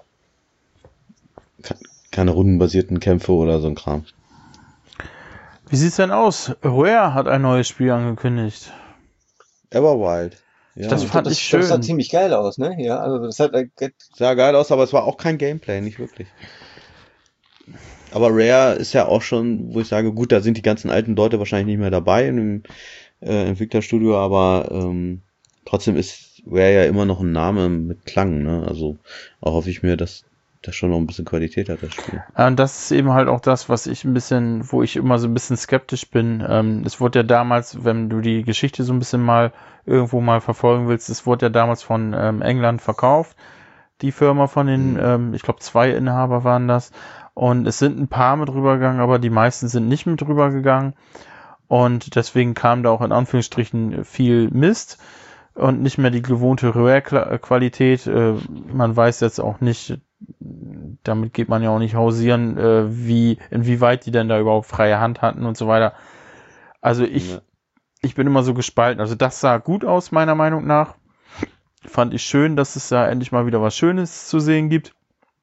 keine rundenbasierten Kämpfe oder so ein Kram. Wie sieht's denn aus? Rare hat ein neues Spiel angekündigt. Everwild. Ja, Das fand ich schön. Das sah ziemlich geil aus, ne? Ja, also das hat sah geil aus, aber es war auch kein Gameplay, nicht wirklich. Aber Rare ist ja auch schon, wo ich sage, gut, da sind die ganzen alten Leute wahrscheinlich nicht mehr dabei in dem Entwicklerstudio, aber trotzdem ist Rare ja immer noch ein Name mit Klang, ne? Also auch hoffe ich mir, dass das schon noch ein bisschen Qualität hat, das Spiel. Und das ist eben halt auch das, wo ich immer so ein bisschen skeptisch bin. Es wurde ja damals, wenn du die Geschichte so ein bisschen mal irgendwo mal verfolgen willst, es wurde ja damals von England verkauft, die Firma von den, ich glaube 2 Inhaber waren das. Und es sind ein paar mit rübergegangen, aber die meisten sind nicht mit rübergegangen. Und deswegen kam da auch in Anführungsstrichen viel Mist und nicht mehr die gewohnte Rare-Qualität. Man weiß jetzt auch nicht, damit geht man ja auch nicht hausieren, inwieweit die denn da überhaupt freie Hand hatten und so weiter. Also ich bin immer so gespalten. Also das sah gut aus, meiner Meinung nach. Fand ich schön, dass es da endlich mal wieder was Schönes zu sehen gibt.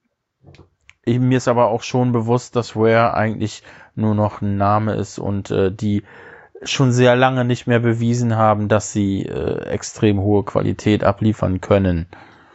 Mir ist aber auch schon bewusst, dass Rare eigentlich nur noch ein Name ist und die schon sehr lange nicht mehr bewiesen haben, dass sie extrem hohe Qualität abliefern können.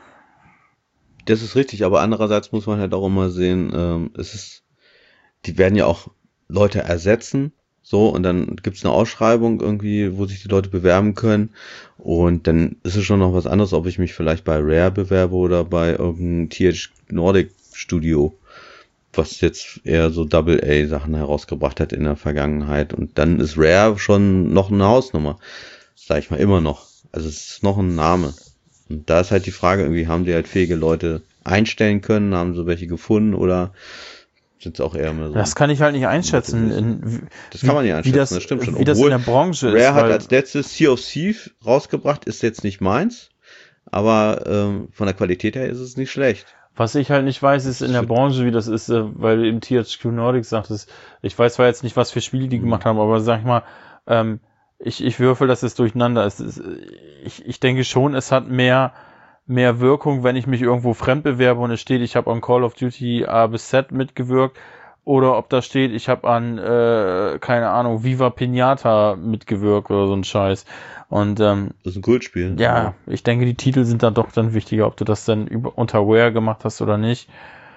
Das ist richtig, aber andererseits muss man halt auch immer sehen, die werden ja auch Leute ersetzen, so, und dann gibt's eine Ausschreibung irgendwie, wo sich die Leute bewerben können, und dann ist es schon noch was anderes, ob ich mich vielleicht bei Rare bewerbe oder bei irgendeinem TH Nordic Studio, was jetzt eher so Double-A-Sachen herausgebracht hat in der Vergangenheit, und dann ist Rare schon noch eine Hausnummer, sag ich mal, immer noch. Also es ist noch ein Name. Und da ist halt die Frage, irgendwie haben die halt fähige Leute einstellen können, haben sie welche gefunden, oder sind es auch eher mehr so? Das kann ich halt nicht einschätzen. Das kann man nicht einschätzen, das stimmt schon. Wie das in der Branche Rare ist. hat als letztes Sea of Thieves rausgebracht, ist jetzt nicht meins, aber von der Qualität her ist es nicht schlecht. Was ich halt nicht weiß, ist in der Branche, wie das ist, weil du eben THQ Nordic sagtest, ich weiß zwar jetzt nicht, was für Spiele die gemacht haben, aber sag ich mal, ich würfel das jetzt durcheinander. Ich denke schon, es hat mehr Wirkung, wenn ich mich irgendwo fremd bewerbe und es steht, ich habe an Call of Duty A bis Z mitgewirkt, oder ob da steht, ich habe an, keine Ahnung, Viva Pinata mitgewirkt oder so ein Scheiß. Und das ist ein Kultspiel. Ja, ich denke, die Titel sind da doch dann wichtiger, ob du das dann unter Rare gemacht hast oder nicht.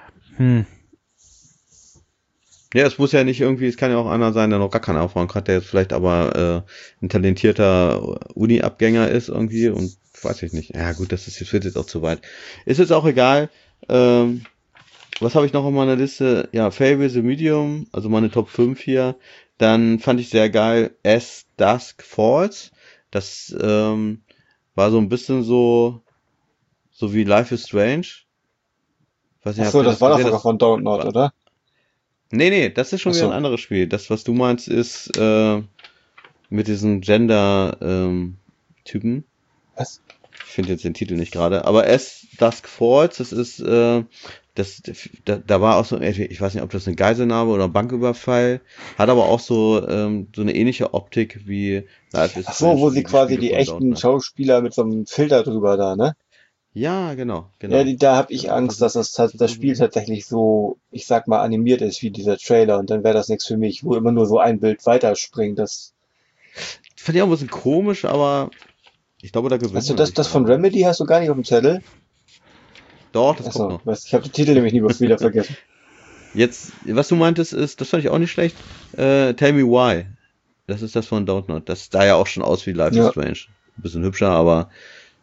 Ja, es muss ja nicht irgendwie, es kann ja auch einer sein, der noch gar keine Erfahrung hat, der jetzt vielleicht aber ein talentierter Uni-Abgänger ist irgendwie, und weiß ich nicht. Ja gut, das führt jetzt auch zu weit. Ist jetzt auch egal. Was habe ich noch auf meiner Liste? Ja, Fable the Medium, also meine Top 5 hier. Dann fand ich sehr geil As Dusk Falls. Das war so ein bisschen so wie Life is Strange. Weiß nicht, achso, das war doch sogar von Dontnod, oder? Nee, das ist schon wieder ein anderes Spiel. Das, was du meinst, ist mit diesen Gender-Typen. Was? Ich finde jetzt den Titel nicht gerade. Aber As Dusk Falls, das ist da war auch so, ich weiß nicht, ob das eine Geiselnahme oder ein Banküberfall, hat aber auch so eine ähnliche Optik wie Life is Strange. Ach so, wo sie quasi die echten Schauspieler mit so einem Filter drüber da, ne? Ja, genau. Ja, da habe ich Angst, dass das Spiel tatsächlich so, ich sag mal, animiert ist wie dieser Trailer, und dann wäre das nichts für mich, wo immer nur so ein Bild weiterspringt. Das fand ich auch ein bisschen komisch, aber ich glaube, da gewinnt man. Also das von Remedy hast du gar nicht auf dem Zettel? Doch, das kommt noch. Ich habe den Titel nämlich nie wieder vergessen. Jetzt, was du meintest, ist, das fand ich auch nicht schlecht, Tell Me Why. Das ist das von Dontnod. Das sah ja auch schon aus wie Life is Strange. Ein bisschen hübscher, aber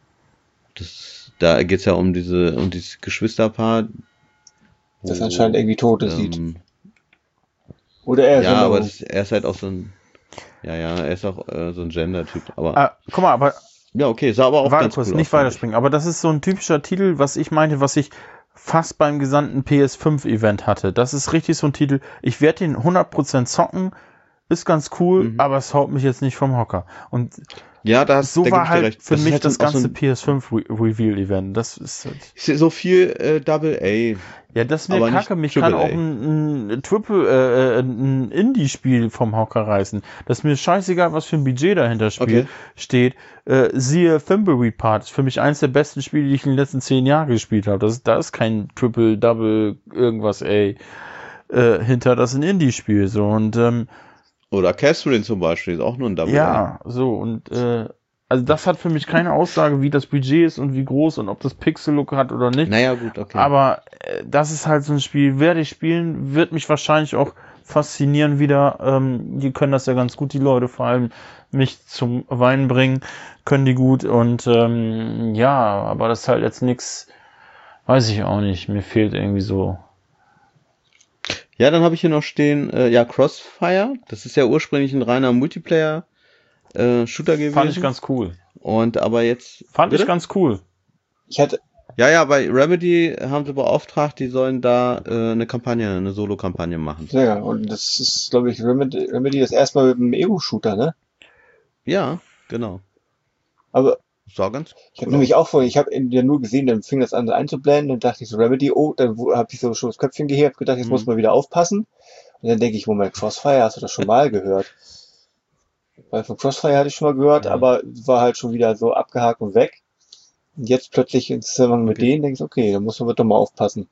da geht's ja um dieses Geschwisterpaar. Das anscheinend irgendwie tot sieht. Oder er ist aber er ist halt auch so ein, er ist auch so ein Gender-Typ. Aber guck mal, aber ja, okay, sah aber auch ganz kurz, cool nicht aus, weiterspringen, aber das ist so ein typischer Titel, was ich meinte, was ich fast beim gesamten PS5-Event hatte. Das ist richtig so ein Titel, ich werde den 100% zocken, ist ganz cool, aber es haut mich jetzt nicht vom Hocker. Und ja, so war halt für mich das ganze PS5-Reveal-Event. Das ist halt so viel Double-A. Ja, das ist mir kacke. Mich kann auch ein Indie-Spiel vom Hocker reißen. Das ist mir scheißegal, was für ein Budget dahinter steht. Siehe Thimbleweed Part. Ist für mich eins der besten Spiele, die ich in den letzten 10 Jahren gespielt habe. Da ist kein Triple, Double, irgendwas, hinter. Das ist ein Indie-Spiel. So. Und oder Catherine zum Beispiel ist auch nur ein Double. Ja, so, und also das hat für mich keine Aussage, wie das Budget ist und wie groß und ob das Pixel-Look hat oder nicht. Naja, gut, okay. Aber das ist halt so ein Spiel, werde ich spielen, wird mich wahrscheinlich auch faszinieren wieder. Die können das ja ganz gut, die Leute, vor allem mich zum Weinen bringen, können die gut. Und aber das ist halt jetzt nichts, Weiß ich auch nicht. Mir fehlt irgendwie so. Ja, dann habe ich hier noch stehen, Crossfire. Das ist ja ursprünglich ein reiner Multiplayer-Shooter gewesen. Fand ich ganz cool. Und aber jetzt... Fand Bitte? ich ganz cool. Ich hatte, Ja, bei Remedy haben sie beauftragt, die sollen da eine Solo-Kampagne machen. ja, und das ist, glaube ich, Remedy das erste Mal mit einem Ego-Shooter, ne? Ja, genau. Aber Sah ganz ich habe cool nämlich aus. auch vorhin, ich habe ja nur gesehen, dann fing das an einzublenden, dann dachte ich so, Remedy, oh, dann habe ich so schon das Köpfchen gehebt, gedacht, jetzt muss man wieder aufpassen. Und dann denke ich, Moment, Crossfire, hast du das schon mal gehört? Weil von Crossfire hatte ich schon mal gehört, Ja. aber war halt schon wieder so abgehakt und weg. Und jetzt plötzlich im Zusammenhang mit denen denke ich, okay, da muss man doch mal aufpassen.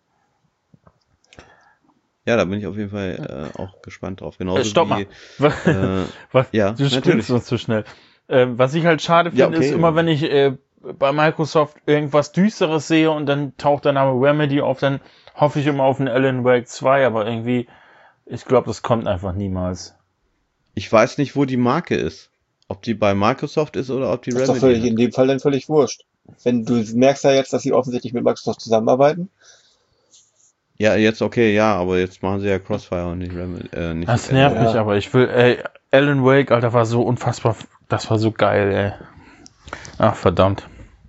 Ja, da bin ich auf jeden Fall auch gespannt drauf. Genauso Stopp wie, mal. Was? ja, Du natürlich. spielst uns zu schnell. Was ich halt schade finde, Ja, okay. ist immer, wenn ich bei Microsoft irgendwas Düsteres sehe und dann taucht der Name Remedy auf, dann hoffe ich immer auf einen Alan Wake 2, aber irgendwie, ich glaube, das kommt einfach niemals. Ich weiß nicht, wo die Marke ist. Ob die bei Microsoft ist oder ob die Das ist doch Remedy völlig, in dem Fall dann völlig wurscht. Wenn du merkst ja jetzt, dass sie offensichtlich mit Microsoft zusammenarbeiten. Ja, jetzt okay, ja, aber jetzt machen sie ja Crossfire und nicht Remedy. Nicht Das nervt Ja. mich, aber ich will, Alan Wake, Alter, war so unfassbar, das war so geil, ey. Ach, verdammt.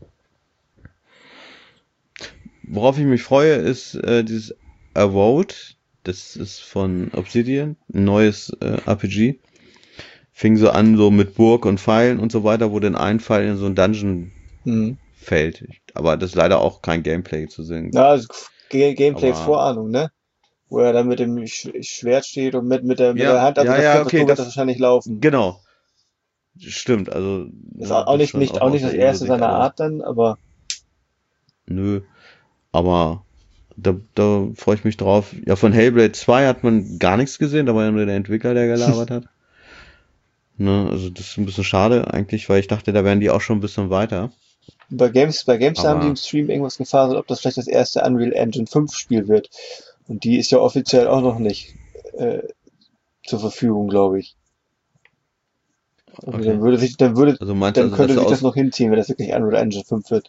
Worauf ich mich freue, ist dieses Avowed. Das ist von Obsidian, ein neues RPG. Fing so an, so mit Burg und Pfeilen und so weiter, wo dann ein Pfeil in so ein Dungeon Hm. fällt. Aber das ist leider auch kein Gameplay zu sehen. Ja, also Gameplay Aber- Vorahnung, ne? Wo er dann mit dem Schwert steht und mit der Ja, Hand, also ja, das ja, könnte okay, so wird das- das wahrscheinlich laufen. Genau. Stimmt, also. Ist ja, auch nicht, schon nicht, auch nicht aus das der erste Ego-Sicht, seiner aber- Art dann, aber Nö. Aber da freue ich mich drauf. Ja, von Hellblade 2 hat man gar nichts gesehen, da war ja nur der Entwickler, der gelabert hat. Ne, also das ist ein bisschen schade eigentlich, weil ich dachte, da wären die auch schon ein bisschen weiter. bei GameStar haben Aber- die im Stream irgendwas gefaselt, ob das vielleicht das erste Unreal Engine 5 Spiel wird. Und die ist ja offiziell auch noch nicht zur Verfügung, glaube ich. Also Okay. Also meinst du, dann könnte dass sich du das noch hinziehen, wenn das wirklich Unreal Engine 5 wird.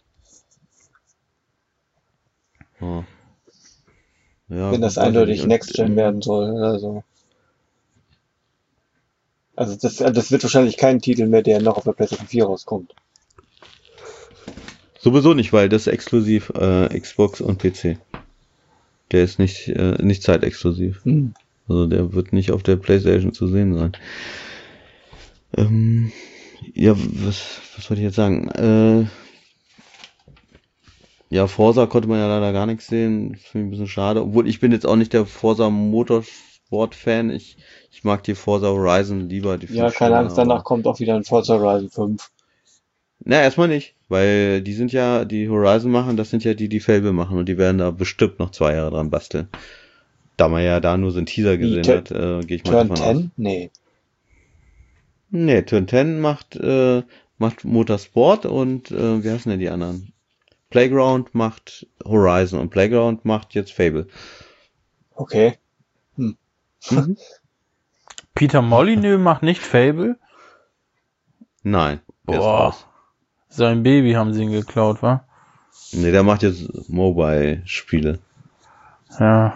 Oh. Ja, Wenn das weiß ich eindeutig nicht. Und, Next Gen werden soll oder so. Also das wird wahrscheinlich kein Titel mehr, der noch auf der PlayStation 4 rauskommt. Sowieso nicht, weil das ist exklusiv Xbox und PC. Der ist nicht zeitexklusiv. Hm. Also der wird nicht auf der PlayStation zu sehen sein. Ja, was wollte ich jetzt sagen? Ja, Forza konnte man ja leider gar nichts sehen. Finde ich ein bisschen schade. Obwohl ich bin jetzt auch nicht der Forza Motorsport-Fan. Ich mag die Forza Horizon lieber. Die Ja, finde ich keine schöner, Angst, danach aber- kommt auch wieder ein Forza Horizon 5. Na, erstmal nicht. Weil die sind ja, die Horizon machen, das sind ja die Fable machen. Und die werden da bestimmt noch 2 Jahre dran basteln. Da man ja da nur so einen Teaser gesehen Turn- hat, gehe ich mal Turn davon aus. 10? Nee. Nee, Turn 10 macht Motorsport und wie heißen denn die anderen? Playground macht Horizon und Playground macht jetzt Fable. Okay. Peter Molyneux macht nicht Fable? Nein, der ist Boah. raus. Sein Baby haben sie ihn geklaut, wa? Nee, der macht jetzt Mobile-Spiele. Ja.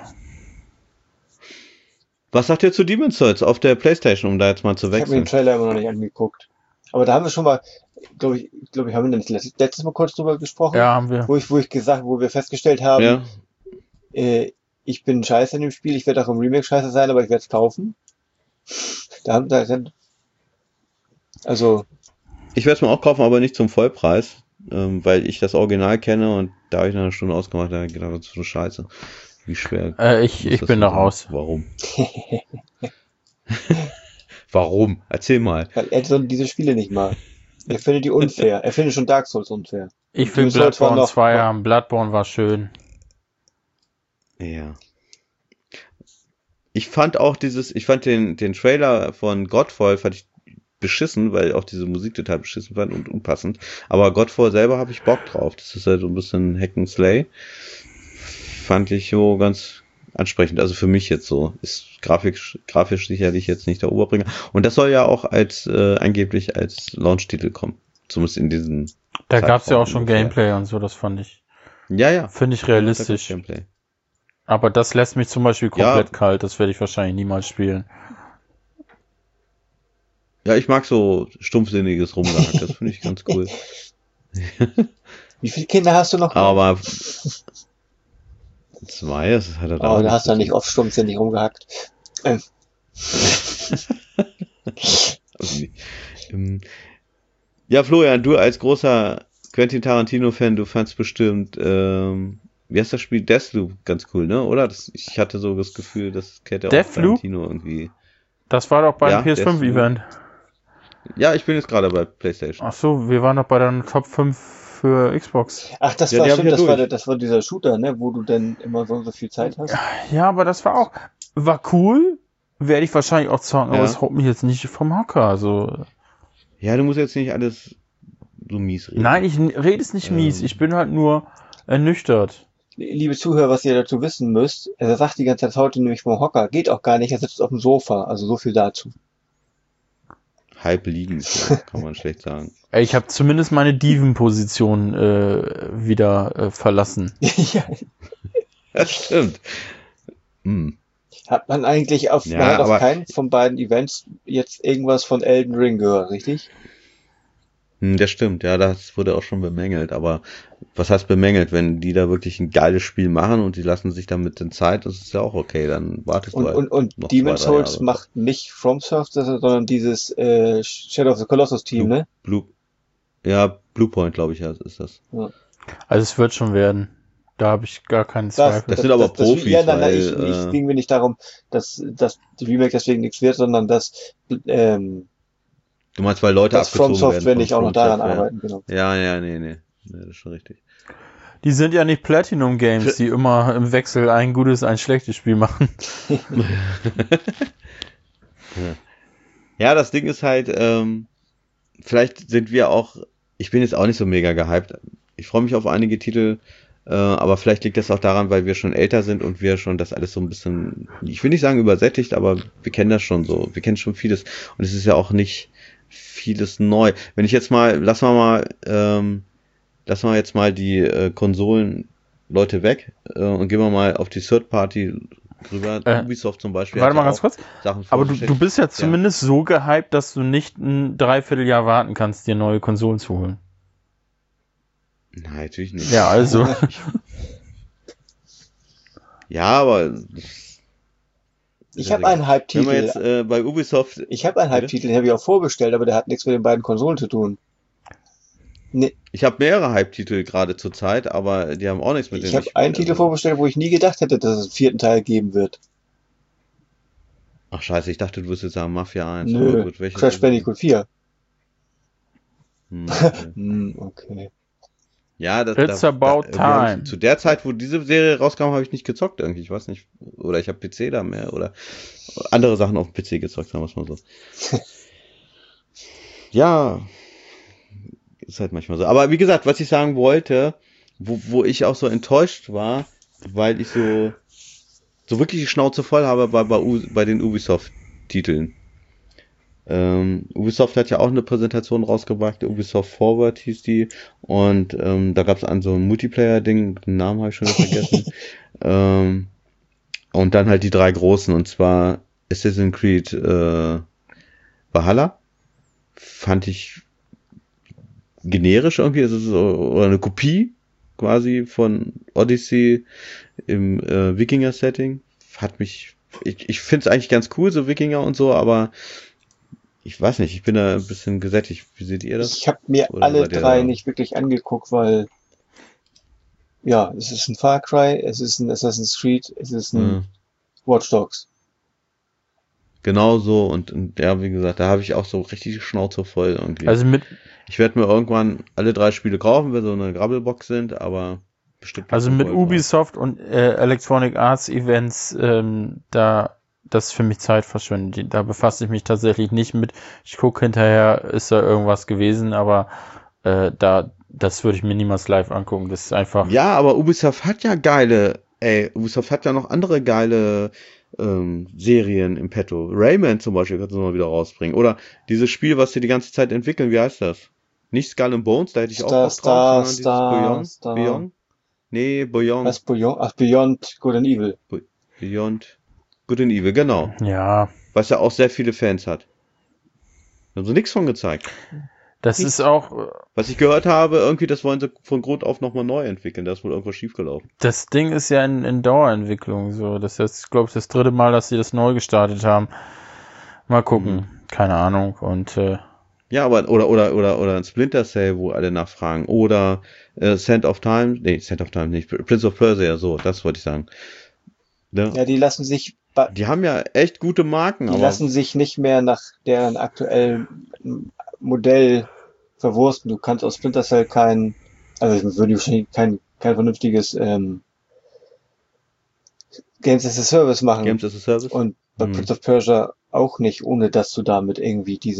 Was sagt ihr zu Demon's Souls auf der Playstation, um da jetzt mal zu Ich habe mir wechseln? den Trailer immer noch nicht angeguckt. Aber da haben wir schon mal, glaube ich, haben wir das letztes Mal kurz drüber gesprochen, Ja, haben wir. wo wir festgestellt haben, Ja, ich bin scheiße in dem Spiel, ich werde auch im Remake scheiße sein, aber ich werde es kaufen. Also, ich werde es mir auch kaufen, aber nicht zum Vollpreis, weil ich das Original kenne und da habe ich nach einer Stunde ausgemacht, da habe ich gedacht, das ist so scheiße. Wie schwer. Ich muss das bin so da sein? raus. Warum? Warum? Erzähl mal. weil Edson diese Spiele nicht mag. Er findet die unfair. Er findet schon Dark Souls unfair. Ich Und will Demon's Souls war Bloodborne noch- 2 haben. Bloodborne war schön. Ja. Ich fand auch den Trailer von Godfall fand ich beschissen, weil auch diese Musik total beschissen fand und unpassend. Aber Godfall selber habe ich Bock drauf. Das ist halt so ein bisschen Hack and Slay. Fand ich so ganz ansprechend. Also für mich jetzt so. Ist grafisch sicherlich jetzt nicht der Oberbringer. Und das soll ja auch angeblich als Launch-Titel kommen. Zumindest in diesen Da gab's ja Zeitraum auch schon ungefähr. Gameplay und so, das fand ich. Ja. Finde ich realistisch. Gameplay. Aber das lässt mich zum Beispiel komplett kalt. Das werde ich wahrscheinlich niemals spielen. Ja, ich mag so stumpfsinniges Rumgehack. Das finde ich ganz cool. Wie viele Kinder hast du noch? Aber 2, das hat er da. Oh, da hast du ja nicht oft stumpfsinnig rumgehackt. Ja, Florian, du als großer Quentin Tarantino-Fan, du fandst bestimmt, wie heißt das Spiel? Deathloop ganz cool, ne? Oder? Ich hatte so das Gefühl, das kennt auch Tarantino irgendwie. Das war doch beim PS5-Event. Ja, ich bin jetzt gerade bei PlayStation. Ach so, wir waren doch bei der Top 5 für Xbox. Ach, das war stimmt, das war dieser Shooter, ne? Wo du dann immer so viel Zeit hast. Ja, aber das war cool. Werde ich wahrscheinlich auch zocken, aber es haut mich jetzt nicht vom Hocker. Also. Ja, du musst jetzt nicht alles so mies reden. Nein, ich rede es nicht mies. Ich bin halt nur ernüchtert. Liebe Zuhörer, was ihr dazu wissen müsst, er sagt die ganze Zeit heute nämlich vom Hocker. Geht auch gar nicht, er sitzt auf dem Sofa. Also so viel dazu. Halb liegend, kann man schlecht sagen. Ich habe zumindest meine Diven-Position wieder verlassen. Ja. Das stimmt. Hat man eigentlich auf keinen von beiden Events jetzt irgendwas von Elden Ring gehört, richtig? Das stimmt, ja, das wurde auch schon bemängelt, aber was heißt bemängelt? Wenn die da wirklich ein geiles Spiel machen und die lassen sich damit in Zeit, das ist ja auch okay, dann wartest du halt und noch Demon's Souls macht nicht FromSoft, sondern dieses Shadow of the Colossus Team, ne? Bluepoint, glaube ich, ist das. Ja. Also es wird schon werden. Da habe ich gar keinen Zweifel. Das sind aber Profis. Es ging mir nicht darum, dass die Remake deswegen nichts wird, sondern dass du meinst, weil Leute abgezogen werden. FromSoft, wenn ich auch noch daran arbeiten, genau. Ja, nee, das ist schon richtig. Die sind ja nicht Platinum Games, die immer im Wechsel ein gutes, ein schlechtes Spiel machen. Ja, das Ding ist halt, vielleicht sind wir auch, ich bin jetzt auch nicht so mega gehypt. Ich freue mich auf einige Titel, aber vielleicht liegt das auch daran, weil wir schon älter sind und wir schon das alles so ein bisschen, ich will nicht sagen übersättigt, aber wir kennen das schon so. Wir kennen schon vieles und es ist ja auch nicht vieles neu. Wenn ich jetzt mal, lassen wir jetzt mal die Konsolen-Leute weg und gehen wir mal auf die Third-Party rüber. Ubisoft zum Beispiel. Warte mal ganz kurz. Aber du bist ja zumindest so gehypt, dass du nicht ein Dreivierteljahr warten kannst, dir neue Konsolen zu holen. Nein, natürlich nicht. Ja, also. Ja, aber ich habe einen Hype-Titel. Wenn wir jetzt bei Ubisoft... Ich habe einen Hype-Titel, den habe ich auch vorbestellt, aber der hat nichts mit den beiden Konsolen zu tun. Nee. Ich habe mehrere Hype-Titel gerade zur Zeit, aber die haben auch nichts mit dem. Ich habe einen Titel vorbestellt, wo ich nie gedacht hätte, dass es einen 4. Teil geben wird. Ach scheiße, ich dachte, du wirst jetzt sagen Mafia 1. Nö, Crash Bandicoot 4. Okay. Okay. Ja, It's about time. Zu der Zeit, wo diese Serie rauskam, habe ich nicht gezockt irgendwie. Ich weiß nicht. Oder ich habe PC da mehr oder andere Sachen auf dem PC gezockt, sagen wir es mal so. Ja, ist halt manchmal so. Aber wie gesagt, was ich sagen wollte, wo ich auch so enttäuscht war, weil ich so wirklich die Schnauze voll habe bei den Ubisoft-Titeln. Ubisoft hat ja auch eine Präsentation rausgebracht, Ubisoft Forward hieß die, und da gab es so ein Multiplayer-Ding, den Namen habe ich schon vergessen. Und dann halt die 3 großen, und zwar Assassin's Creed Valhalla. Fand ich generisch irgendwie, es ist oder eine Kopie quasi von Odyssey im Wikinger-Setting. Ich finde es eigentlich ganz cool, so Wikinger und so, aber ich weiß nicht, ich bin da ein bisschen gesättigt. Wie seht ihr das? Ich habe mir alle 3 nicht wirklich angeguckt, weil ja, es ist ein Far Cry, es ist ein Assassin's Creed, es ist ein Watch Dogs. Genau so, und ja, wie gesagt, da habe ich auch so richtig die Schnauze voll irgendwie. Also ich werde mir irgendwann alle 3 Spiele kaufen, wenn so eine Grabbelbox sind, aber bestimmt. Also mit Ubisoft und Electronic Arts Events, das ist für mich Zeitverschwendung. Da befasse ich mich tatsächlich nicht mit. Ich gucke hinterher, ist da irgendwas gewesen, aber das würde ich mir niemals live angucken. Das ist einfach. Ja, aber Ubisoft hat ja Ubisoft hat ja noch andere geile Serien im Petto. Rayman zum Beispiel kannst du mal wieder rausbringen. Oder dieses Spiel, was sie die ganze Zeit entwickeln, wie heißt das? Nicht Skull and Bones, da hätte ich auch Bock drauf, sondern dieses Beyond. Nee, Beyond. Was Beyond? Ach, Beyond Good and Evil. Beyond Good and Evil, genau. Ja, Was ja auch sehr viele Fans hat. Da haben sie nichts von gezeigt. das ist auch, Was ich gehört habe, irgendwie, das wollen sie von Grund auf nochmal neu entwickeln. Da ist wohl irgendwas schiefgelaufen. das Ding ist ja in Dauerentwicklung, so. Das ist jetzt, glaube ich, das 3. Mal, dass sie das neu gestartet haben. Mal gucken. Keine Ahnung. Und, Ja, aber, oder ein Splinter Cell, wo alle nachfragen. Oder Sand of Time nicht. Prince of Persia, so, das wollte ich sagen. Ne? Ja, die lassen sich ja echt gute Marken, Die aber lassen sich nicht mehr nach deren aktuellen Modell verwursten. Du kannst aus Splinter Cell also würde ich wahrscheinlich kein vernünftiges Games as a Service machen. Games as a Service. Und bei Prince of Persia auch nicht, ohne dass du damit irgendwie die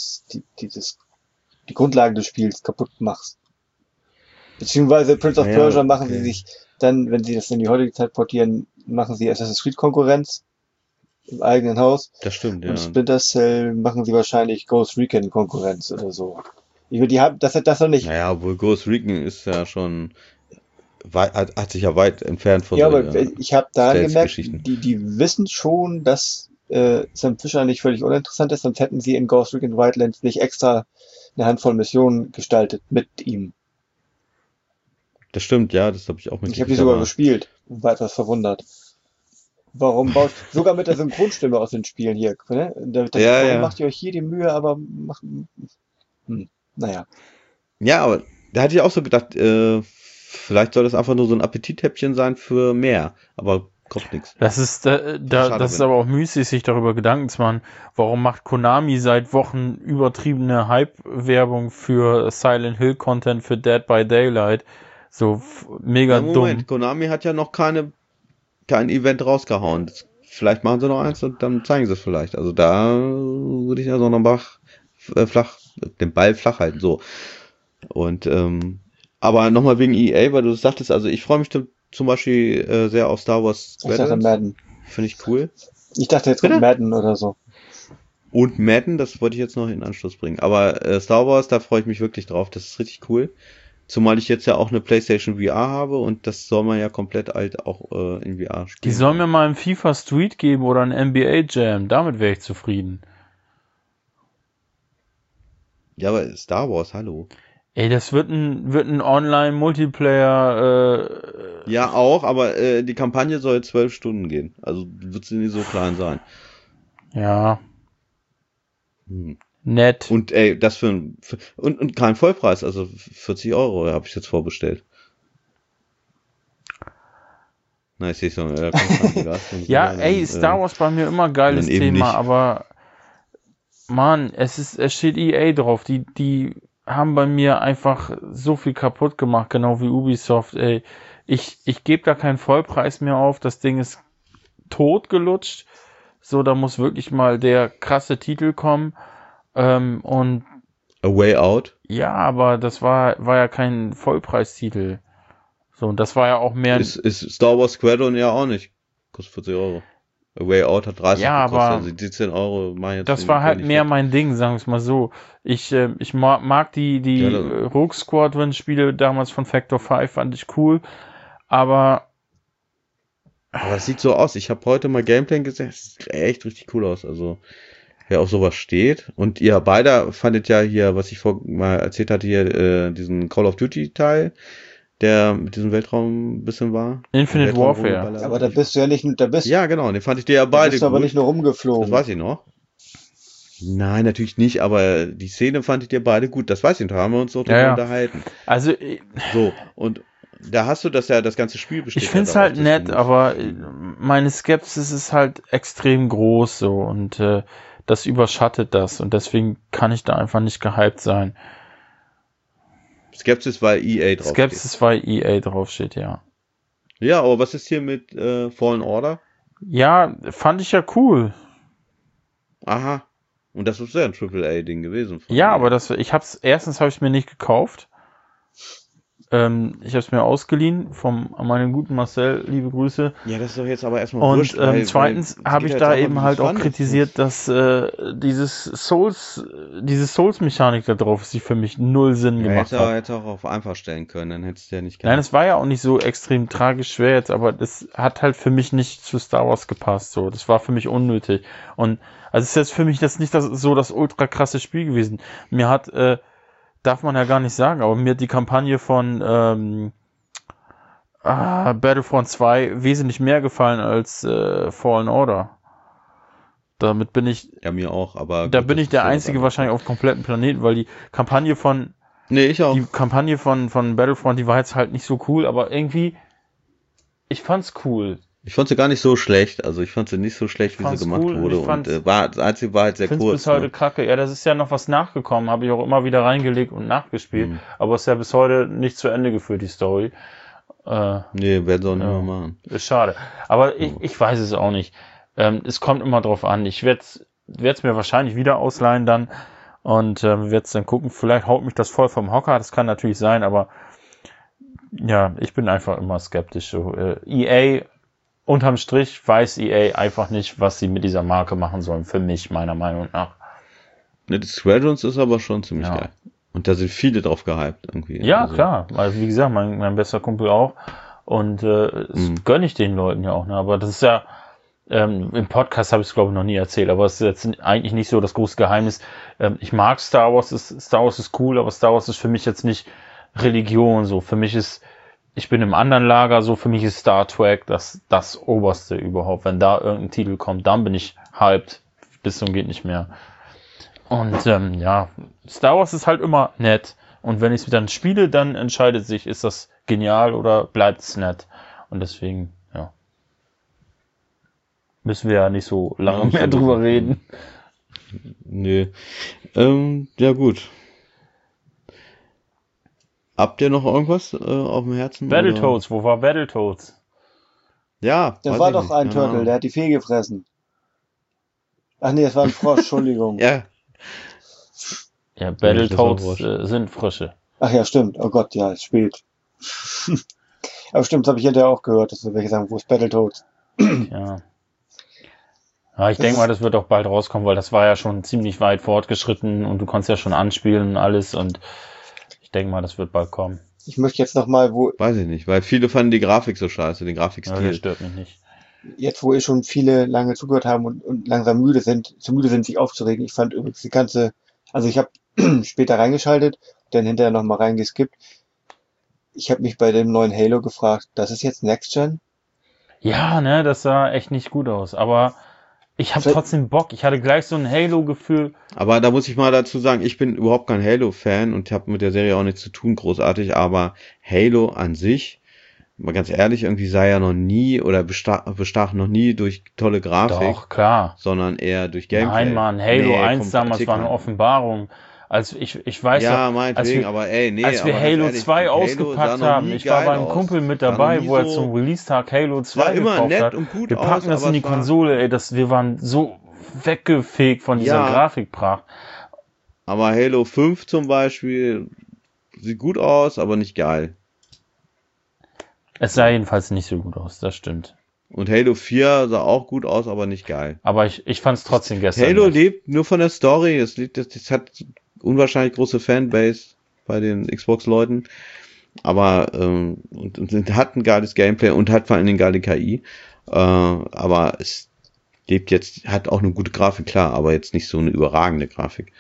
Grundlagen des Spiels kaputt machst. Beziehungsweise Prince of Persia machen sie sich dann, wenn sie das in die heutige Zeit portieren, machen sie Assassin's Creed Konkurrenz im eigenen Haus. Das stimmt, ja. Und Splinter Cell machen sie wahrscheinlich Ghost Recon Konkurrenz oder so. Die haben das noch nicht. Naja, obwohl Ghost Recon ist ja schon hat sich ja weit entfernt von Ja, aber ich habe daran gemerkt, die wissen schon, dass Sam Fisher nicht völlig uninteressant ist, sonst hätten sie in Ghost Recon Wildlands nicht extra eine Handvoll Missionen gestaltet mit ihm. Das stimmt, ja, das habe ich auch mitgekriegt. Ich habe die sogar gespielt und war etwas verwundert. Warum baut sogar mit der Synchronstimme aus den Spielen hier, ne? Warum macht ihr euch hier die Mühe, aber naja. Ja, aber da hatte ich auch so gedacht, vielleicht soll das einfach nur so ein Appetithäppchen sein für mehr, aber kommt nichts. das ist aber auch müßig, sich darüber Gedanken zu machen. Warum macht Konami seit Wochen übertriebene Hype-Werbung für Silent Hill Content für Dead by Daylight? So mega dumm. Konami hat ja noch kein Event rausgehauen. Vielleicht machen sie noch eins und dann zeigen sie es vielleicht. Also da würde ich ja so noch den Ball flach halten. So. Und aber nochmal wegen EA, weil du sagtest, also ich freue mich zum Beispiel sehr auf Star Wars Squadrons. Ich dachte Madden. Finde ich cool. Ich dachte jetzt kommt Madden oder so. Und Madden, das wollte ich jetzt noch in Anschluss bringen. Aber Star Wars, da freue ich mich wirklich drauf. Das ist richtig cool. Zumal ich jetzt ja auch eine PlayStation VR habe und das soll man ja komplett halt auch in VR spielen. Die sollen mir mal ein FIFA Street geben oder ein NBA Jam. Damit wäre ich zufrieden. Ja, aber Star Wars, hallo. Ey, das wird ein Online-Multiplayer. Ja, auch, aber die Kampagne soll 12 Stunden gehen. Also wird sie nicht so klein sein. Ja. Nett. Und ey, das und kein Vollpreis, also 40 € habe ich jetzt vorbestellt. Na, ich sehe schon, ja, ey, Star Wars bei mir immer geiles Thema, nicht. Aber Mann, es steht EA drauf, die haben bei mir einfach so viel kaputt gemacht, genau wie Ubisoft, ey. Ich gebe da keinen Vollpreis mehr auf, das Ding ist totgelutscht. So, da muss wirklich mal der krasse Titel kommen. Und A Way Out? Ja, aber das war ja kein Vollpreistitel. So, und das war ja auch mehr... Ist Star Wars Squadron ja auch nicht. Kostet 40 €. A Way Out hat 30 gekostet, aber also die 10 € machen jetzt... Das war halt mehr mein Ding, sagen wir es mal so. Ich mag die Rogue Squadron Spiele damals von Factor 5, fand ich cool, aber es sieht so aus. Ich habe heute mal Gameplay gesehen, es sieht echt richtig cool aus, also... Wer auf sowas steht. Und ihr beide fandet ja hier, was ich mal erzählt hatte, hier diesen Call of Duty Teil, der mit diesem Weltraum ein bisschen war. Infinite Warfare. Aber da bist du ja nicht, ja, genau, den fand ich dir ja beide bist du aber nicht nur rumgeflogen. Das weiß ich noch. Nein, natürlich nicht, aber die Szene fand ich dir beide gut. Das weiß ich noch, da haben wir uns noch drüber unterhalten. Also, so, und da hast du das ganze Spiel besteht. Ich finde es halt nett, aber meine Skepsis ist halt extrem groß so und das überschattet das und deswegen kann ich da einfach nicht gehypt sein. Skepsis, weil EA draufsteht. Skepsis, weil EA draufsteht, ja. Ja, aber was ist hier mit Fallen Order? Ja, fand ich ja cool. Aha. Und das ist ja ein AAA-Ding gewesen. Ja, aber erstens habe ich es mir nicht gekauft. Ich habe es mir ausgeliehen von meinem guten Marcel, liebe Grüße. Ja, das ist doch jetzt aber erstmal Und wurscht, zweitens habe ich da eben halt auch kritisiert, dass diese Souls-Mechanik da drauf ist, die für mich null Sinn gemacht hat. Hätte auch auf einfach stellen können, dann hättest du ja nicht gehabt. Nein, es war ja auch nicht so extrem tragisch schwer jetzt, aber das hat halt für mich nicht zu Star Wars gepasst. So, das war für mich unnötig. Und also es ist jetzt für mich das nicht das ultra krasse Spiel gewesen. Mir hat, darf man ja gar nicht sagen, aber mir hat die Kampagne von Battlefront 2 wesentlich mehr gefallen als Fallen Order. Damit bin ich. Ja, mir auch, aber. Da bin ich der Einzige wahrscheinlich auf dem kompletten Planeten, weil die Kampagne von. Nee, ich auch. Die Kampagne von Battlefront, die war jetzt halt nicht so cool, aber irgendwie. Ich fand's cool. Ich fand sie gar nicht so schlecht, also ich fand sie nicht so schlecht, wie sie gemacht wurde und war halt sehr kurz. Ich find's bis heute kacke. Ja, das ist ja noch was nachgekommen, habe ich auch immer wieder reingelegt und nachgespielt, aber ist ja bis heute nicht zu Ende geführt, die Story. Nee, werden sie auch nicht mehr machen. Ist schade. Aber ich weiß es auch nicht. Es kommt immer drauf an. Ich werde es mir wahrscheinlich wieder ausleihen dann und werde es dann gucken. Vielleicht haut mich das voll vom Hocker, das kann natürlich sein, aber ja, ich bin einfach immer skeptisch. So, EA, unterm Strich weiß EA einfach nicht, was sie mit dieser Marke machen sollen, für mich, meiner Meinung nach. Ne, die Squadrons ist aber schon ziemlich geil. Und da sind viele drauf gehypt irgendwie. Ja, also. Klar. Also wie gesagt, mein bester Kumpel auch. Und das gönne ich den Leuten ja auch. Ne? Aber das ist ja, im Podcast habe ich es glaube ich noch nie erzählt, aber es ist jetzt eigentlich nicht so das große Geheimnis. Ich mag Star Wars ist cool, aber Star Wars ist für mich jetzt nicht Religion. So, für mich ist, ich bin im anderen Lager, so für mich ist Star Trek das Oberste überhaupt. Wenn da irgendein Titel kommt, dann bin ich hyped. Bis zum geht nicht mehr. Und ja, Star Wars ist halt immer nett. Und wenn ich es dann spiele, dann entscheidet sich, ist das genial oder bleibt es nett. Und deswegen, ja, müssen wir ja nicht so lange mehr drüber reden. Nee. Ja gut. Habt ihr noch irgendwas auf dem Herzen? Battletoads, wo war Battletoads? Ja. Das war doch ein Turtle, der hat die Fee gefressen. Ach nee, das war ein Frosch, Entschuldigung. Ja. Ja, Battletoads sind Frösche. Ach ja, stimmt. Oh Gott, ja, ist spät. Aber stimmt, das habe ich hinterher auch gehört, dass wir welche sagen, wo ist Battletoads? Ja. Ja, ich denke mal, das wird auch bald rauskommen, weil das war ja schon ziemlich weit fortgeschritten und du konntest ja schon anspielen und alles und ich denke mal, das wird bald kommen. Ich möchte jetzt nochmal, Weiß ich nicht, weil viele fanden die Grafik so scheiße, den Grafikstil. Ja, das stört mich nicht. Jetzt, wo schon viele lange zugehört haben und langsam zu müde sind, sich aufzuregen. Ich fand übrigens also ich habe später reingeschaltet, dann hinterher nochmal reingeskippt. Ich habe mich bei dem neuen Halo gefragt, das ist jetzt Next Gen? Ja, ne, das sah echt nicht gut aus, aber ich habe trotzdem Bock. Ich hatte gleich so ein Halo-Gefühl. Aber da muss ich mal dazu sagen, ich bin überhaupt kein Halo-Fan und habe mit der Serie auch nichts zu tun, großartig, aber Halo an sich, mal ganz ehrlich, irgendwie sah ja noch nie oder bestach noch nie durch tolle Grafik. Doch, klar. Sondern eher durch Gameplay. Nein, Mann, Halo 1 damals war eine Offenbarung. Als ich weiß ja, meinetwegen, aber ey, als wir Halo 2 ausgepackt haben, ich war beim Kumpel mit dabei, wo er zum Release-Tag Halo 2 gekauft hat. Wir packen das in die Konsole, ey, wir waren so weggefegt von dieser Grafikpracht. Aber Halo 5 zum Beispiel sieht gut aus, aber nicht geil. Es sah jedenfalls nicht so gut aus, das stimmt. Und Halo 4 sah auch gut aus, aber nicht geil. Aber ich fand es trotzdem gestern. Halo lebt nur von der Story. Es hat unwahrscheinlich große Fanbase bei den Xbox-Leuten. Aber und hat ein geiles Gameplay und hat vor allen Dingen geile KI. Aber es lebt jetzt, hat auch eine gute Grafik, klar, aber jetzt nicht so eine überragende Grafik.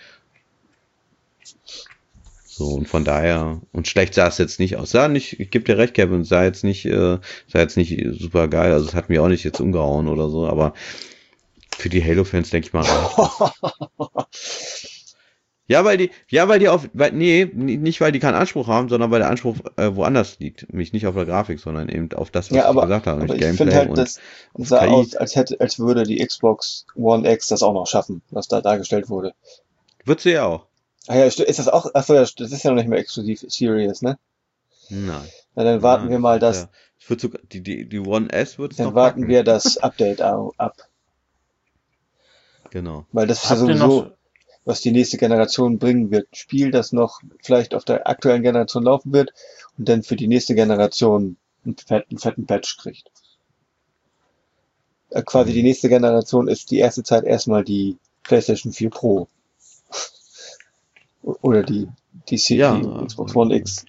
So, und von daher, und schlecht sah es jetzt nicht aus. Ich gebe dir recht, Kevin, sah jetzt nicht super geil, also es hat mich auch nicht jetzt umgehauen oder so, aber für die Halo-Fans denke ich mal nicht weil die keinen Anspruch haben, sondern weil der Anspruch woanders liegt. Nämlich nicht auf der Grafik, sondern eben auf das, was ich gesagt habe. Aber ich finde halt, das sah aus, als würde die Xbox One X das auch noch schaffen, was da dargestellt wurde. Wird sie ja auch. Ah ja, ist das auch? Achso, ja, das ist ja noch nicht mehr exklusiv Series, ne? Nein. Na, dann warten wir mal das. Es wird sogar, die One S wird es noch. Dann warten wir das Update ab. Genau. Weil das ist ja sowieso. was die nächste Generation bringen wird. Ein Spiel, das noch vielleicht auf der aktuellen Generation laufen wird und dann für die nächste Generation einen fetten Patch kriegt. Quasi die nächste Generation ist die erste Zeit erstmal die PlayStation 4 Pro. Oder die Xbox One X.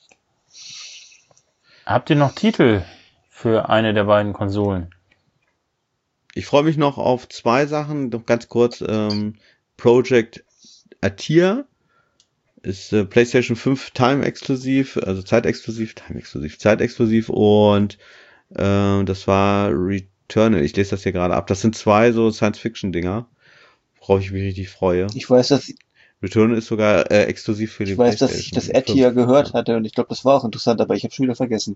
Habt ihr noch Titel für eine der beiden Konsolen? Ich freue mich noch auf 2 Sachen, noch ganz kurz. Project Atia ist PlayStation 5 Time-exklusiv, also zeitexklusiv und das war Returnal. Ich lese das hier gerade ab. Das sind 2 so Science-Fiction-Dinger, worauf ich mich richtig freue. Ich weiß, dass Returnal ist sogar exklusiv für die PlayStation. dass ich das Atia gehört hatte und ich glaube, das war auch interessant, aber ich habe schon wieder vergessen.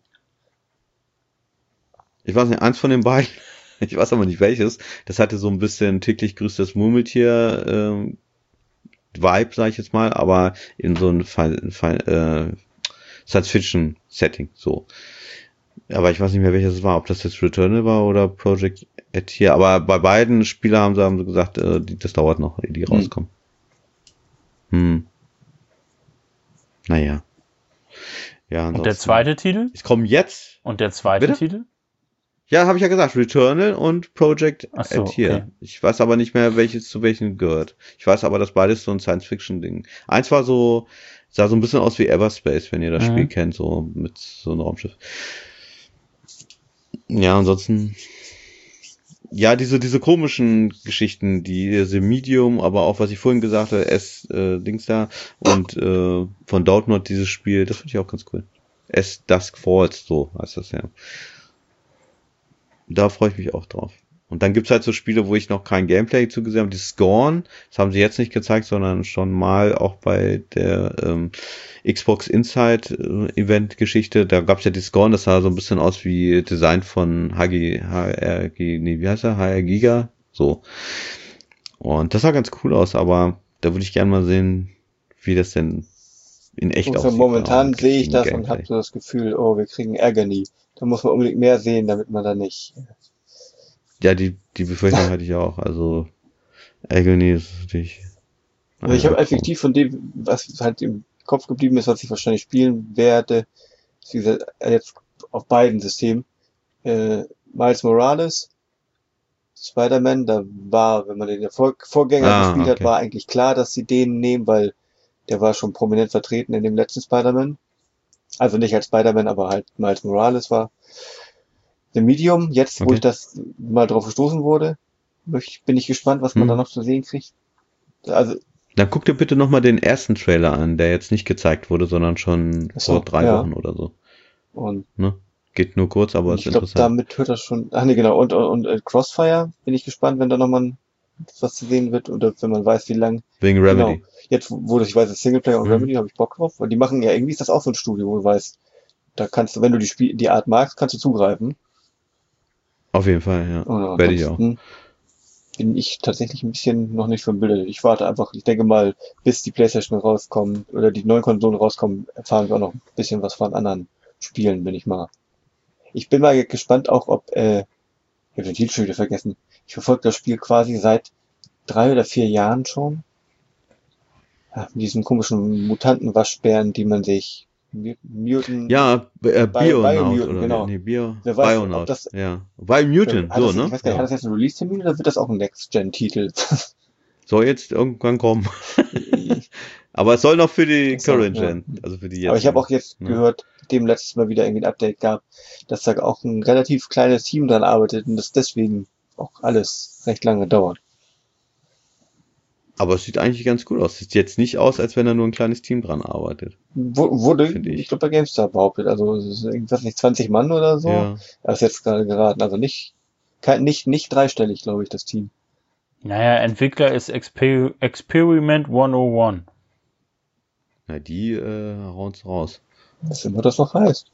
Ich weiß nicht, eins von den beiden, ich weiß aber nicht welches, das hatte so ein bisschen täglich grüßt das Murmeltier Vibe, sag ich jetzt mal, aber in so ein Science-Fiction-Setting, so. Aber ich weiß nicht mehr, welches es war, ob das jetzt Returnal war oder Project Atia, aber bei beiden Spielen haben sie gesagt, das dauert noch, ehe die rauskommen. Naja. Ja, und der zweite Titel? Ich komme jetzt. Und der zweite Bitte? Titel? Ja, habe ich ja gesagt, Returnal und Project Atia. Okay. Ich weiß aber nicht mehr, welches zu welchen gehört. Ich weiß aber, dass beides so ein Science-Fiction-Ding. Eins war so, sah so ein bisschen aus wie Everspace, wenn ihr das Spiel kennt, so mit so einem Raumschiff. Ja, ansonsten, ja, diese komischen Geschichten, diese Medium, aber auch, was ich vorhin gesagt habe, Dings da und von Doubtnod dieses Spiel, das finde ich auch ganz cool. Dusk Falls, so heißt das ja. Da freue ich mich auch drauf. Und dann gibt's halt so Spiele, wo ich noch kein Gameplay zugesehen habe. Die Scorn, das haben sie jetzt nicht gezeigt, sondern schon mal auch bei der Xbox Inside Event Geschichte. Da gab's ja die Scorn, das sah so ein bisschen aus wie Design von HR Giga. So. Und das sah ganz cool aus, aber da würde ich gerne mal sehen, wie das denn in echt aussieht. Momentan sehe ich das und habe so das Gefühl, oh, wir kriegen Agony. Da muss man unbedingt mehr sehen, damit man da nicht... Ja, die Befürchtung hatte ich auch. Also Agony ist natürlich... Also ich habe effektiv von dem, was halt im Kopf geblieben ist, was ich wahrscheinlich spielen werde, wie gesagt, jetzt auf beiden Systemen, Miles Morales, Spider-Man, da war, wenn man den Vorgänger gespielt hat, war eigentlich klar, dass sie den nehmen, weil der war schon prominent vertreten in dem letzten Spider-Man. Also nicht als Spider-Man, aber halt Miles Morales war. The Medium, jetzt, wo ich das mal drauf gestoßen wurde, bin ich gespannt, was man da noch zu sehen kriegt. Also, dann guck dir bitte nochmal den ersten Trailer an, der jetzt nicht gezeigt wurde, sondern schon vor 3 Wochen oder so. Und ne? Geht nur kurz, aber ist interessant. Ich glaube, damit hört das schon... Ach nee, genau. Und Crossfire bin ich gespannt, wenn da nochmal was zu sehen wird oder wenn man weiß, wie lang. Wegen Remedy. Genau. Jetzt, wo ich weiß, Singleplayer und Remedy, habe ich Bock drauf. Weil die machen ja, irgendwie ist das auch so ein Studio, wo du weißt, da kannst du, wenn du die Art magst, kannst du zugreifen. Auf jeden Fall, ja. Werde ich auch. Bin ich tatsächlich ein bisschen noch nicht verbildet. Ich warte einfach, ich denke mal, bis die PlayStation rauskommt oder die neuen Konsolen rauskommen, erfahren wir auch noch ein bisschen was von anderen Spielen, bin ich mal. Ich bin mal gespannt auch, ob, ich habe den Titel schon wieder vergessen. Ich verfolge das Spiel quasi seit 3 oder 4 Jahren schon. Ja, mit diesen komischen Mutanten-Waschbären, die man sich Mutant. Ja, Bionaut oder genau. Nee, Bionaut. Ja. Biomutant, so, ne? Ich weiß gar nicht, hat das jetzt einen Release-Termin oder wird das auch ein Next-Gen-Titel? Soll jetzt irgendwann kommen. Aber es soll noch für die Current Gen, also für die jetzt. Aber ich habe auch jetzt gehört, dem letztes Mal wieder irgendwie ein Update gab, dass da auch ein relativ kleines Team dran arbeitet und das deswegen auch alles recht lange dauert. Aber es sieht eigentlich ganz gut aus. Sieht jetzt nicht aus, als wenn da nur ein kleines Team dran arbeitet. Wurde, ich glaube, bei GameStar behauptet. Also, es ist irgendwas nicht 20 Mann oder so. Ja. Das ist jetzt gerade geraten. Also nicht dreistellig, glaube ich, das Team. Naja, Entwickler ist Experiment 101. Na, die hauen's raus. Was immer das noch heißt.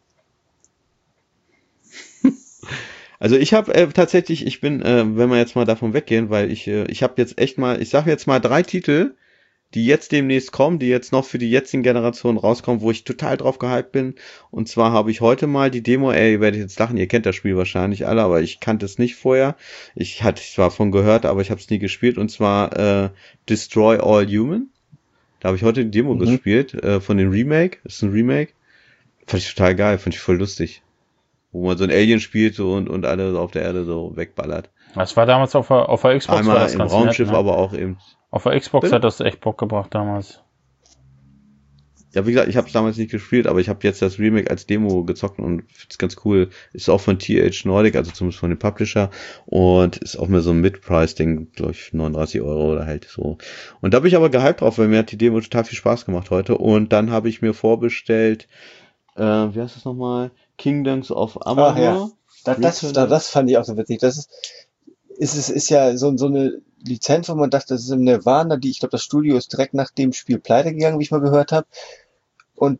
Also ich habe tatsächlich, ich bin, wenn wir jetzt mal davon weggehen, weil ich habe jetzt echt mal, ich sage jetzt mal 3 Titel, die jetzt demnächst kommen, die jetzt noch für die jetzigen Generationen rauskommen, wo ich total drauf gehypt bin. Und zwar habe ich heute mal die Demo, ihr werdet jetzt lachen, ihr kennt das Spiel wahrscheinlich alle, aber ich kannte es nicht vorher. Ich hatte zwar von gehört, aber ich habe es nie gespielt. Und zwar Destroy All Human. Da habe ich heute die Demo gespielt, von dem Remake. Das ist ein Remake. Fand ich total geil, fand ich voll lustig. Wo man so ein Alien spielt und alle so auf der Erde so wegballert. Das war damals auf der Xbox. Einmal war das im ganz Raumschiff, nett, ne? aber auch eben. Auf der Xbox Bitte? hat das echt Bock gebracht damals. Ja, wie gesagt, ich habe es damals nicht gespielt, aber ich habe jetzt das Remake als Demo gezockt und find's ganz cool. Ist auch von TH Nordic, also zumindest von dem Publisher, und ist auch mehr so ein Mid-Price-Ding, glaube ich, 39 Euro oder halt so. Und da bin ich aber gehypt drauf, weil mir hat die Demo total viel Spaß gemacht heute. Und dann habe ich mir vorbestellt, wie heißt das nochmal? Kingdoms of Amalur. Das fand ich auch so witzig. Das ist ja so eine Lizenz, wo man dachte, das ist im Nirvana, ich glaube, das Studio ist direkt nach dem Spiel pleite gegangen, wie ich mal gehört habe. Und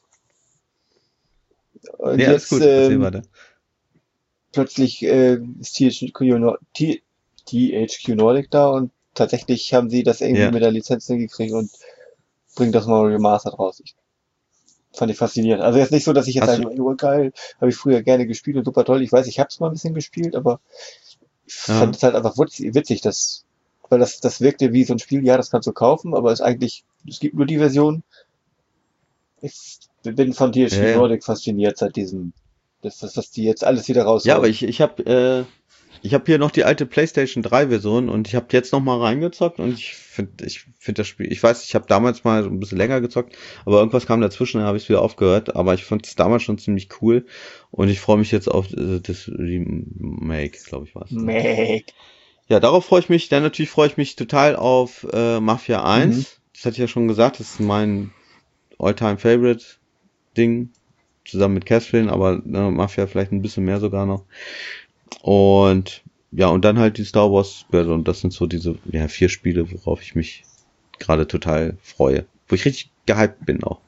Nee, alles jetzt gut, erzähl weiter. plötzlich ist THQ Nordic da und tatsächlich haben sie das irgendwie Ja. mit der Lizenz hingekriegt und bringen das mal remastered raus. Fand ich faszinierend. Also jetzt nicht so, dass ich jetzt Hast sage, oh, geil, habe ich früher gerne gespielt und super toll. Ich weiß, ich habe es mal ein bisschen gespielt, aber ich fand es halt einfach witzig, weil das wirkte wie so ein Spiel, ja, das kannst du kaufen, aber es gibt nur die Version. Ich bin von THQ Ja, ja. Nordic fasziniert seit was die jetzt alles wieder raushauen. Ja, aber ich habe hier noch die alte PlayStation 3 Version und ich habe jetzt noch mal reingezockt und ich finde das Spiel, ich weiß, ich habe damals mal so ein bisschen länger gezockt, aber irgendwas kam dazwischen, dann habe ich es wieder aufgehört, aber ich fand es damals schon ziemlich cool und ich freue mich jetzt auf das Remake, glaube ich, war es. Make. Ja, darauf freue ich mich, dann natürlich freue ich mich total auf Mafia 1. Das hatte ich ja schon gesagt, das ist mein All-Time-Favorite-Ding, zusammen mit Catherine, aber Mafia vielleicht ein bisschen mehr sogar noch. Und ja, und dann halt die Star Wars Version. Das sind so diese 4 Spiele, worauf ich mich gerade total freue. Wo ich richtig gehypt bin auch.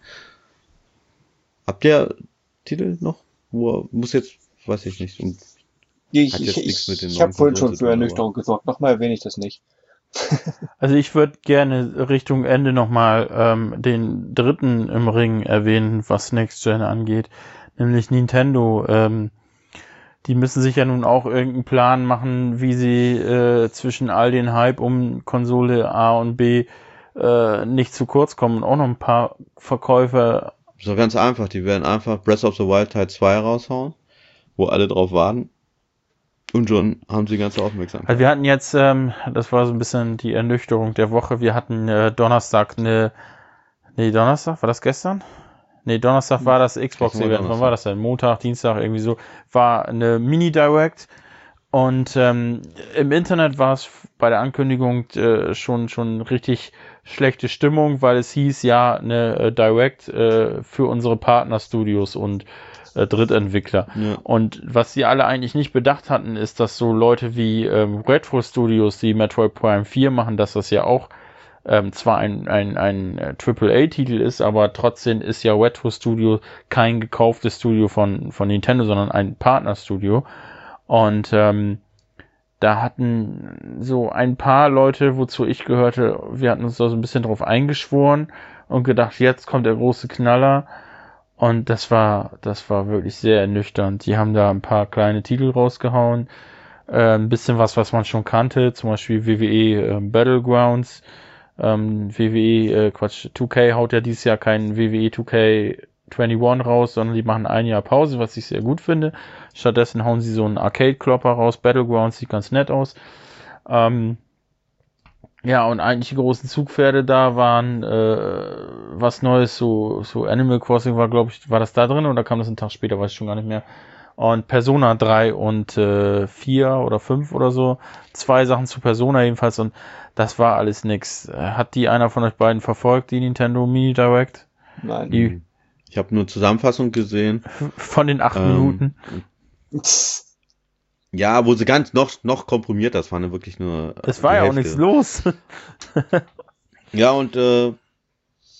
Habt ihr Titel noch? Muss jetzt, weiß ich nicht. Und hat jetzt nichts mit den Ich habe neuen vorhin Konsolen schon zu für tun, Ernüchterung gesorgt. Nochmal erwähne ich das nicht. Also ich würde gerne Richtung Ende nochmal den dritten im Ring erwähnen, was Next Gen angeht, nämlich Nintendo. Die müssen sich ja nun auch irgendeinen Plan machen, wie sie zwischen all den Hype um Konsole A und B nicht zu kurz kommen und auch noch ein paar Verkäufer. So ganz einfach, die werden einfach Breath of the Wild Teil 2 raushauen, wo alle drauf warten. Und schon haben sie ganze Aufmerksamkeit. Also wir hatten jetzt, das war so ein bisschen die Ernüchterung der Woche, wir hatten Donnerstag Donnerstag, war das gestern? Nee, Donnerstag war das Xbox-Event. Wann war das denn? Montag, Dienstag, irgendwie so. War eine Mini-Direct. Und im Internet war es bei der Ankündigung schon richtig schlechte Stimmung, weil es hieß, ja, eine Direct für unsere Partnerstudios und Drittentwickler. Ja. Und was sie alle eigentlich nicht bedacht hatten, ist, dass so Leute wie Retro Studios, die Metroid Prime 4 machen, dass das ja auch zwar ein AAA-Titel ist, aber trotzdem ist ja Retro Studio kein gekauftes Studio von Nintendo, sondern ein Partnerstudio. Und da hatten so ein paar Leute, wozu ich gehörte, wir hatten uns da so ein bisschen drauf eingeschworen und gedacht, jetzt kommt der große Knaller. Und das war wirklich sehr ernüchternd. Die haben da ein paar kleine Titel rausgehauen, ein bisschen was man schon kannte, zum Beispiel WWE Battlegrounds. 2K haut ja dieses Jahr keinen WWE 2K21 raus, sondern die machen ein Jahr Pause, was ich sehr gut finde. Stattdessen hauen sie so einen Arcade-Klopper raus. Battlegrounds sieht ganz nett aus. Ja, und eigentlich die großen Zugpferde da waren was Neues, so Animal Crossing war, glaube ich, war das da drin oder kam das einen Tag später, weiß ich schon gar nicht mehr. Und Persona 3 und 4 oder 5 oder so. 2 Sachen zu Persona jedenfalls und das war alles nix. Hat die einer von euch beiden verfolgt, die Nintendo Mini Direct? Nein. Ich habe nur Zusammenfassung gesehen. Von den 8 Minuten. Ja, wo sie ganz noch komprimiert, das war ne wirklich nur. Es war ja auch nichts los. Ja, und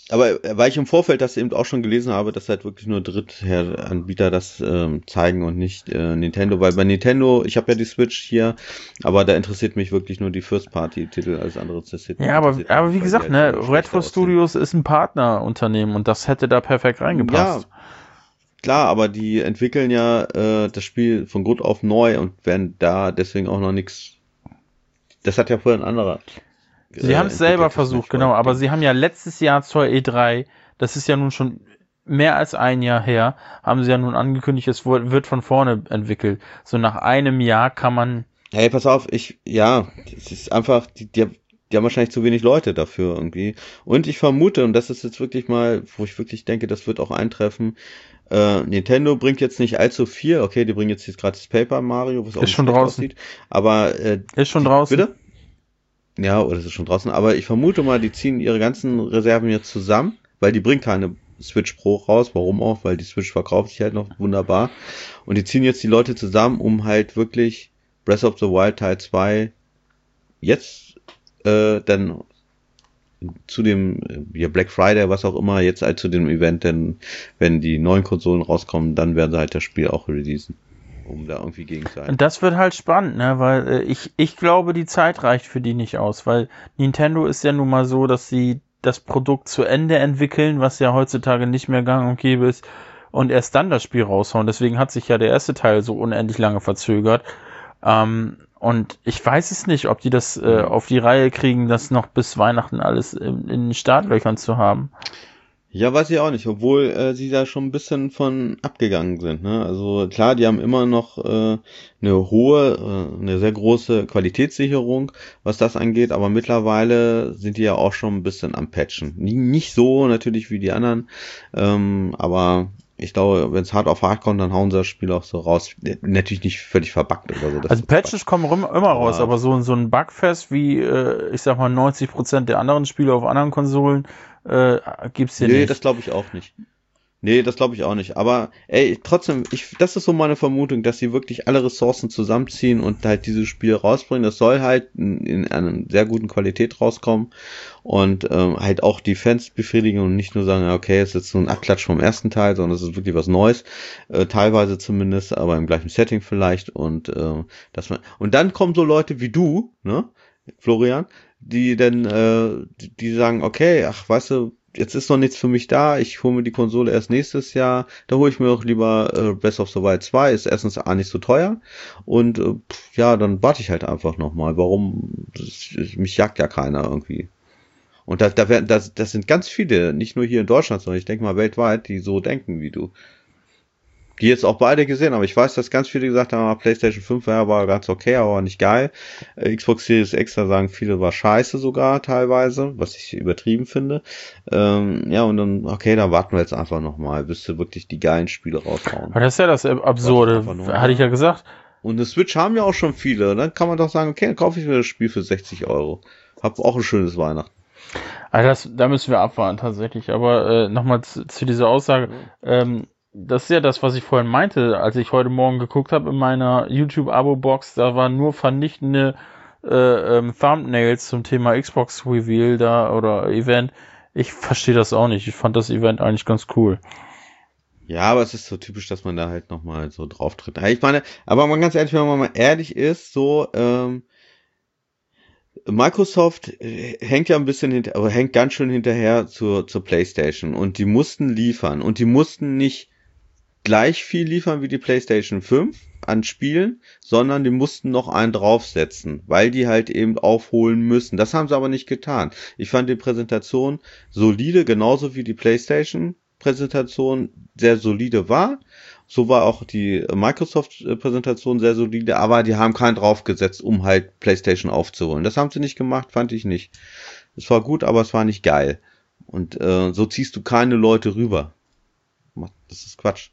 Aber weil ich im Vorfeld das eben auch schon gelesen habe, dass halt wirklich nur Drittanbieter das zeigen und nicht Nintendo, weil bei Nintendo, ich habe ja die Switch hier, aber da interessiert mich wirklich nur die First-Party-Titel, alles andere interessiert Ja, aber interessiert mich wie nicht, weil die gesagt, halt ne, schlechter Retro aussehen. Studios ist ein Partnerunternehmen und das hätte da perfekt Ja, reingepasst. klar, aber die entwickeln ja das Spiel von Grund auf neu und werden da deswegen auch noch nichts. Das hat ja vorher ein anderer Sie haben es selber entwickelt, das versucht, Match White genau, aber Ding. sie haben ja letztes Jahr zur E3, das ist ja nun schon mehr als ein Jahr her, haben sie ja nun angekündigt, es wird von vorne entwickelt. So nach einem Jahr kann man, Hey, pass auf, es ist einfach, die haben wahrscheinlich zu wenig Leute dafür irgendwie. Und ich vermute, und das ist jetzt wirklich mal, wo ich wirklich denke, das wird auch eintreffen, Nintendo bringt jetzt nicht allzu viel, okay, die bringen jetzt gerade das Paper Mario, was auch ist nicht schon schlecht draußen, aussieht, aber ist schon draußen. bitte? Ja, oder ist es schon draußen, aber ich vermute mal, die ziehen ihre ganzen Reserven jetzt zusammen, weil die bringt keine Switch Pro raus, warum auch, weil die Switch verkauft sich halt noch wunderbar. Und die ziehen jetzt die Leute zusammen, um halt wirklich Breath of the Wild Teil 2 jetzt dann zu dem Black Friday, was auch immer, jetzt halt zu dem Event, denn wenn die neuen Konsolen rauskommen, dann werden sie halt das Spiel auch releasen, um da irgendwie gegen zu sein. Und das wird halt spannend, ne, weil ich glaube, die Zeit reicht für die nicht aus, weil Nintendo ist ja nun mal so, dass sie das Produkt zu Ende entwickeln, was ja heutzutage nicht mehr gang und gäbe ist, und erst dann das Spiel raushauen. Deswegen hat sich ja der erste Teil so unendlich lange verzögert. Und ich weiß es nicht, ob die das auf die Reihe kriegen, das noch bis Weihnachten alles in den Startlöchern zu haben. Ja, weiß ich auch nicht, obwohl sie da schon ein bisschen von abgegangen sind. Ne? Also klar, die haben immer noch eine sehr große Qualitätssicherung, was das angeht, aber mittlerweile sind die ja auch schon ein bisschen am Patchen. Nicht so natürlich wie die anderen, aber ich glaube, wenn es hart auf hart kommt, dann hauen sie das Spiel auch so raus. Natürlich nicht völlig verbuggt oder so. Das Also ist Patches Quatsch. kommen immer raus, aber so ein Bugfest wie, ich sag mal, 90% der anderen Spiele auf anderen Konsolen gibt's hier Nee, nicht. das glaube ich auch nicht. Nee, das glaube ich auch nicht. Aber ey, trotzdem, das ist so meine Vermutung, dass sie wirklich alle Ressourcen zusammenziehen und halt dieses Spiel rausbringen. Das soll halt in einer sehr guten Qualität rauskommen und halt auch die Fans befriedigen und nicht nur sagen, ja, okay, es ist jetzt so ein Abklatsch vom ersten Teil, sondern es ist wirklich was Neues, teilweise zumindest, aber im gleichen Setting vielleicht und und dann kommen so Leute wie du, ne, Florian, die dann die sagen, okay, ach, weißt du, jetzt ist noch nichts für mich da, ich hole mir die Konsole erst nächstes Jahr, da hole ich mir doch lieber Breath of the Wild 2, ist erstens A nicht so teuer und ja, dann warte ich halt einfach nochmal, mich jagt ja keiner irgendwie. Und das sind ganz viele, nicht nur hier in Deutschland, sondern ich denke mal weltweit, die so denken wie du. Die jetzt auch beide gesehen, aber ich weiß, dass ganz viele gesagt haben, PlayStation 5 war ganz okay, aber nicht geil. Xbox Series X, da sagen viele, war scheiße sogar teilweise, was ich übertrieben finde. Ja, und dann, okay, dann warten wir jetzt einfach nochmal, bis sie wirklich die geilen Spiele raushauen. Aber das ist ja das Absurde, hatte ich ja gesagt. Und eine Switch haben ja auch schon viele. Dann kann man doch sagen, okay, dann kaufe ich mir das Spiel für 60 Euro. Hab auch ein schönes Weihnachten. Also da müssen wir abwarten tatsächlich. Aber nochmal zu dieser Aussage. Das ist ja das, was ich vorhin meinte, als ich heute Morgen geguckt habe in meiner YouTube-Abo-Box. Da waren nur vernichtende Thumbnails zum Thema Xbox Reveal da oder Event. Ich verstehe das auch nicht. Ich fand das Event eigentlich ganz cool. Ja, aber es ist so typisch, dass man da halt nochmal so drauf tritt. Ich meine, aber mal ganz ehrlich, wenn man mal ehrlich ist, so, Microsoft hängt ja ein bisschen aber hängt ganz schön hinterher zur PlayStation und die mussten liefern und die mussten nicht gleich viel liefern wie die PlayStation 5 an Spielen, sondern die mussten noch einen draufsetzen, weil die halt eben aufholen müssen. Das haben sie aber nicht getan. Ich fand die Präsentation solide, genauso wie die PlayStation Präsentation sehr solide war. So war auch die Microsoft-Präsentation sehr solide, aber die haben keinen draufgesetzt, um halt PlayStation aufzuholen. Das haben sie nicht gemacht, fand ich nicht. Es war gut, aber es war nicht geil. Und so ziehst du keine Leute rüber. Das ist Quatsch.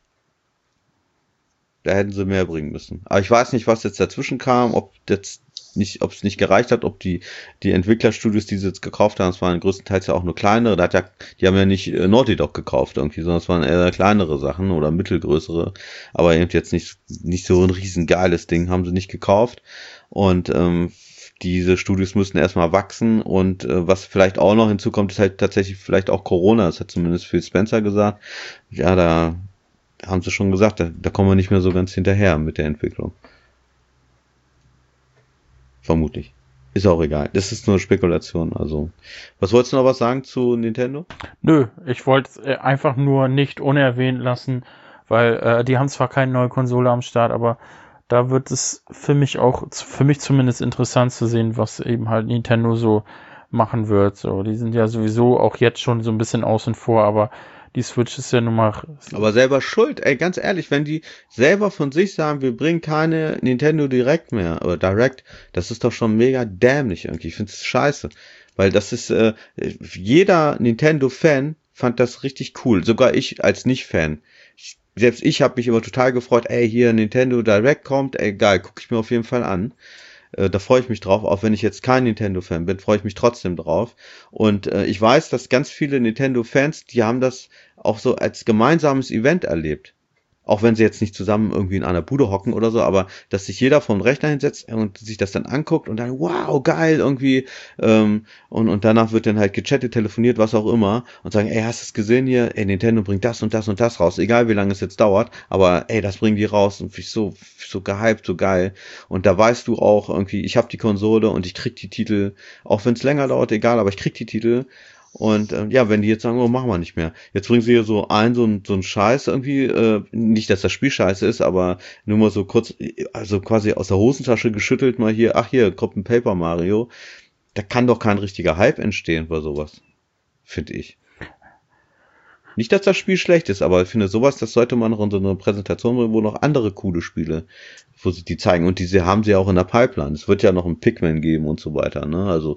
Da hätten sie mehr bringen müssen. Aber ich weiß nicht, was jetzt dazwischen kam, ob es nicht gereicht hat, ob die Entwicklerstudios, die sie jetzt gekauft haben, es waren größtenteils ja auch nur kleinere, die haben ja nicht Naughty Dog gekauft irgendwie, sondern es waren eher kleinere Sachen oder mittelgrößere, aber eben jetzt nicht so ein riesen geiles Ding haben sie nicht gekauft und diese Studios müssen erstmal wachsen und was vielleicht auch noch hinzukommt, ist halt tatsächlich vielleicht auch Corona. Das hat zumindest Phil Spencer gesagt. Ja, da haben sie schon gesagt, da kommen wir nicht mehr so ganz hinterher mit der Entwicklung. Vermutlich. Ist auch egal. Das ist nur Spekulation. Also, was wolltest du noch was sagen zu Nintendo? Nö, ich wollte es einfach nur nicht unerwähnt lassen, weil die haben zwar keine neue Konsole am Start, aber da wird es für mich zumindest interessant zu sehen, was eben halt Nintendo so machen wird. So, die sind ja sowieso auch jetzt schon so ein bisschen außen vor, aber die Switch ist ja nun mal. Aber selber schuld, ey, ganz ehrlich, wenn die selber von sich sagen, wir bringen keine Nintendo Direct mehr, oder Direct, das ist doch schon mega dämlich irgendwie. Ich finde es scheiße. Weil das ist, jeder Nintendo-Fan fand das richtig cool. Sogar ich als Nicht-Fan. Selbst ich habe mich immer total gefreut, ey, hier Nintendo Direct kommt, ey, geil, gucke ich mir auf jeden Fall an. Da freue ich mich drauf, auch wenn ich jetzt kein Nintendo-Fan bin, freue ich mich trotzdem drauf. Und ich weiß, dass ganz viele Nintendo-Fans, die haben das auch so als gemeinsames Event erlebt. Auch wenn sie jetzt nicht zusammen irgendwie in einer Bude hocken oder so, aber dass sich jeder vom Rechner hinsetzt und sich das dann anguckt und dann, wow, geil, irgendwie, und danach wird dann halt gechattet, telefoniert, was auch immer, und sagen, ey, hast du es gesehen hier? Ey, Nintendo bringt das und das und das raus, egal wie lange es jetzt dauert, aber ey, das bringen die raus und ich so gehypt, so geil. Und da weißt du auch irgendwie, ich habe die Konsole und ich krieg die Titel, auch wenn es länger dauert, egal, aber ich krieg die Titel. Und ja, wenn die jetzt sagen, oh, machen wir nicht mehr. Jetzt bringen sie hier so ein Scheiß irgendwie, nicht, dass das Spiel scheiße ist, aber nur mal so kurz, also quasi aus der Hosentasche geschüttelt mal hier, ach hier, kommt ein Paper Mario. Da kann doch kein richtiger Hype entstehen bei sowas. Finde ich. Nicht, dass das Spiel schlecht ist, aber ich finde sowas, das sollte man noch in so einer Präsentation bringen, wo noch andere coole Spiele, wo sie die zeigen. Und diese haben sie auch in der Pipeline. Es wird ja noch ein Pikmin geben und so weiter, ne? Also,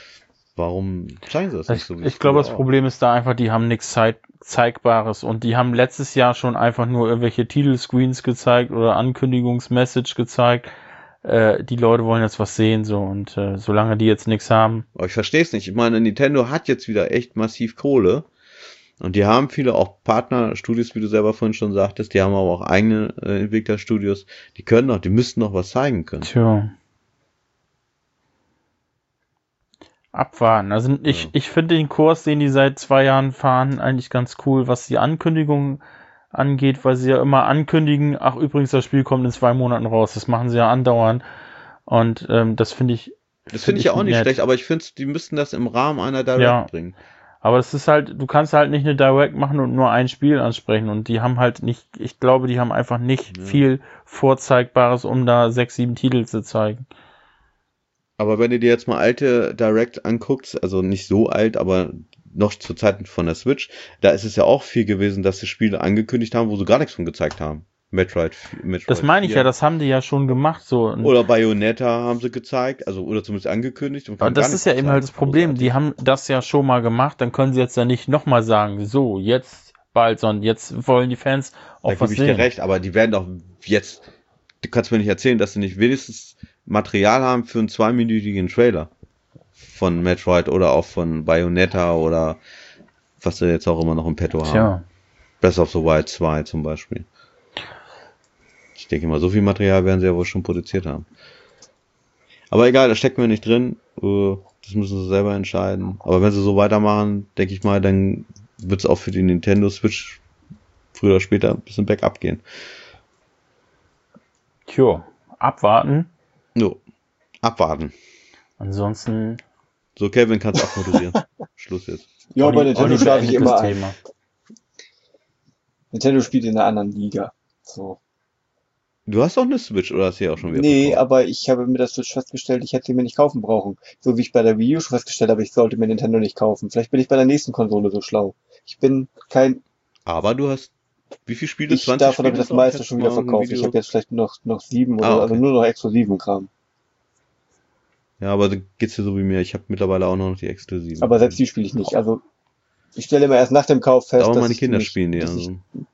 warum zeigen sie das nicht so? Ich glaube, das Problem ist da einfach, die haben nichts Zeigbares und die haben letztes Jahr schon einfach nur irgendwelche Titelscreens gezeigt oder Ankündigungsmessage gezeigt. Die Leute wollen jetzt was sehen, so, und solange die jetzt nichts haben. Aber ich verstehe es nicht. Ich meine, Nintendo hat jetzt wieder echt massiv Kohle und die haben viele auch Partnerstudios, wie du selber vorhin schon sagtest, die haben aber auch eigene Entwicklerstudios, die müssten noch was zeigen können. Tja. Abwarten. Also ich finde den Kurs, den die seit 2 Jahren fahren, eigentlich ganz cool, was die Ankündigungen angeht, weil sie ja immer ankündigen, ach übrigens, das Spiel kommt in 2 Monaten raus. Das machen sie ja andauernd. Und das finde ich. Das finde ich ja auch nicht schlecht, aber ich finde, die müssten das im Rahmen einer Direct bringen. Aber es ist halt, du kannst halt nicht eine Direct machen und nur ein Spiel ansprechen. Und die haben halt nicht, ich glaube, die haben einfach nicht viel Vorzeigbares, um da 6, 7 Titel zu zeigen. Aber wenn du dir jetzt mal alte Direct anguckst, also nicht so alt, aber noch zu Zeiten von der Switch, da ist es ja auch viel gewesen, dass sie Spiele angekündigt haben, wo sie gar nichts von gezeigt haben. Metroid das meine ich 4. Ja, das haben die ja schon gemacht. So. Oder Bayonetta haben sie gezeigt, also oder zumindest angekündigt. Und das ist ja eben halt das Problem, die haben das ja schon mal gemacht, dann können sie jetzt ja nicht nochmal sagen, so, jetzt bald, sondern jetzt wollen die Fans auch was sehen. Da gebe ich dir recht, aber die werden doch jetzt, du kannst mir nicht erzählen, dass sie nicht wenigstens Material haben für einen 2-minütigen Trailer von Metroid oder auch von Bayonetta oder was sie jetzt auch immer noch im Petto haben. Tja. Breath of the Wild 2 zum Beispiel. Ich denke mal, so viel Material werden sie ja wohl schon produziert haben. Aber egal, da stecken wir nicht drin. Das müssen sie selber entscheiden. Aber wenn sie so weitermachen, denke ich mal, dann wird es auch für die Nintendo Switch früher oder später ein bisschen bergab gehen. Tja, abwarten. Jo, abwarten. Ansonsten. So, Kevin, kannst auch moderieren. Schluss jetzt. Ja, bei Nintendo schlafe ich immer ein. Nintendo spielt in einer anderen Liga. So. Du hast doch eine Switch, oder hast du ja auch schon wieder bekommen? Aber ich habe mit der Switch festgestellt, ich hätte sie mir nicht kaufen brauchen. So wie ich bei der Wii U schon festgestellt habe, ich sollte mir Nintendo nicht kaufen. Vielleicht bin ich bei der nächsten Konsole so schlau. Ich bin kein... Aber du hast... Wie viele Spiele? 20 davon habe ich das meiste schon wieder verkauft. Ich habe jetzt vielleicht noch 7 oder also nur noch exklusiven Kram. Ja, aber geht's dir so wie mir. Ich habe mittlerweile auch noch die exklusiven. Aber selbst die spiele ich nicht. Also ich stelle immer erst nach dem Kauf fest, dass meine Kinder spielen die. Also.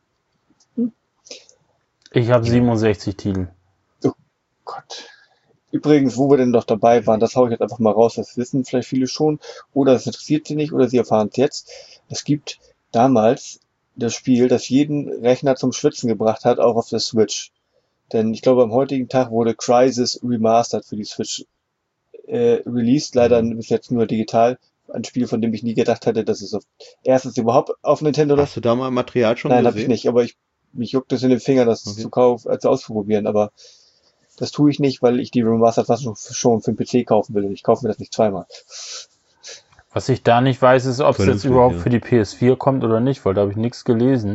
Ich habe 67 Titel. Oh Gott. Übrigens, wo wir denn doch dabei waren, das haue ich jetzt einfach mal raus. Das wissen vielleicht viele schon. Oder es interessiert sie nicht oder sie erfahren es jetzt. Es gibt damals das Spiel, das jeden Rechner zum Schwitzen gebracht hat, auch auf der Switch. Denn ich glaube, am heutigen Tag wurde Crysis Remastered für die Switch released, leider bis jetzt nur digital. Ein Spiel, von dem ich nie gedacht hätte, dass es erstens überhaupt auf Nintendo Hast du da mal Material schon Nein, gesehen? habe ich nicht, aber mich juckt es in den Fingern, das zu ausprobieren, aber das tue ich nicht, weil ich die Remastered-Fassung schon für den PC kaufen will und ich kaufe mir das nicht zweimal. Was ich da nicht weiß, ist, ob es Vernünftig, jetzt überhaupt ja. für die PS4 kommt oder nicht, weil da habe ich nichts gelesen.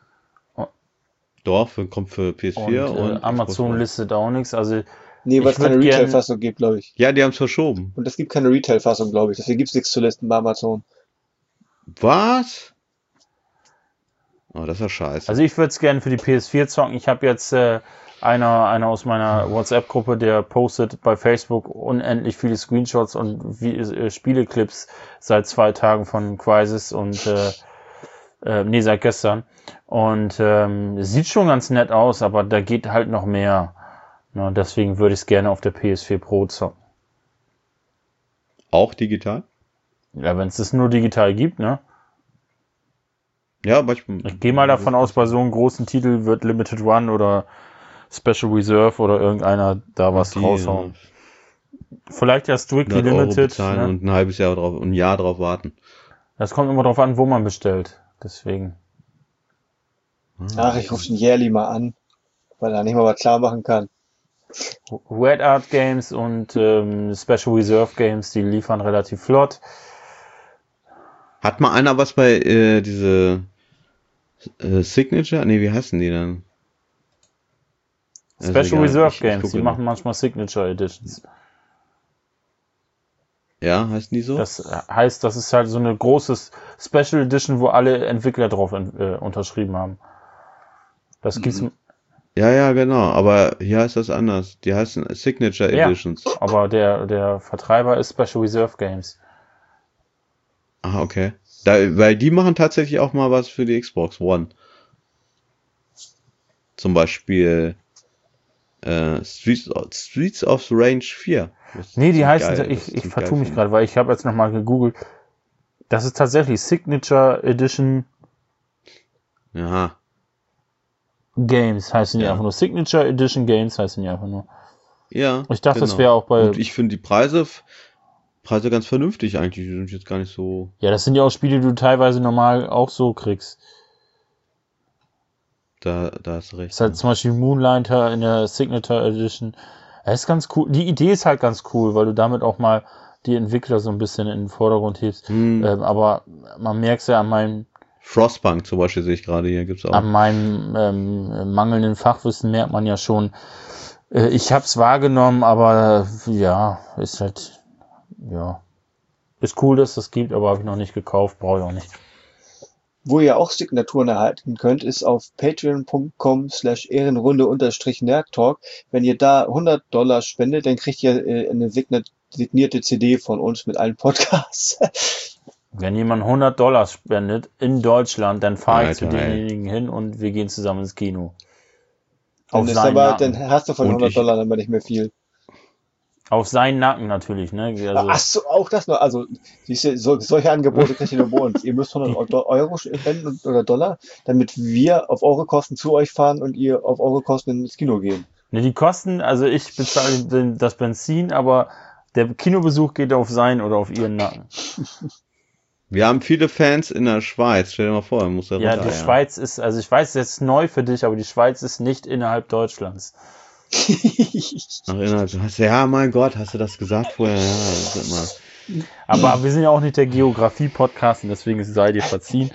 Doch, kommt für PS4 und Amazon Xbox One. listet auch nichts. Also Nee, weil es Ich würd keine gern- Retail-Fassung gibt, glaube ich. Ja, die haben es verschoben. Und es gibt keine Retail-Fassung, glaube ich. Deswegen gibt es nichts zu listen bei Amazon. Was? Oh, das ist ja scheiße. Also ich würde es gerne für die PS4 zocken. Ich habe jetzt einer aus meiner WhatsApp-Gruppe, der postet bei Facebook unendlich viele Screenshots und Spieleclips seit 2 Tagen von Crysis und seit gestern. Und es sieht schon ganz nett aus, aber da geht halt noch mehr. Ja, deswegen würde ich es gerne auf der PS4 Pro zocken. Auch digital? Ja, wenn es das nur digital gibt, ne? Ja, manchmal. Ich gehe mal davon aus, bei so einem großen Titel wird Limited Run oder Special Reserve oder irgendeiner da was raushauen. Vielleicht ja Strictly 100 Euro Limited. bezahlen Ne? und ein halbes Jahr drauf, ein Jahr drauf warten. Das kommt immer drauf an, wo man bestellt. Deswegen. Ach, ich rufe den Jährli mal an, weil er nicht mal was klar machen kann. Red Art Games und Special Reserve Games, die liefern relativ flott. Hat mal einer was bei diese Signature? Nee, wie heißen die dann? Also Special egal, Reserve ich Games, gucke die noch. machen manchmal Signature Editions. Ja, heißen die so? Das heißt, das ist halt so eine große Special Edition, wo alle Entwickler drauf unterschrieben haben. Das gibt's, Ja, genau, aber hier heißt das anders. Die heißen Signature Ja. Editions. aber der Vertreiber ist Special Reserve Games. Ah, okay. Weil die machen tatsächlich auch mal was für die Xbox One. Zum Beispiel Streets of Rage 4. Das Nee, ist die heißen, geil, das ich ziemlich geil vertue mich finde. gerade, weil ich habe jetzt nochmal gegoogelt. Das ist tatsächlich Signature Edition Ja, Games heißen die Ja. einfach nur. Signature Edition Games heißen die einfach nur. ja. Ich dachte, das genau. wäre auch bei, Und ich finde die Preise ganz vernünftig eigentlich. Die sind jetzt gar nicht so. ja, das sind ja auch Spiele, die du teilweise normal auch so kriegst. Da hast du recht. Das ist halt zum Beispiel Moonlighter in der Signature Edition. Das ist ganz cool. Die Idee ist halt ganz cool, weil du damit auch mal die Entwickler so ein bisschen in den Vordergrund hebst. Aber man merkt es ja an Frostpunk zum Beispiel sehe ich gerade hier, gibt's auch. meinem mangelnden Fachwissen merkt man ja schon, ich habe es wahrgenommen, aber ja, ist halt, ja, ist cool, dass das gibt, aber habe ich noch nicht gekauft, brauche ich auch nicht. Wo ihr auch Signaturen erhalten könnt, ist auf patreon.com/ehrenrunde-nerdtalk. Wenn ihr da $100 spendet, dann kriegt ihr eine signierte CD von uns mit allen Podcasts. Wenn jemand $100 spendet in Deutschland, dann fahre ich zu Alter, ey. denjenigen hin und wir gehen zusammen ins Kino. Dann, Auf ist seinen aber, Nacken. dann hast du von Und $100 aber nicht mehr viel. Auf seinen Nacken natürlich, ne? Also, Ach so, auch das noch. Also, siehst du, solche Angebote kriegt ihr nur bei uns. Ihr müsst 100 Euro spenden oder Dollar, damit wir auf eure Kosten zu euch fahren und ihr auf eure Kosten ins Kino gehen. ne, die Kosten, also ich bezahle das Benzin, aber der Kinobesuch geht auf seinen oder auf ihren Nacken. Wir haben viele Fans in der Schweiz. Stell dir mal vor, muss da Ja, runter. die Schweiz ist, also ich weiß, das ist neu für dich, aber die Schweiz ist nicht innerhalb Deutschlands. Ach, ja, mein Gott, hast du das gesagt vorher? Ja, das ist immer. Aber wir sind ja auch nicht der Geografie-Podcast und deswegen sei dir verziehen.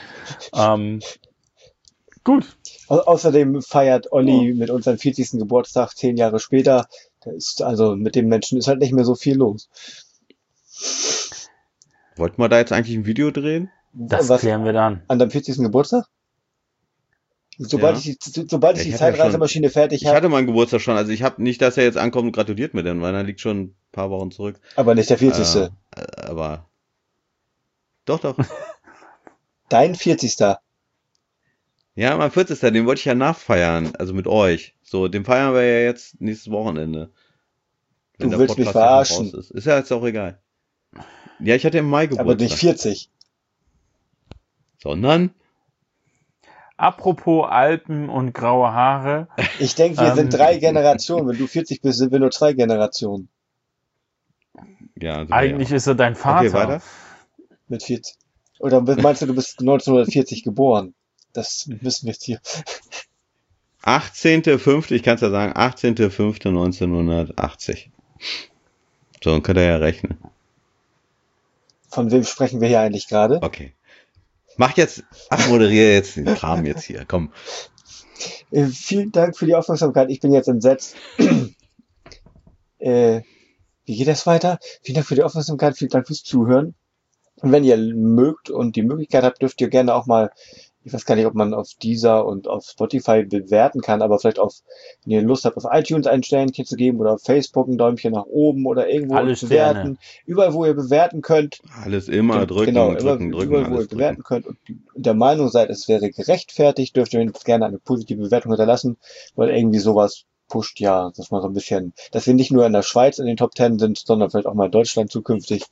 Gut. Außerdem feiert Olli mit unserem 40. Geburtstag 10 Jahre später. Da ist, also mit dem Menschen ist halt nicht mehr so viel los. Wollten wir da jetzt eigentlich ein Video drehen? Das Was, klären wir dann. an deinem 40. Geburtstag? Sobald Ja. ich die Ich hatte ja Zeitreisemaschine fertig Ich habe, hatte meinen Geburtstag schon, also ich habe nicht, dass er jetzt ankommt und gratuliert mir denn, weil er liegt schon ein paar Wochen zurück. aber nicht der 40. Aber doch. Dein 40. Ja, mein 40. Den wollte ich ja nachfeiern, also mit euch. So, den feiern wir ja jetzt nächstes Wochenende. Du der willst mich Podcast ja schon verarschen. raus ist ja jetzt auch egal. Ja, ich hatte im Mai Aber nicht Geburtstag. 40. Sondern? Apropos Alpen und graue Haare. Ich denke, wir sind 3 Generationen. Wenn du 40 bist, sind wir nur 2 Generationen. Ja, also Eigentlich ist er dein Vater. Okay, weiter. Mit 40. Oder meinst du, du bist 1940 geboren? Das wissen wir jetzt hier. 18.05., ich kann es ja sagen, 18.05.1980. So, dann könnt ihr ja rechnen. Von wem sprechen wir hier eigentlich gerade? Okay. Moderiere jetzt den Kram jetzt hier, komm. Vielen Dank für die Aufmerksamkeit. Ich bin jetzt entsetzt. Wie geht das weiter? Vielen Dank für die Aufmerksamkeit. Vielen Dank fürs Zuhören. Und wenn ihr mögt und die Möglichkeit habt, dürft ihr gerne auch mal, ich weiß gar nicht, ob man auf Deezer und auf Spotify bewerten kann, aber vielleicht wenn ihr Lust habt, auf iTunes ein Sternchen zu geben oder auf Facebook ein Däumchen nach oben oder irgendwo Alles bewerten. gerne. Überall, wo ihr bewerten könnt. Alles immer drücken, Genau, drücken, überall, wo ihr alles bewerten drücken. könnt und der Meinung seid, es wäre gerechtfertigt, dürft ihr uns gerne eine positive Bewertung hinterlassen, weil irgendwie sowas pusht ja, dass man so ein bisschen, dass wir nicht nur in der Schweiz in den Top 10 sind, sondern vielleicht auch mal in Deutschland zukünftig.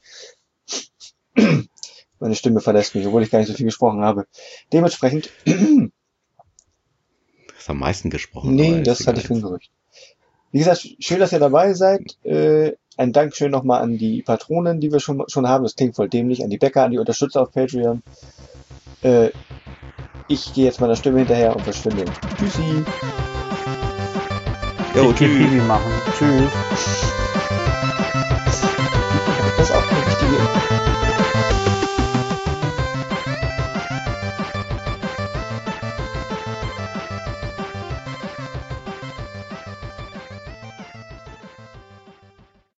Meine Stimme verlässt mich, obwohl ich gar nicht so viel gesprochen habe. Dementsprechend, Du hast am meisten gesprochen. nee, aber das ist hatte egal ich für ein Gerücht. Wie gesagt, schön, dass ihr dabei seid. Ein Dankeschön nochmal an die Patronen, die wir schon haben. Das klingt voll dämlich. An die Bäcker, an die Unterstützer auf Patreon. Ich gehe jetzt meiner Stimme hinterher und verschwinde. Tschüssi. Jo, Ich geh tschüss. Pipi machen. Tschüss. Das ist auch eine wichtige